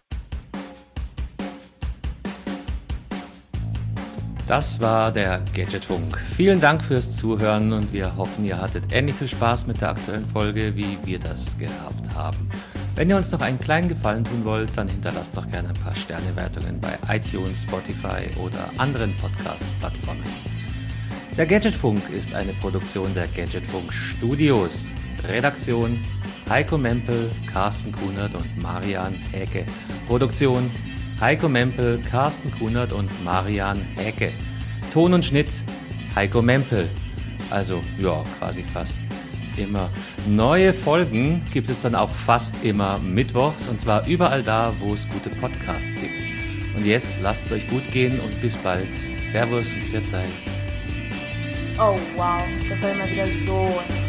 Das war der Gadgetfunk. Vielen Dank fürs Zuhören und wir hoffen, ihr hattet ähnlich viel Spaß mit der aktuellen Folge, wie wir das gehabt haben. Wenn ihr uns noch einen kleinen Gefallen tun wollt, dann hinterlasst doch gerne ein paar Sternewertungen bei iTunes, Spotify oder anderen Podcasts-Plattformen. Der Gadgetfunk ist eine Produktion der Gadgetfunk Studios. Redaktion Heiko Mempel, Carsten Kunert und Marian Häke. Produktion Heiko Mempel, Carsten Kunert und Marian Häke. Ton und Schnitt Heiko Mempel. Also, ja, quasi fast immer. Neue Folgen gibt es dann auch fast immer mittwochs und zwar überall da, wo es gute Podcasts gibt. Und jetzt lasst es euch gut gehen und bis bald. Servus und Pfiat euch. Oh wow, das war immer wieder so interessant.